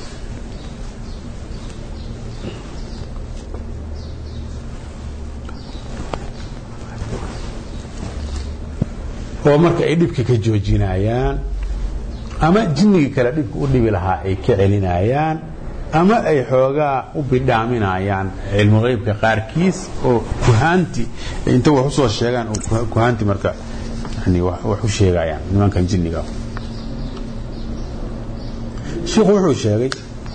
oo marka ay dhibka ka joojinayaan ama jinniga kala dhibka u dhibi lahaa ay ka celinayaan ama ay xoogaa u bidhaaminayaan cilmu qaybka qaarkiis oo kuhaanti inta wax u soo sheegaan oo kuhaanti marka yani wax u sheegayaan nimankan jinniga sheekhu wuxuu sheegay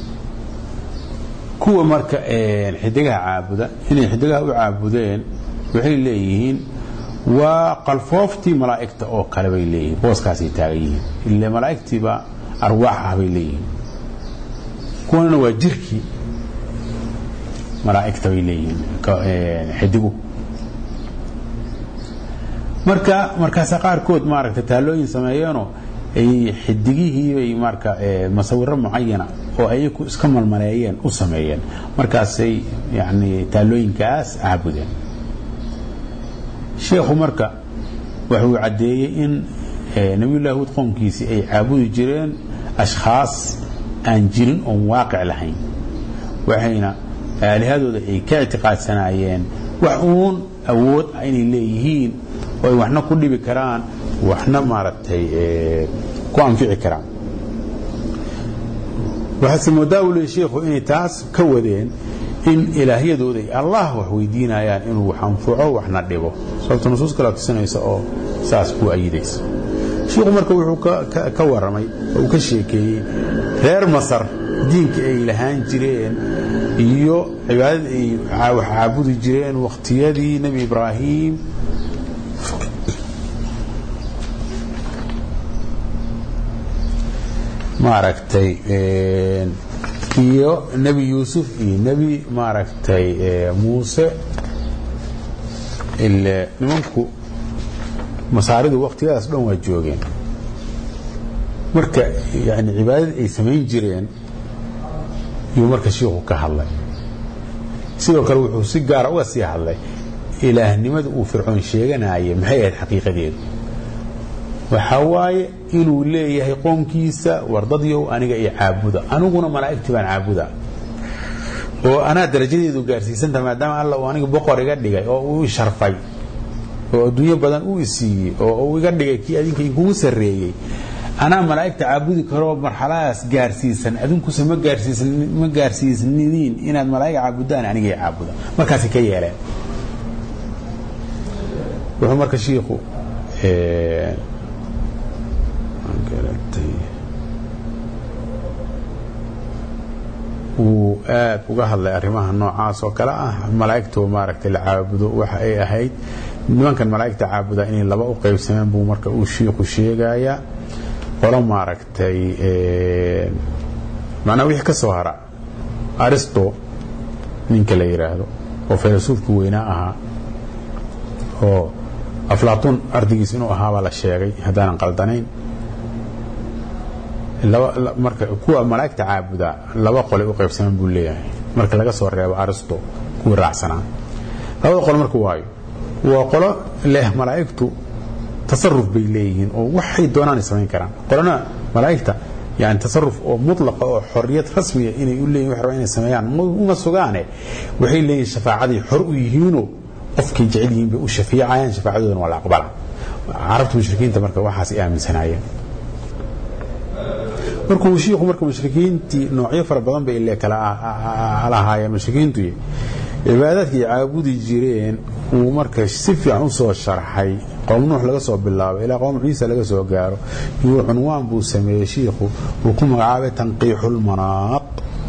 kuwa marka xidigaha caabuda inay xidigaha u caabudeen waxay leeyihiin waa qalfooftii malaa'ikta oo kale bay leeyihiin booskaasay taagan yihiin ilaa malaa'iktiiba arwaax ah bay leeyihiin kuwana waa jirkii malaa'ikta bay leeyihiin xidigu markaas qaarkood maaragtay taalooyin sameeyeenoo ay xidigihii bay marka masawiro muayana oo ay ku iska malmaleeyeen u sameeyeen markaasay yani taalooyinkaas caabudeen sheekhu marka wuxuu cadeeyay in nabiyullaahi Huud qoomkiisii ay caabudi jireen ashkhaas aan jirin oo waaqic lahayn waxayna aalihadooda ay ka ictiqaadsanaayeen wax uun awood inay leeyihiin oo ay waxna ku dhibi karaan waxna maaragtay ku anfici karaan waxa moodaa uu sheekhu inay taas ka wadeen in ilaahiyadooda ay Allah wax weydiinayaan inuu wax anfaco waxna dhibo sababta nusuus kala tusinaysa oo saas ku ayidaysa sheekhu marka wuxuu ka waramay oo ka sheekeeyay reer Masar diinka ay lahaan jireen iyo cibaadada ay wax caabudi jireen waqtiyadii nabi Ibraahim maaragtay iyo nabi Yusuf iyo nabi maaragtay Muuse ilaa nimanku masaaridu waqtigaas dhan waa joogeen marka yani cibaadada ay sameyn jireen iyo marka sheekhu ka hadlay sidoo kale wuxuu si gaar ah uga sii hadlay ilaahnimada uu fircoon sheeganayay maxay ahayd xaqiiqadeedu waxa waaye inuu leeyahay qoomkiisa wardadiyow aniga ay caabuda aniguna malaa'ikti baan caabuda oo ana darajadeedu gaarsiisanta maadaama Allah uu aniga boqor iga dhigay oo uu sharfay oo adduunyo badan uu siiyay oo uu iga dhigay kii adinka igu sareeyay ana malaa'ikta caabudi karo marxaladaas gaarsiisan adinku sama gaarsiisniin inaad malaa'ik caabudaan aniga ay caabuda markaas ka yeeleen wuxuu marka sheekhu uu aad uga hadlay arrimaha noocaas oo kala ah malaa'iktu maaragtay la caabudo waxa ay ahayd nimankan malaa'ikta caabuda inay laba u qaybsameen buu marka uu sheekhu sheegaya qolo maaragtay macna wixii ka soo hara Aristo ninka la yiraahdo oo filosoofku weynaa ahaa oo Aflaatoon ardigiis inuu ahaa la sheegay hadaan qaldanayn marka kuwa malaa'ikta caabuda laba qole u qaybsamaan buu leeyahay marka laga soo reebo Aristo kuwa raacsanaa laba qole marka waa qolo leh malaa'iktu tasarruf bay leeyihiin oo waxay doonaan sameyn karaan qolana malaa'ikta yani tasarruf oo mutlaq oo xorriyad rasmi ah inay u leeyihiin wax rabaan inay sameeyaan uma sugaane waxay leeyihiin shafaacadii xor u yihiin qofkii jecel yihiin bay u shafiicayaan shafaacadoodana waa la aqbalaa carabta mushrikiinta marka waxaas ay aaminsanaayeen markuu sheekhu marka mushrikiintii noocyo fara badan bay ilaa kala alahaayeen mushrikiintu cibaadadkii caabudi jireen uu marka si fiican u soo sharxay qowm Nuux laga soo bilaabo ilaa qowm Ciisa laga soo gaaro iyo cunwaan buu sameeyay sheekhu uu ku magacaabay tanqiixul manaaq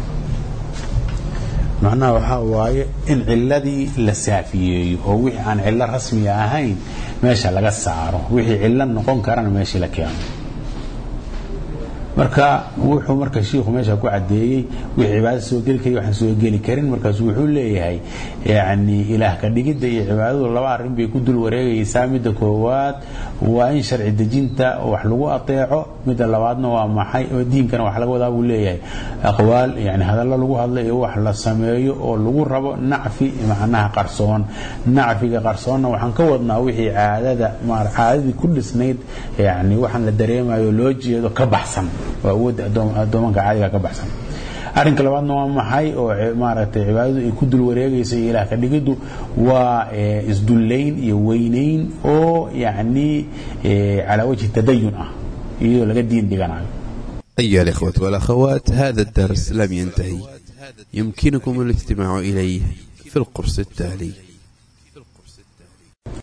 macnaha waxa waaye in ciladii la saafiyeeyo oo wixii aan cilad rasmi ahayn meesha laga saaro wixii cilad noqon karana meesha la keeno marka wuxuu marka sheekhu meesha ku cadeeyay wixii cibaado soo gali kari waxaan soo gali karin markaas wuxuu leeyahay yaani ilaah ka dhigida iyo cibaadadu laba arrin bay ku dul wareegaysaa midda koowaad waa in sharci dejinta wax lagu ateeco midda labaadna waa maxay oo diinkana wax laga wadaa uu leeyahay aqwaal yaani hadallo lagu hadlay wax la sameeyo oo lagu rabo nacfi macnaha qarsoon nacfiga qarsoonna waxaan ka wadnaa wixii caadadii ku dhisnayd yaani waxaan la dareemayo loo jeedo ka baxsan waa awood adoomanka caadiga ka baxsan arrinka labaadna waa maxay oo maaragtay cibaadadu ay ku dul wareegayso ilaah ka dhigidu waa isdullayn iyo weynayn oo yaani ala wajhi tadayun iyo laga diin diganayo. أيها الإخوة والأخوات، هذا الدرس لم ينتهي، يمكنكم الاستماع إليه في القرص التالي.